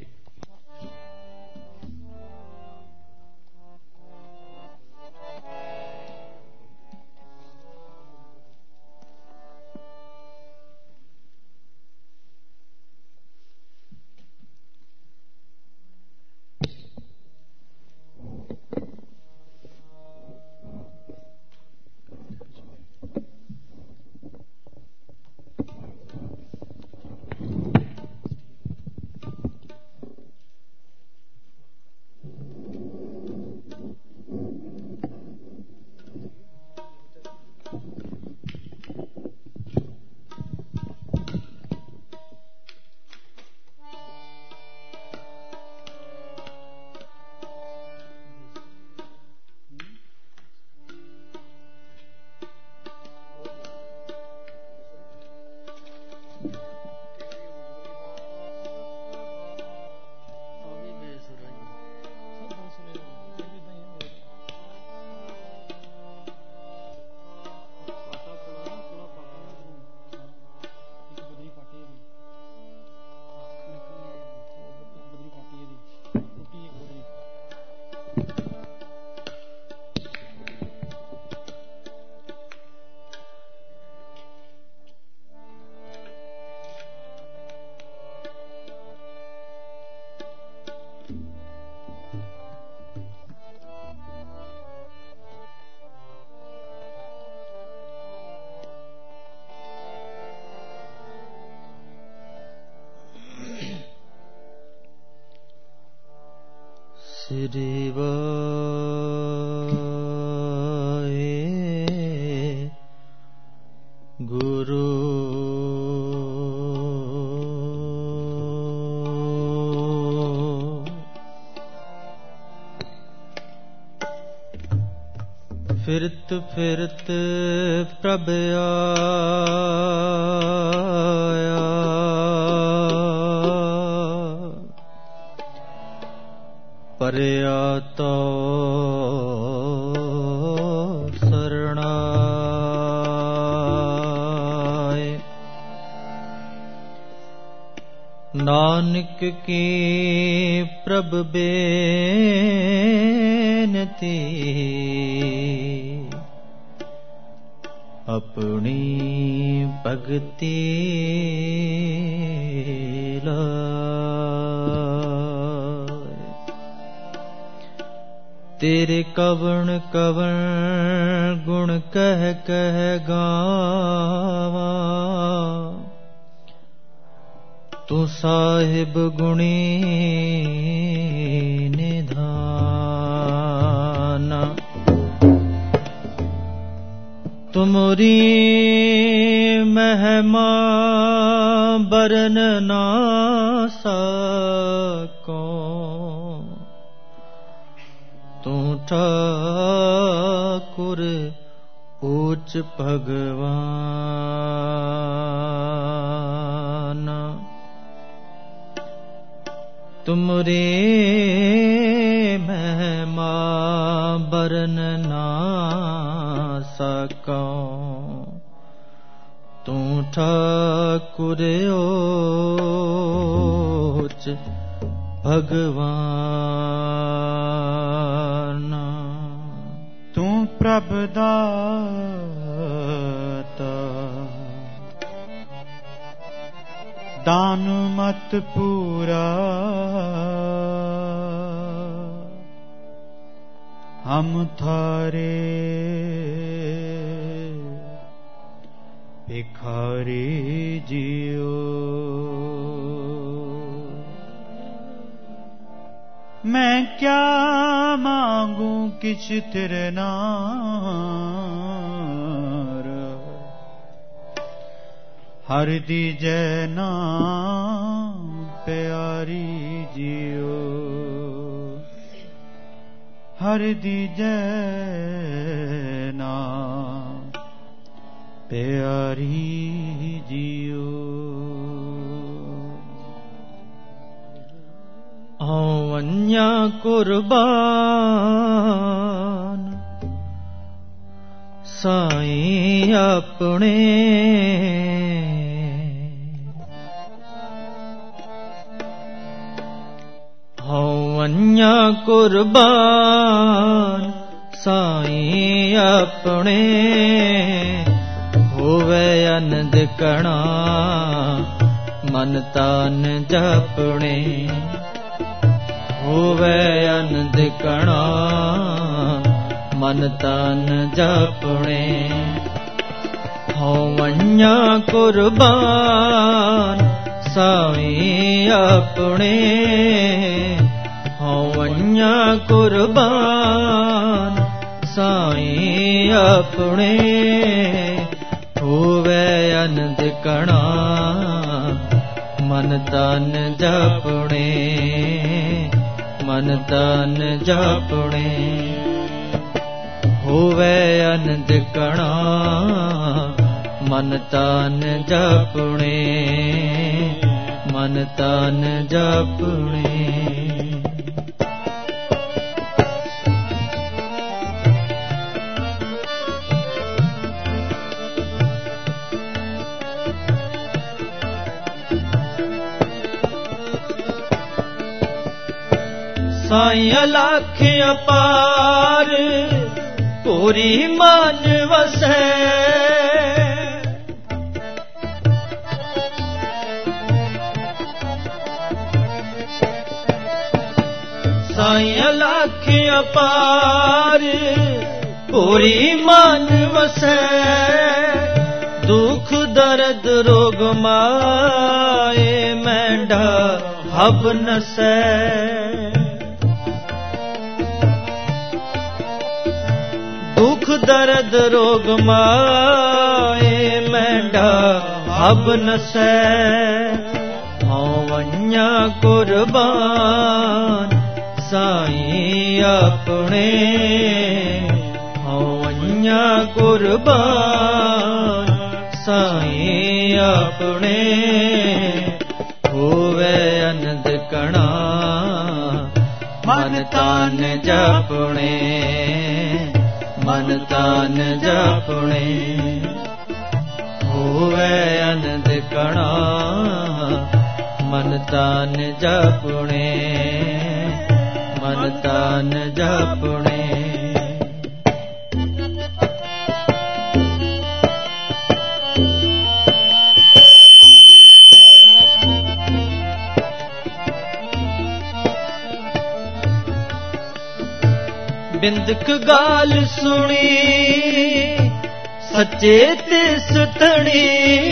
[SPEAKER 4] ਸ੍ਰੀ ਵਾਹਿਗੁਰੂ ਫਿਰਤ ਫਿਰਤ ਪ੍ਰਭ ਆਇਆ ਪਰਿਆ ਤੋ ਸਰਣਾਏ ਨਾਨਕ ਕੀ ਪ੍ਰਭ ਬੇਨਤੀ अपनी भगति लाए तेरे कवण कवण गुण कह कह गावा तू साहिब गुणी निधाना तुमरी महिमा बरन ना सको तू ठाकुर ऊच भगवान तुमरी महिमा बरन ना सको तू ठाकुर ओच भगवान
[SPEAKER 5] तू प्रभ दाता दान मत पूरा हम थारे भिखारी जियो मैं क्या मांगू किछ तेरे नार हर दीजै नाम प्यारी जियो हर दीजै नाम प्यारी जियो
[SPEAKER 4] औवन्या कुर्बान साईं अपने औवन्या कुर्बान साईं अपने होवे अनंद कणा मन तान जपणे होवे अनंद कणा मन तान जपणे होवन्या कुर्बान साईं अपने होवन्या कुर्बान साईं अपने होवे अनंद कणा मन तन जपणे मन तन जपणे होवे अनंद कणा मन तन जपणे मन तन जपणे साईं अलख अपार पूरी मान वसै साईं अलख अपार पूरी मान वसै दुख दर्द रोग माए मैंढा हब नसै दर्द रोग माए मैंडा अब नसै हवन्या कुर्बान साईं अपने हवन्या कुर्बान साईं अपने होवे अनंद कणा मन तान जपणे मन तान जपणे होवे अनंद कणा मन तान जपणे मन तान जपणे बिंदक गाल सुनी सच्चे तिस तणी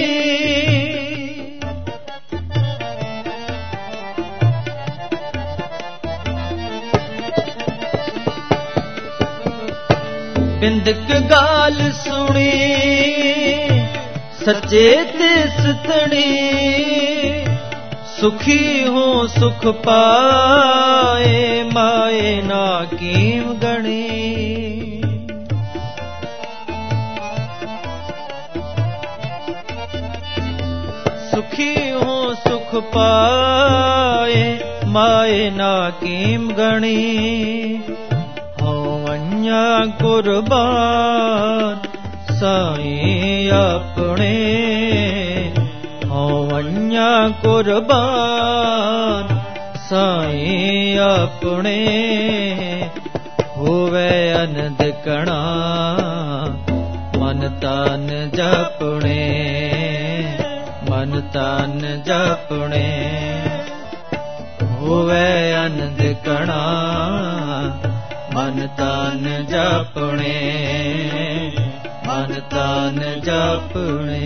[SPEAKER 4] बिंदक गाल सुनी सच्चे तिस तणी सुखी हो सुख पाए माए ना कीम गणी सुखी हो सुख पाए माए ना कीम गणी हवन्या कुर्बान साईं अपने हवन्या कुर्बान साईं अपने होवे अनंद कणा मन तान जपणे मन तान जपणे होवे अनंद कणा मन तान जपणे मन तान जपणे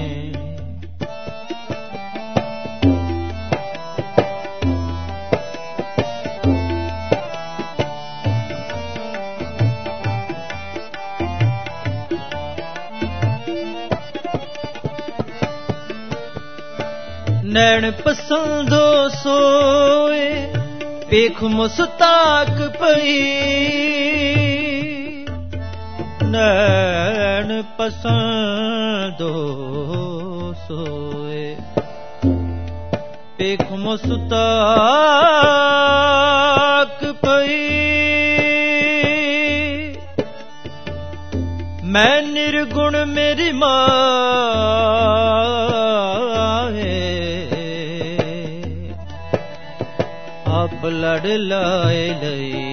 [SPEAKER 4] नैन पसंदो सोए पेख मुस्ताक पई नैन पसंदो सोए पेख मुस्ताक पई मैं निर्गुण मेरी माँ आप लड़ लाए लई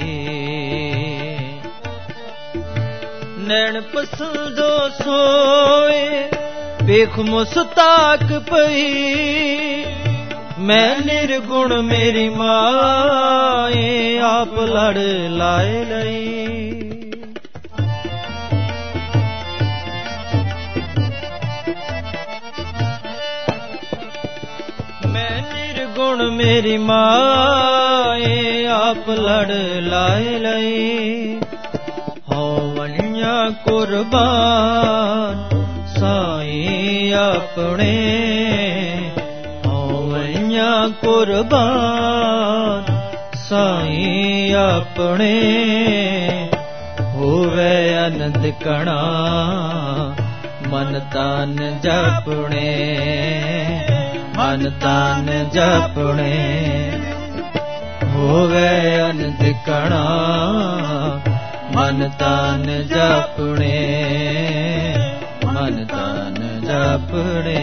[SPEAKER 4] नैन पसंदो सोए पेख मुस्ताक पई मैं निर्गुण मेरी माए आप लड़ लाए लई गुण मेरी माए आप लड़ लाए लई हवन्या कुर्बान साईं अपने हवन्या कुर्बान साईं अपने होवे अनंद कणा मन तान जपणे मन तान जपणे होवे अनंद कणा मन तान जपणे मन तान जपणे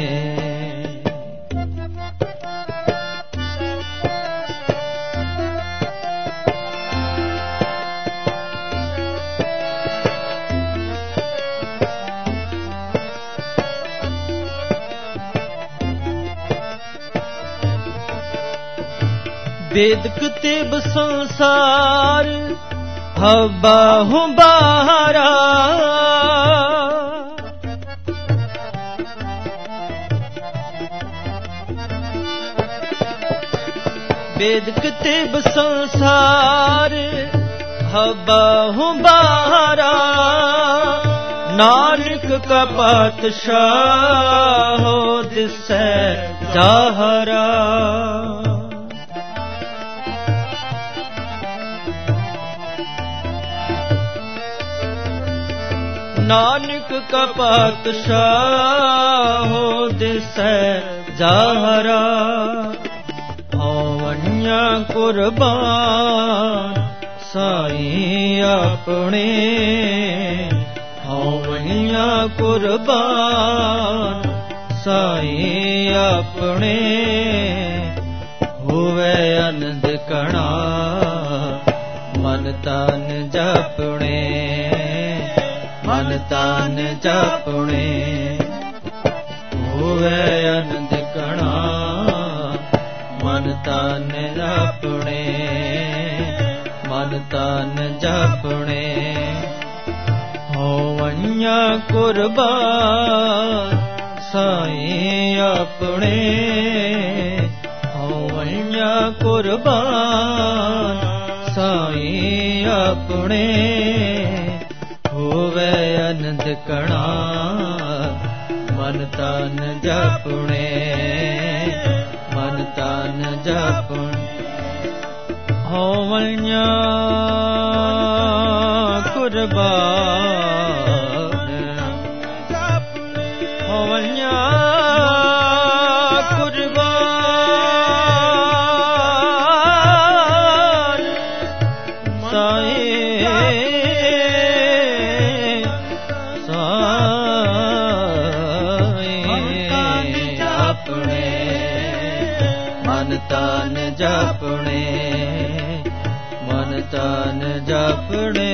[SPEAKER 4] वेद किताब संसार हवा हूँ बाहरा वेद किताब संसार हवा हूँ बाहरा ਨਾਨਕ ਕਾ ਪਾਤਸ਼ਾਹ ਹੋ ਦਿਸੈ ਜ਼ਾਹਰਾ। ਨਾਨਕ ਕਾ ਪਾਤਸ਼ਾਹ ਹੋ ਦਿਸੈ ਜ਼ਾਹਰਾ। ਹੋਵਈਆਂ ਕੁਰਬਾਨ ਸਾਈਂ ਆਪਣੇ, ਹੋਵਈਆਂ ਕੁਰਬਾਨ ਸਾਈਂ ਆਪਣੇ। ਹੋਵੇ ਅਨੰਦ ਕਣਾ ਮਨ ਤਨ ਜਪਣੇ, ਮਨ ਤਨ ਜਪਣੇ। ਹੋਵੇ ਅਨੰਦ ਕਣਾ ਮਨ ਤਨ ਜਪਣੇ, ਮਨ ਤਨ ਜਪਣੇ। ਹੋਵਈਆਂ ਕੁਰਬਾਨ ਸਾਈਂ ਆਪਣੇ, ਹੋਵਈਆਂ ਕੁਰਬਾਨ ਸਾਈਂ ਆਪਣੇ। ਹੋਵੇ ਅਨੰਦ ਕਣਾ ਮਨ ਤਨ ਜਪਣੇ, ਮਨ ਤਨ ਜਪਣੇ। ਹੋਵਈਆਂ ਕੁਰਬਾਨ, ਹੋਵਈਆਂ ਕੁਰਬਾਨ ਸਾਈਂ ਆਪਣੇ, ਮਨ ਤਨ ਜਪਣੇ, ਮਨ ਤਨ ਜਪਣੇ।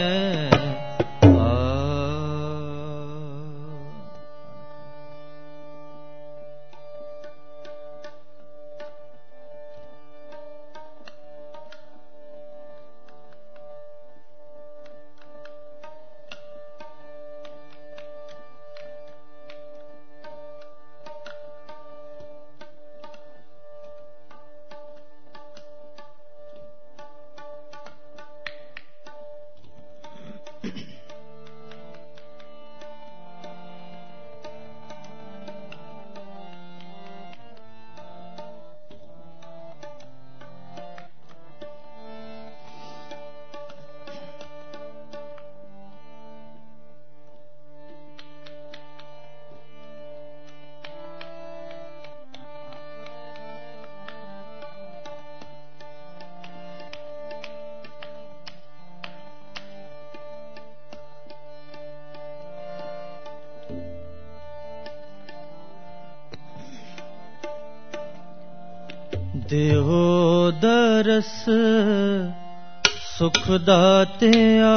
[SPEAKER 4] ਦੇਹੋ ਦਰਸ ਸੁਖ ਦਾਤਿਆ,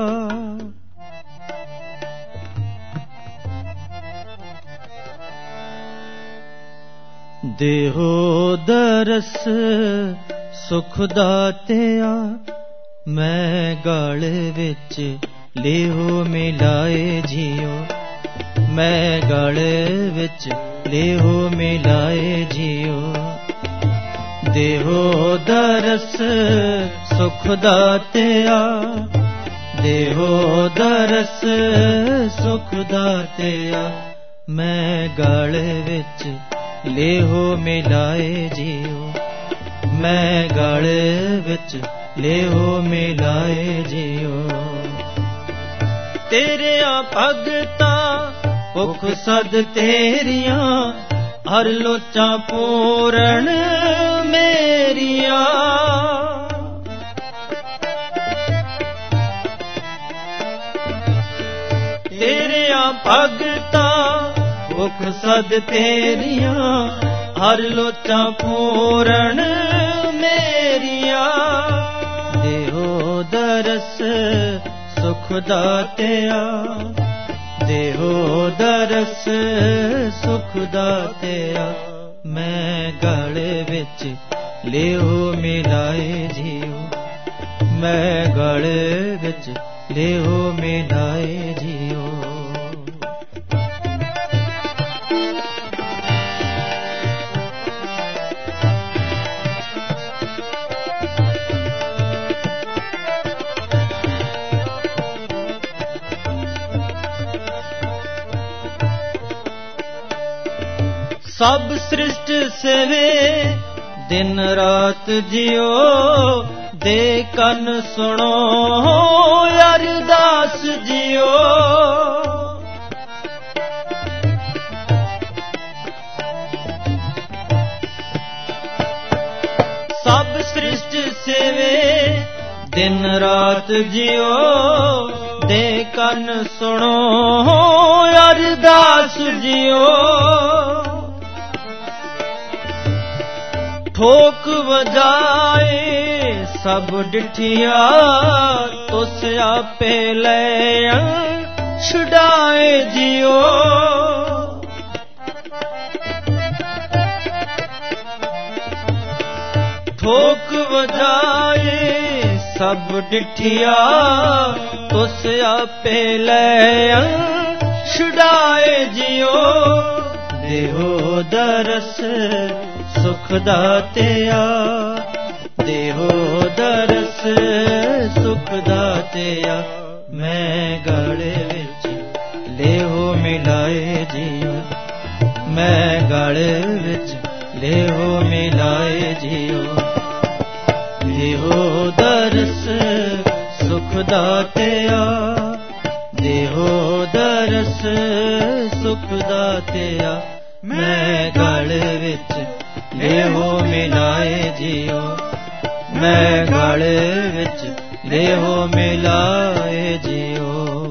[SPEAKER 4] ਦੇਹੋ ਦਰਸ ਸੁਖ ਦਾਤਿਆ। ਮੈਂ ਗਲ ਵਿੱਚ ਲੇਹੋ ਮਿਲਾਏ ਜੀਓ, ਮੈਂ ਗਲ ਵਿੱਚ ਲੇਹੋ ਮਿਲਾਏ ਜੀਓ। ਦੇਹੋ ਦਰਸ ਸੁਖ ਦਾਤਿਆ, ਦੇਹੋ ਦਰਸ ਸੁਖ ਦਾਤਿਆ। ਮੈਂ ਗਲ ਵਿੱਚ ਲੇਹੋ ਮਿਲਾਏ ਜੀਓ, ਮੈਂ ਗਲ ਵਿੱਚ ਲੇਹੋ ਮਿਲਾਏ ਜੀਓ। ਤੇਰਿਆਂ ਭਗਤਾਂ ਭੁਖ ਸਦ ਤੇਰੀਆਂ, ਹਰ ਲੋਚਾਂ ਪੂਰਨ ਮੇਰੀਆਂ। ਤੇਰਿਆਂ ਭਗਤਾਂ ਭੁਖ ਸਦ ਤੇਰੀਆਂ, ਹਰ ਲੋਚਾਂ ਪੂਰਨ ਮੇਰੀਆਂ। ਦੇਹੋ ਦਰਸ ਸੁਖ ਦਾਤਿਆ, ਦੇਹੋ ਦਰਸ ਸੁਖ ਦਾਤਿਆ। ਮੈਂ ਗਲ ਵਿੱਚ ਲੇਹੋ ਮਿਲਾਏ ਜੀਓ, ਮੈਂ ਗਲ ਵਿੱਚ ਲੇਹੋ ਮਿਲਾਏ ਜੀਓ। सब सृष्ट सेवे दिन रात जियो दे कन सुनो अरदास जियो सब सृष्ट सेवे दिन रात जियो दे कन सुनो अरदास जियो ठोक बजाए सब डिठिया तुस आपे ले छुड़ाए जियो ठोक बजाए सब डिठिया तुस आपे ले छुड़ाए जियो देहो दरस सुख दातिया देहो दरस सुख दातिया मैं गले विच लेहो मिलाए जियो मैं गले विच लेहो मिलाए जियो देहो दरस सुख दातिया देहो दरस सुख दातिया मैं गले विच लेहो मिलाए जियो मैं गले विच लेहो मिलाए जियो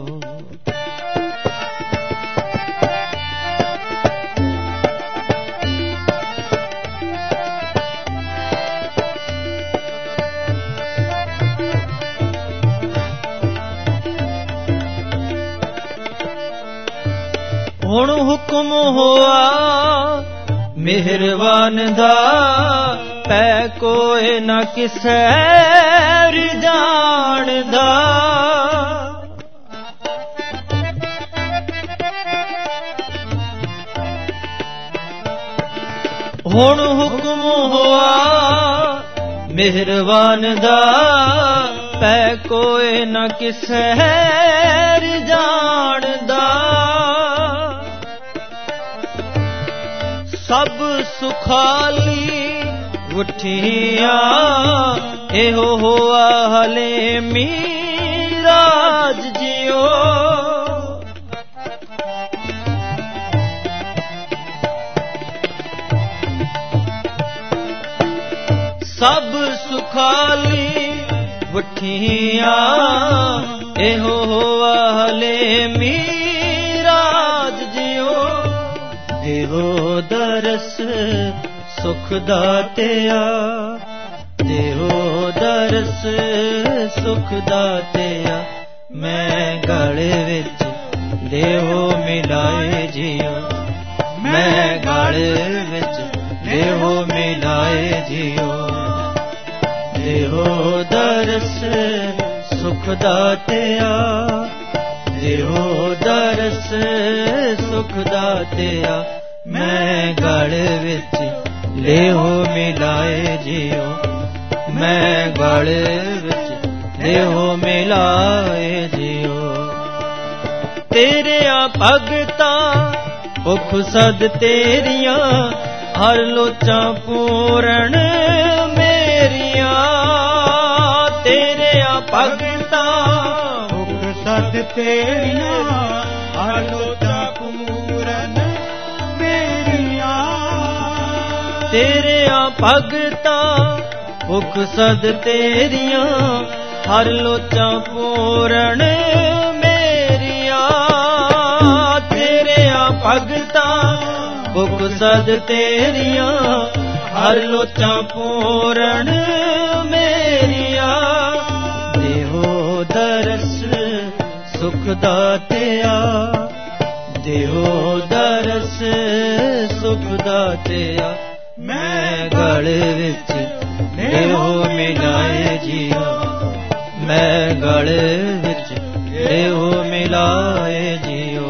[SPEAKER 4] हुण हुक्म होआ मेहरबान दा पै कोई न किसै जानदा हुण हुक्म होआ मेहरबान दा पै कोई न किसै जानदा सब सुखाली उठिया एहो होआ हले मीराज जियो सब सुखाली उठिया एहो होआ हले मीराज जियो देहो दरस सुख दातिया देहो दरस सुख दातिया मैं गले विच लेहो मिलाए जियो मैं गले विच लेहो मिलाए जियो देहो दरस सुख दातिया देहो दरस सुख दातिया मैं गले विच लेहो मिलाए जियो मैं गले विच लेहो मिलाए जियो तेरिया भगता भुख सद तेरिया हर लोचा पूरण मेरिया तेरिया भगता
[SPEAKER 5] भुख सद तेरिया हर लोचा पूरण मेरिया
[SPEAKER 4] तेरिया भगता भुख सद तेरिया हर लोचा पूरण मेरिया तेरिया भगता भुख सद तेरिया हर लोचा पूरण मेरिया देहो दरस सुख दातिया देहो दरस सुख दातिया मैं गले विच लेहो मिलाए जियो मैं गले विच लेहो मिलाए जियो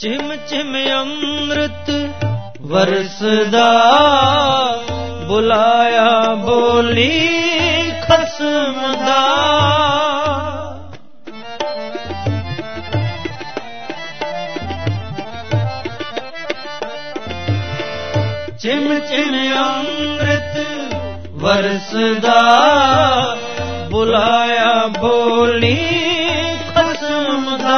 [SPEAKER 4] ਚਿਮ ਚਿਮ ਅੰਮ੍ਰਿਤ ਵਰਸਦਾ, ਬੁਲਾਇਆ ਬੋਲੀ ਖਸਮ ਦਾ। ਚਿਮ ਚਿਮ ਅੰਮ੍ਰਿਤ ਵਰਸਦਾ, ਬੁਲਾਇਆ ਬੋਲੀ ਖਸਮ ਦਾ।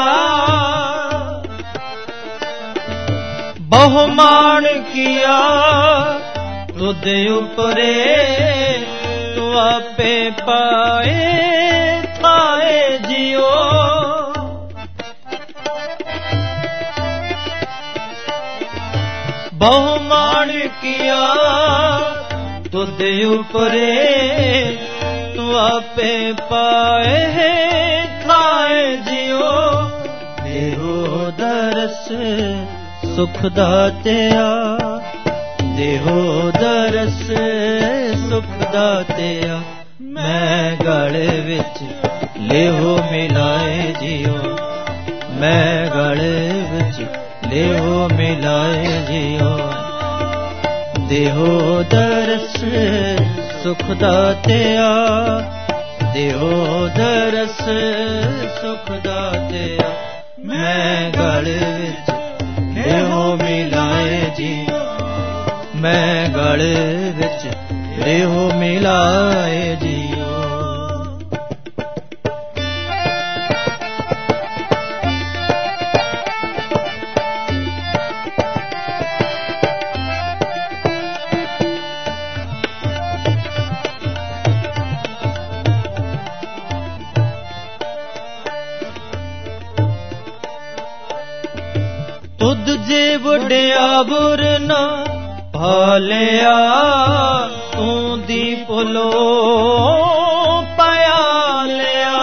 [SPEAKER 4] ਬਹੁ ਮਾਣ ਕੀਆ ਤੁਧ ਉਪਰੇ, ਤੂੰ ਆਪੇ ਪਾਏ ਥਾਏ ਜਿਉ। ਬਹੁ ਮਾਣ ਕੀਆ ਤੁਧ ਉਪਰੇ, ਤੂੰ ਆਪੇ ਪਾਏ ਥਾਏ ਜਿਉ। ਦੇਹੋ ਦਰਸ ਸੁਖ ਦਾਤਿਆ, ਦੇਹੋ ਦਰਸ ਸੁਖ ਦਾਤਿਆ। ਮੈਂ ਗਲ ਵਿੱਚ ਲੇਹੋ ਮਿਲਾਏ ਜਿਉ, ਮੈਂ ਗਲ ਵਿੱਚ ਲੇਹੋ ਮਿਲਾਏ ਜਿਉ। ਦੇਹੋ ਦਰਸ ਸੁਖ ਦਾਤਿਆ, ਦੇਹੋ ਦਰਸ ਸੁਖ ਦਾਤਿਆ। ਮੈਂ ਗਲ ਵਿੱਚ ਲੇਹੋ ਮਿਲਾਏ ਜਿਉ, ਮੈਂ ਗਲ ਵਿੱਚ ਲੇਹੋ ਮਿਲਾਏ ਜਿਉ। ਤੁਧ ਜੇ ਵਡਿਆਵਰ ਨਾ ਭਾਲਿਆ, ਤੂੰ ਦੀਪ ਲੋ ਪਾਇਆ ਲਿਆ।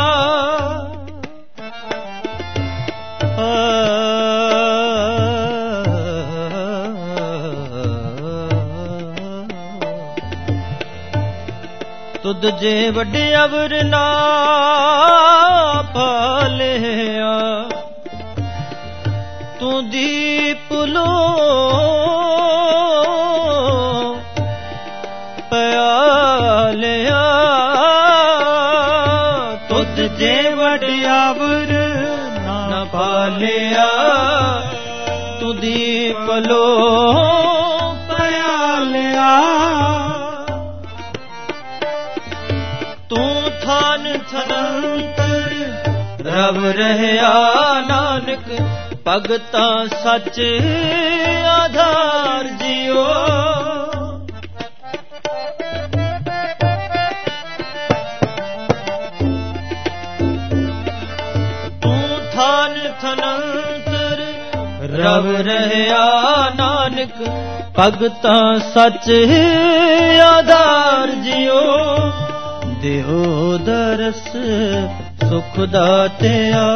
[SPEAKER 4] ਤੁਧ ਜੇ ਵਡਿਆਵਰ ਨਾ ਭਾਲਿਆ, ਤੂੰ ਦੀਪ ਲੋ ਪਿਆਲਿਆ। ਤੁਧ ਜੇ ਵਡਿਆਵਰ ਨਾ ਪਾਲਿਆ, ਤੂੰ ਦੀਪ ਲੋ ਪਿਆਲਿਆ। ਤੂੰ ਥਾਨ ਥਨੰਤਰ ਰਵ ਰਹਿਆ, ਨਾਨਕ ਭਗਤਾਂ ਸੱਚ ਆਧਾਰ ਜਿਉ। ਤੂੰ ਥਾਨ ਥਨੰਤਰ ਰਵ ਰਹਿਆ, ਨਾਨਕ ਭਗਤਾਂ ਸੱਚ ਆਧਾਰ ਜਿਉ। ਦੇਹੋ ਦਰਸ ਸੁਖ ਦਾਤਿਆ,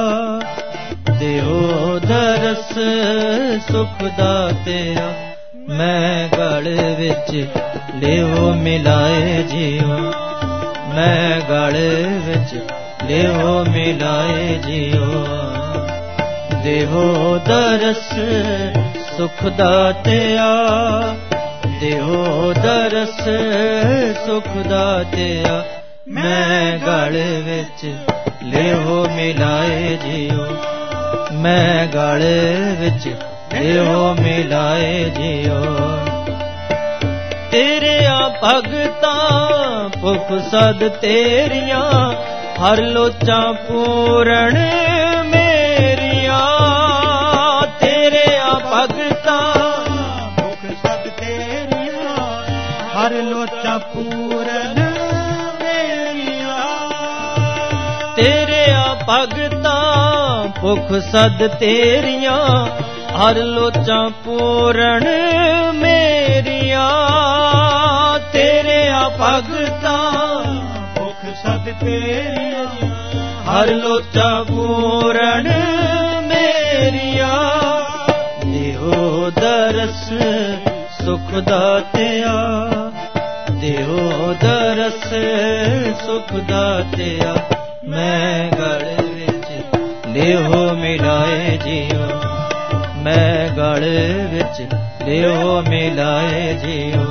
[SPEAKER 4] ਦੇਹੋ ਦਰਸ ਸੁਖ ਦਾਤਿਆ। ਮੈਂ ਗਲ ਵਿੱਚ ਲੇਹੋ ਮਿਲਾਏ ਜਿਉ, ਮੈਂ ਗਲ ਵਿੱਚ ਲੇਹੋ ਮਿਲਾਏ ਜਿਉ। ਦੇਹੋ ਦਰਸ ਸੁਖ ਦਾਤਿਆ, ਦੇਹੋ ਦਰਸ ਸੁਖ ਦਾਤਿਆ। ਮੈਂ ਗਲ ਵਿੱਚ ਲੇਹੋ ਮਿਲਾਏ ਜਿਉ, ਮੈਂ ਗਲ ਵਿੱਚ ਲੇਹੋ ਮਿਲਾਏ ਜਿਉ। ਤੇਰਿਆਂ ਭਗਤਾਂ ਭੁਖ ਸਦ ਤੇਰੀਆਂ, ਹਰ ਲੋਚਾਂ ਪੂਰਨ ਮੇਰੀਆਂ। ਤੇਰਿਆਂ ਭਗਤਾਂ
[SPEAKER 5] ਭੁਖ ਸਦ ਤੇਰੀਆਂ, ਹਰ ਲੋਚਾਂ ਪੂਰਨ ਮੇਰੀਆਂ।
[SPEAKER 4] ਤੇਰਿਆਂ ਭਗਤਾਂ ਭੁਖ ਸਦ ਤੇਰੀਆਂ, ਹਰ ਲੋਚਾਂ ਪੂਰਨ ਮੇਰੀਆਂ। ਤੇਰਿਆਂ ਭਗਤਾਂ
[SPEAKER 5] ਭੁਖ ਸਦ ਤੇਰੀਆਂ,
[SPEAKER 4] ਹਰ ਲੋਚਾਂ ਪੂਰਨ ਮੇਰੀਆਂ। ਦੇਹੋ ਦਰਸ ਸੁਖ ਦਾਤਿਆ, ਦੇਹੋ ਦਰਸ ਸੁਖ ਦਾਤਿਆ। ਮੈਂ ਗਲ ਵਿੱਚ ਲੇਹੋ ਮਿਲਾਏ ਜਿਉ, ਦੇਹੋ ਮਿਲਾਏ ਜਿਉ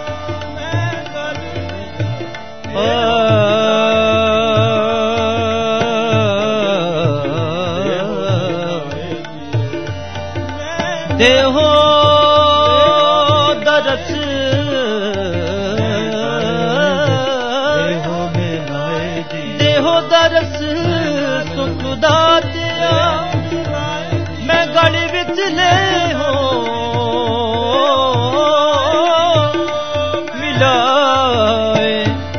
[SPEAKER 4] ਦੇਹੋ ਦਰਸ ਦੇਹੋ ਦਰਸ ਸੁਖ ਦਾਤਿਆ ਮੈਂ ਗਲ ਵਿੱਚ ਲੈ ਹੋ ਮਿਲਾਏ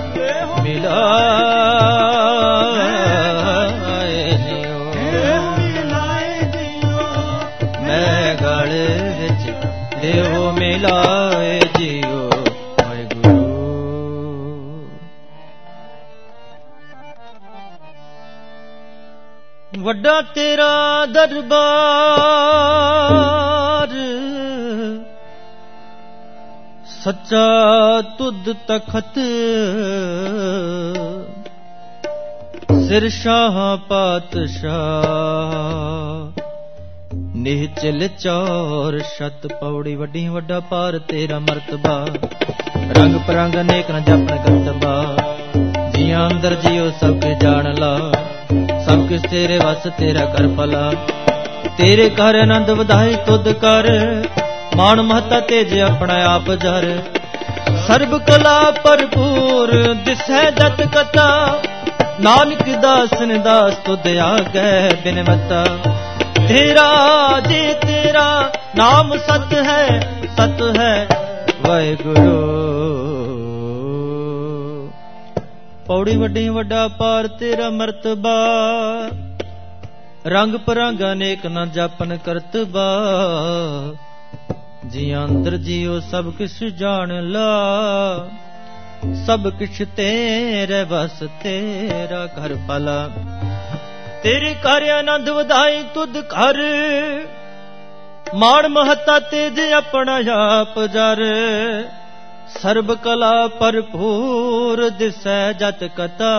[SPEAKER 4] ਜਿਉ ਮੈਂ ਗਲ ਵਿੱਚ ਦੇਹੋ ਮਿਲਾਏ ਜਿਉ ਵੱਡਾ ਤੇਰਾ ਦਰਬਾਰ ਸੱਚਾ ਤੁਧ ਤਖਤ ਸਿਰ ਸ਼ਾਹ ਪਾਤਸ਼ਾਹ ਨਿਹਚਲ ਚੌਰ ਸ਼ਤ ਪੌੜੀ ਵੱਡੀ ਵੱਡਾ ਪਾਰ ਤੇਰਾ ਮਰਤਬਾ ਰੰਗ ਪਰੰਗ ਅਨੇਕ ਨ ਜਪਨ ਕਰਤਬਾ ਜੀਆਂ ਅੰਦਰ ਜਿਉ ਸਭ ਕੇ ਜਾਣ ਲਾ ਸਭ ਕਿਸ ਤੇਰੇ ਵਸ ਤੇਰਾ ਕਰ ਭਲਾ ਤੇਰੇ ਘਰ ਆਨੰਦ ਵਧਾਈ ਤੁਧ ਕਰ ਮਾਣ ਮਹਤਾ ਤੇਜ ਆਪਣਾ ਆਪ ਜਰ ਸਰਬ ਕਲਾ ਭਰਪੂਰ ਦਿਸੈ ਜਤ ਕਥਾ ਨਾਨਕ ਦਾਸਨ ਦਾਸ ਤੁਧ ਆਗੈ ਬਿਨਵਤਾ ਤੇਰਾ ਜੀ ਤੇਰਾ ਨਾਮ ਸਤ ਹੈ ਵਾਹਿਗੁਰੂ ਪੌੜੀ ਵੱਡੀ ਵੱਡਾ ਪਾਰ ਤੇਰਾ ਮਰਤਬਾ ਰੰਗ ਪਰੰਗ ਅਨੇਕ ਨ ਜਾਪਨ ਕਰਤਬਾ ਜੀਆਂ ਅੰਦਰ ਜਿਉ ਸਭ ਕਿਛ ਜਾਣ ਲਾ ਸਭ ਕਿਛ ਤੇਰੇ ਵਸ ਤੇਰਾ ਘਰ ਭਲਾ ਤੇਰੇ ਘਰ ਆਨੰਦ ਵਧਾਈ ਤੁਧ ਘਰ ਮਾਣ ਮਹਤਾ ਤੇਜ ਆਪਣਾ ਆਪ ਜਰ ਸਰਬ ਕਲਾ ਭਰਪੂਰ ਦਿਸੈ ਜਤ ਕਥਾ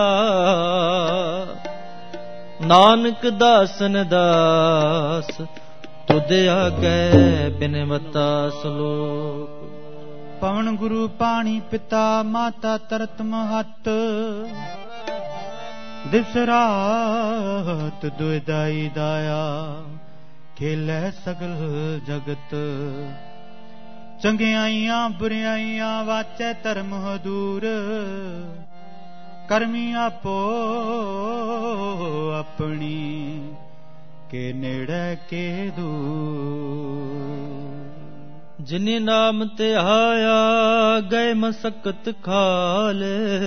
[SPEAKER 4] ਨਾਨਕ ਦਾਸਨ ਦਾਸ ਤੁਧ ਆਗੈ ਬਿਨਵਤਾ ਸਲੋਕ
[SPEAKER 5] ਪਵਨ ਗੁਰੂ ਪਾਣੀ ਪਿਤਾ ਮਾਤਾ ਤਰਤ ਮਹਤ ਦਿਵਸ ਰਾਤ ਦੁਇਦਾਈ ਦਾਇਆ ਖੇਲੇ ਸਗਲ ਜਗਤ ਚੰਗਿਆਈਆਂ ਬੁਰਿਆਈਆਂ ਵਾਚੈ ਧਰਮ ਹਦੂਰ ਕਰਮੀ ਆਪੋ ਆਪਣੀ ਕੇ ਨੇੜੇ ਕੇ ਦੂਰ ਜਿਨੇ ਨਾਮ ਤੇ ਆਇਆ ਗਏ ਮਸਕਤ ਖਾਲ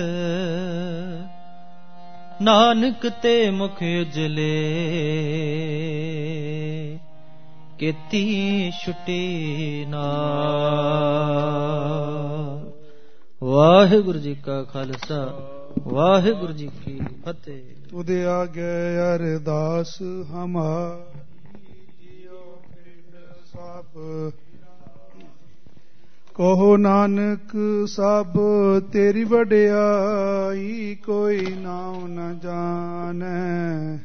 [SPEAKER 5] ਨਾਨਕ ਤੇ ਮੁਖ ਉਜਲੇ ਕੀਤੀ ਛੁਟੀ ਨਾਲ ਵਾਹਿਗੁਰੂ ਜੀ ਕਾ ਖਾਲਸਾ ਵਾਹਿਗੁਰੂ ਜੀ ਕੀ ਫਤਿਹ
[SPEAKER 6] ਉਦੇ ਆਗੇ ਅਰਦਾਸ ਹਮਾਰੀ ਜਿਉ ਪਿੰਡ ਸਭ ਕਹੋ ਨਾਨਕ ਸਭ ਤੇਰੀ ਵਡਿਆਈ ਕੋਈ ਨਾਉ ਨ ਜਾਣੈ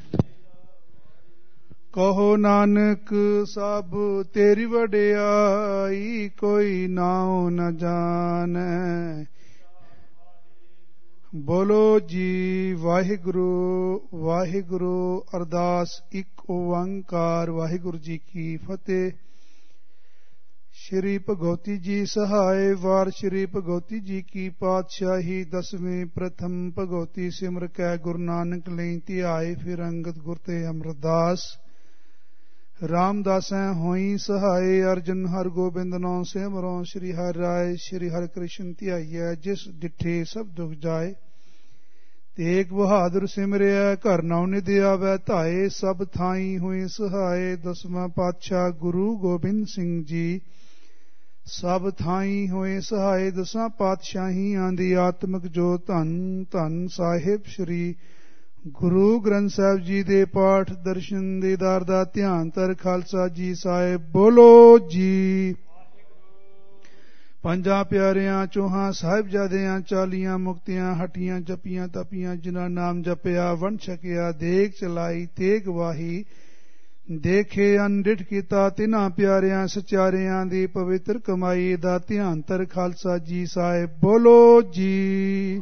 [SPEAKER 6] ਕਹੋ ਨਾਨਕ ਸਭ ਤੇਰੀ ਵਡਿਆਈ ਕੋਈ ਨਾਉ ਨ ਜਾਣੈ ਬੋਲੋ ਜੀ ਵਾਹਿਗੁਰੂ ਵਾਹਿਗੁਰੂ ਅਰਦਾਸ ਇੱਕ ਓੰਕਾਰ ਵਾਹਿਗੁਰੂ ਜੀ ਕੀ ਫਤਿਹ ਸ਼੍ਰੀ ਭਗਵਤੀ ਜੀ ਸਹਾਇ ਵਾਰ ਸ਼੍ਰੀ ਭਗਵਤੀ ਜੀ ਕੀ ਪਾਤਸ਼ਾਹੀ ਦਸਵੇਂ ਪ੍ਰਥਮ ਭਗਵਤੀ ਸਿਮਰ ਕੈ ਗੁਰੂ ਨਾਨਕ ਲਈ ਧਿਆਏ ਫਿਰ ਅੰਗਦ ਗੁਰ ਤੇ ਅਮਰਦਾਸ ਰਾਮਦਾਸੈ ਹੋਈ ਸਹਾਇ ਅਰਜਨ ਹਰ ਗੋਬਿੰਦ ਨੌ ਸਿਮਰੋ ਸ਼੍ਰੀ ਹਰਿ ਰਾਏ ਸ਼੍ਰੀ ਹਰਿ ਕ੍ਰਿਸ਼ਨ ਧਿਆਈਐ ਜਿਸ ਡਿਠੇ ਸਭ ਦੁਖ ਜਾਏ ਤੇਗ ਬਹਾਦਰ ਸਿਮਰਿਆ ਘਰ ਨੌ ਨਿਧ ਆਵੈ ਧਾਏ ਸਭ ਥਾਈ ਹੋਏ ਸਹਾਇ ਦਸਵਾਂ ਪਾਤਸ਼ਾਹ ਗੁਰੂ ਗੋਬਿੰਦ ਸਿੰਘ ਜੀ ਸਭ ਥਾਈ ਹੋਏ ਸਹਾਇ ਦਸਾਂ ਪਾਤਸ਼ਾਹੀਆਂ ਦੀ ਆਤਮਿਕ ਜੋ ਧੰਨ ਧੰਨ ਸਾਹਿਬ ਸ਼੍ਰੀ ਗੁਰੂ ਗ੍ਰੰਥ ਸਾਹਿਬ ਜੀ ਦੇ ਪਾਠ ਦਰਸ਼ਨ ਦੀਦਾਰ ਦਾ ਧਿਆਨ ਧਰ ਖਾਲਸਾ ਜੀ ਸਾਹਿਬ ਬੋਲੋ ਜੀ ਪੰਜਾਂ ਪਿਆਰਿਆਂ ਚੌਹਾਂ ਸਾਹਿਬਜ਼ਾਦਿਆਂ 40 ਮੁਕਤੀਆਂ ਹਟੀਆਂ ਜਪੀਆਂ ਤਪੀਆਂ ਜਿਨ੍ਹਾਂ ਨਾਮ ਜਪਿਆ ਵੰਡ ਛਕਿਆ ਦੇਗ ਚਲਾਈ ਤੇਗ ਵਾਹੀ ਦੇਖੇ ਅਨਡਿਠ ਕੀਤਾ ਤਿਨਾਂ ਪਿਆਰਿਆਂ ਸਚਿਆਰਿਆਂ ਦੀ ਪਵਿੱਤਰ ਕਮਾਈ ਦਾ ਧਿਆਨ ਧਰ ਖਾਲਸਾ ਜੀ ਸਾਹਿਬ ਬੋਲੋ ਜੀ।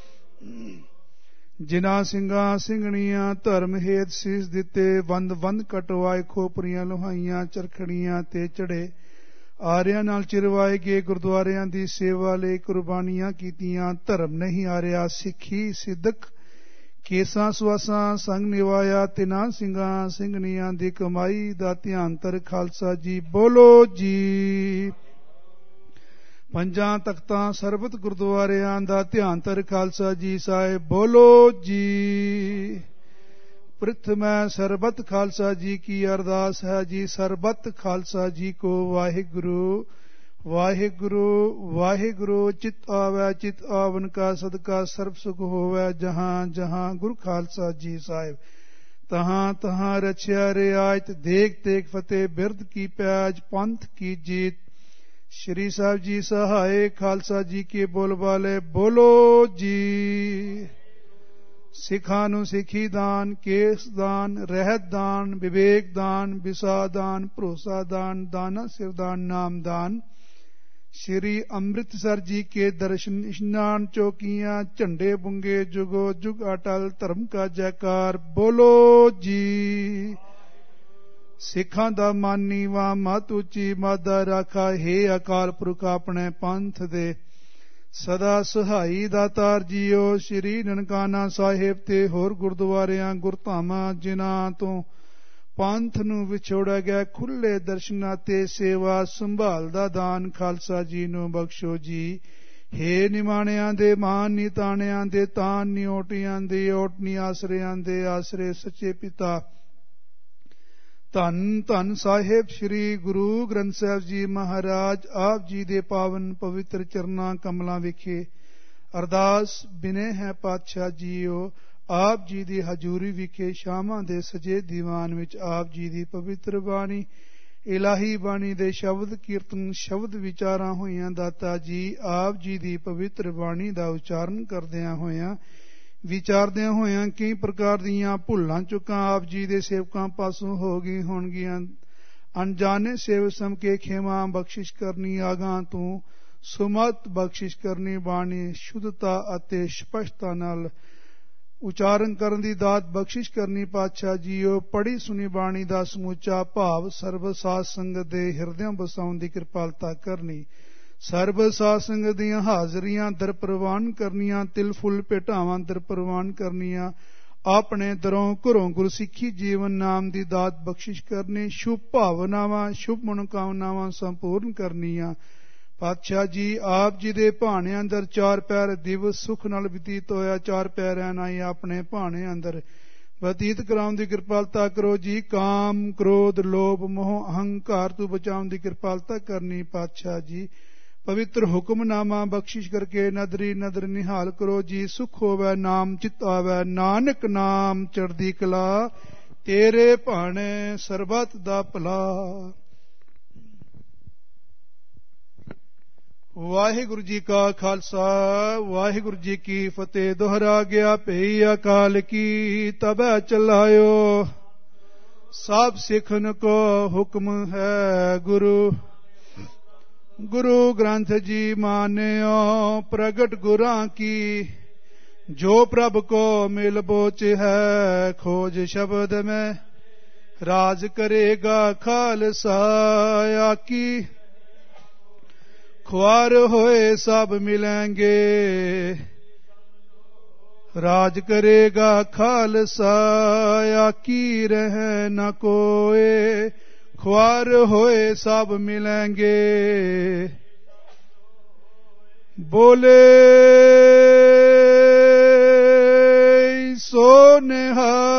[SPEAKER 6] ਜਿਨ੍ਹਾਂ ਸਿੰਘਾਂ ਸਿੰਘਣੀਆਂ ਧਰਮ ਹੇਤ ਸੀਸ ਦਿੱਤੇ, ਵੰਦ ਵੰਦ ਕਟਵਾਏ, ਖੋਪਰੀਆਂ ਲੋਹਾਈਆਂ ਚਰਖੜੀਆਂ ਤੇ ਚੜੇ, ਆਰਿਆਂ ਨਾਲ ਚਿਰਵਾਏ ਗਏ, ਗੁਰਦੁਆਰਿਆਂ ਦੀ ਸੇਵਾ ਲਈ ਕੁਰਬਾਨੀਆਂ ਕੀਤੀਆਂ, ਧਰਮ ਨਹੀਂ ਆਰਿਆ ਸਿੱਖੀ ਸਿੱਧਕ ਕੇਸਾਂ ਸਵਾਸਾਂ ਸੰਗ ਨਿਵਾਇਆ, ਤਿਨਾਂ ਸਿੰਘਾਂ ਸਿੰਘਣੀਆਂ ਦੀ ਕਮਾਈ ਦਾ ਧਿਆਨ ਧਰ ਖਾਲਸਾ ਜੀ ਬੋਲੋ ਜੀ। ਪੰਜਾਂ ਤਖਤਾਂ ਸਰਬਤ ਗੁਰਦੁਆਰਿਆਂ ਦਾ ਧਿਆਨ ਧਰ ਖਾਲਸਾ ਜੀ ਸਾਹਿਬ ਬੋਲੋ ਜੀ। ਪ੍ਰਥਮੈ ਸਰਬਤ ਖਾਲਸਾ ਜੀ ਕੀ ਅਰਦਾਸ ਹੈ ਜੀ, ਸਰਬਤ ਖਾਲਸਾ ਜੀ ਕੋ ਵਾਹਿਗੁਰੂ ਵਾਹਿਗੁਰੂ ਵਾਹਿਗੁਰੂ। ਚਿਤ ਆਵੈ ਚਿਤ ਆਵਨ ਕਾ ਸਦਕਾ ਸਰਬ ਸੁਖ ਹੋਵੈ, ਜਹਾਂ ਜਹਾਂ ਗੁਰੂ ਖਾਲਸਾ ਜੀ ਸਾਹਿਬ ਤਹਾਂ ਤਹਾਂ ਰਛਿਆ ਰਿਆਇਤ, ਦੇਖ ਦੇਖ ਫਤਿਹ ਬਿਰਦ ਕੀ ਪੈਜ, ਪੰਥ ਕੀ ਜੀਤ। ਸ਼੍ਰੀ ਸਾਹਿਬ ਜੀ ਸਹਾਏ ਖਾਲਸਾ ਜੀ ਕੇ ਬੋਲ ਵਾਲੇ ਬੋਲੋ ਜੀ। ਸਿੱਖਾਂ ਨੂੰ ਸਿੱਖੀ ਦਾਨ, ਕੇਸ ਦਾਨ, ਰਹਿਤ ਦਾਨ, ਵਿਵੇਕ ਦਾਨ, ਵਿਸਾ ਦਾਨ, ਭਰੋਸਾ ਦਾਨ, ਦਾਨਾ ਸਿਰਦਾਨ, ਨਾਮ ਦਾਨ। ਸ਼੍ਰੀ ਅੰਮ੍ਰਿਤਸਰ ਜੀ ਕੇ ਦਰਸ਼ਨ ਇਸ਼ਨਾਨ, ਚੌਕੀਆਂ ਝੰਡੇ ਬੁੰਗੇ, ਜੁਗੋ ਜੁਗ ਅਟਲ ਧਰਮ ਕਾ ਜੈਕਾਰ ਬੋਲੋ ਜੀ। ਸਿੱਖਾਂ ਦਾ ਮਨ ਨੀਵਾਂ ਮਤ ਉੱਚੀ ਮਾਦਾ ਰਾਖਾ, ਹੇ ਅਕਾਲ ਪੁਰਖ ਆਪਣੇ ਪੰਥ ਦੇ ਸਦਾ ਸਹਾਈ ਦਾਤਾਰ ਜੀਓ। ਸ਼੍ਰੀ ਨਨਕਾਣਾ ਸਾਹਿਬ ਤੇ ਹੋਰ ਗੁਰਦੁਆਰਿਆਂ ਗੁਰਧਾਮਾਂ ਜਿਨ੍ਹਾਂ ਤੋਂ ਪੰਥ ਨੂੰ ਵਿਛੋੜਿਆ ਗਿਆ, ਖੁੱਲੇ ਦਰਸ਼ਨਾਂ ਤੇ ਸੇਵਾ ਸੰਭਾਲ ਦਾ ਦਾਨ ਖਾਲਸਾ ਜੀ ਨੂੰ ਬਖਸ਼ੋ ਜੀ। ਹੇ ਨਿਮਾਣਿਆਂ ਦੇ ਮਾਨ ਨੀ ਤਾਣਿਆਂ ਦੇ ਤਾਨ, ਨੀ ਓਟਿਆਂ ਦੇ ਓਟ, ਨੀ ਆਸਰਿਆਂ ਦੇ ਆਸਰੇ, ਸੱਚੇ ਪਿਤਾ ਧੰਨ ਧੰਨ ਸਾਹਿਬ ਸ਼੍ਰੀ ਗੁਰੂ ਗ੍ਰੰਥ ਸਾਹਿਬ ਜੀ ਮਹਾਰਾਜ ਆਪ ਜੀ ਦੇ ਪਾਵਨ ਪਵਿੱਤਰ ਚਰਨਾਂ ਕਮਲਾਂ ਵਿਖੇ ਅਰਦਾਸ ਬਿਨੇ ਹੈ ਪਾਤਸ਼ਾਹ ਜੀਓ। ਆਪ ਜੀ ਦੀ ਹਜ਼ੂਰੀ ਵਿਖੇ ਸ਼ਾਮਾਂ ਦੇ ਸਜੇ ਦੀਵਾਨ ਵਿੱਚ ਆਪ ਜੀ ਦੀ ਪਵਿੱਤਰ ਬਾਣੀ, ਇਲਾਹੀ ਬਾਣੀ ਦੇ ਸ਼ਬਦ ਕੀਰਤਨ, ਸ਼ਬਦ ਵਿਚਾਰਾਂ ਹੋਈਆਂ ਦਾਤਾ ਜੀ। ਆਪ ਜੀ ਦੀ ਪਵਿੱਤਰ ਬਾਣੀ ਦਾ ਉਚਾਰਨ ਕਰਦਿਆਂ ਹੋਇਆਂ ਵਿਚਾਰਦਿਆਂ ਹੋਇਆਂ ਕਈ ਪ੍ਰਕਾਰ ਦੀਆਂ ਭੁੱਲਾਂ ਚੁੱਕਾਂ ਆਪ ਜੀ ਦੇ ਸੇਵਕਾਂ ਪਾਸੋਂ ਹੋ ਗਈ ਹੋਣਗੀਆਂ। ਅਣਜਾਣੇ ਸੇਵ ਸਮ ਕੇ ਖੇਮਾ ਬਖਸ਼ਿਸ਼ ਕਰਨੀ, ਆਗਾਂ ਤੂੰ ਸੁਮਤ ਬਖਸ਼ਿਸ਼ ਕਰਨੀ। ਬਾਣੀ ਸ਼ੁੱਧਤਾ ਅਤੇ ਸਪਸ਼ਟਤਾ ਨਾਲ ਉਚਾਰਨ ਕਰਨ ਦੀ ਦਾਤ ਬਖਸ਼ਿਸ਼ ਕਰਨੀ ਪਾਤਸ਼ਾਹ ਜੀਓ। ਪੜ੍ਹੀ ਸੁਣੀ ਬਾਣੀ ਦਾ ਸਮੁੱਚਾ ਭਾਵ ਸਰਬ ਸਾਧ ਸੰਗਤ ਦੇ ਹਿਰਦਿਆਂ ਵਸਾਉਣ ਦੀ ਕਿਰਪਾਲਤਾ ਕਰਨੀ। ਸਰਬ ਸਾਧ ਸੰਗਤ ਦੀਆਂ ਹਾਜ਼ਰੀਆਂ ਦਰ ਪ੍ਰਵਾਨ ਕਰਨੀਆਂ, ਤਿਲ ਫੁੱਲ ਭੇਟਾਵਾਂ ਦਰ ਪ੍ਰਵਾਨ ਕਰਨੀਆਂ। ਆਪਣੇ ਦਰੋਂ ਘਰੋਂ ਗੁਰਸਿੱਖੀ ਜੀਵਨ ਨਾਮ ਦੀ ਦਾਤ ਬਖਸ਼ਿਸ਼ ਕਰਨੀ। ਸ਼ੁਭ ਭਾਵਨਾਵਾਂ ਸ਼ੁਭ ਮਨੋਕਾਮਨਾਵਾਂ ਸੰਪੂਰਨ ਕਰਨੀਆਂ। ਪਾਤਸ਼ਾਹ ਜੀ ਆਪ ਜੀ ਦੇ ਭਾਣੇ ਅੰਦਰ ਚਾਰ ਪੈਰ ਦਿਵਸ ਸੁਖ ਨਾਲ ਬਤੀਤ ਹੋਇਆ, ਚਾਰ ਪੈਰਿਆਂ ਨਾਲ ਹੀ ਆਪਣੇ ਭਾਣੇ ਅੰਦਰ ਬਤੀਤ ਕਰਾਉਣ ਦੀ ਕਿਰਪਾਲਤਾ ਕਰੋ ਜੀ। ਕਾਮ ਕ੍ਰੋਧ ਲੋਭ ਮੋਹ ਅਹੰਕਾਰ ਤੋਂ ਬਚਾਉਣ ਦੀ ਕਿਰਪਾਲਤਾ ਕਰਨੀ ਪਾਤਸ਼ਾਹ ਜੀ। ਪਵਿੱਤਰ ਹੁਕਮਨਾਮਾ ਬਖਸ਼ਿਸ਼ ਕਰਕੇ ਨਦਰੀ ਨਦਰ ਨਿਹਾਲ ਕਰੋ ਜੀ। ਸੁਖ ਹੋਵੇ ਨਾਮ ਚਿਤ ਆਵੇ, ਨਾਨਕ ਨਾਮ ਚੜ੍ਹਦੀ ਕਲਾ, ਤੇਰੇ ਭਾਣੇ ਸਰਬਤ ਦਾ ਭਲਾ। ਵਾਹਿਗੁਰੂ ਜੀ ਕਾ ਖਾਲਸਾ ਵਾਹਿਗੁਰੂ ਜੀ ਕੀ ਫਤਿਹ। ਦੁਹਰਾ ਗਿਆ ਭਈ ਅਕਾਲ ਕੀ, ਤਬੈ ਚਲਾਇਓ ਸਭ ਸਿੱਖਨ ਕੋ ਹੁਕਮ ਹੈ ਗੁਰੂ। ਗੁਰੂ ਗ੍ਰੰਥ ਜੀ ਮਾਨਿਓ ਪ੍ਰਗਟ ਗੁਰਾਂ ਕੀ, ਜੋ ਪ੍ਰਭ ਕੋ ਮਿਲ ਬੋਚ ਹੈ। ਖੋਜ ਸ਼ਬਦ ਮੈਂ ਰਾਜ ਕਰੇਗਾ ਖਾਲਸਾ ਆਕੀ। ख्वार होए सब मिलेंगे, राज करेगा खालसा आकी रह न कोए। ख्वार होए सब मिलेंगे, बोले सो निहाल।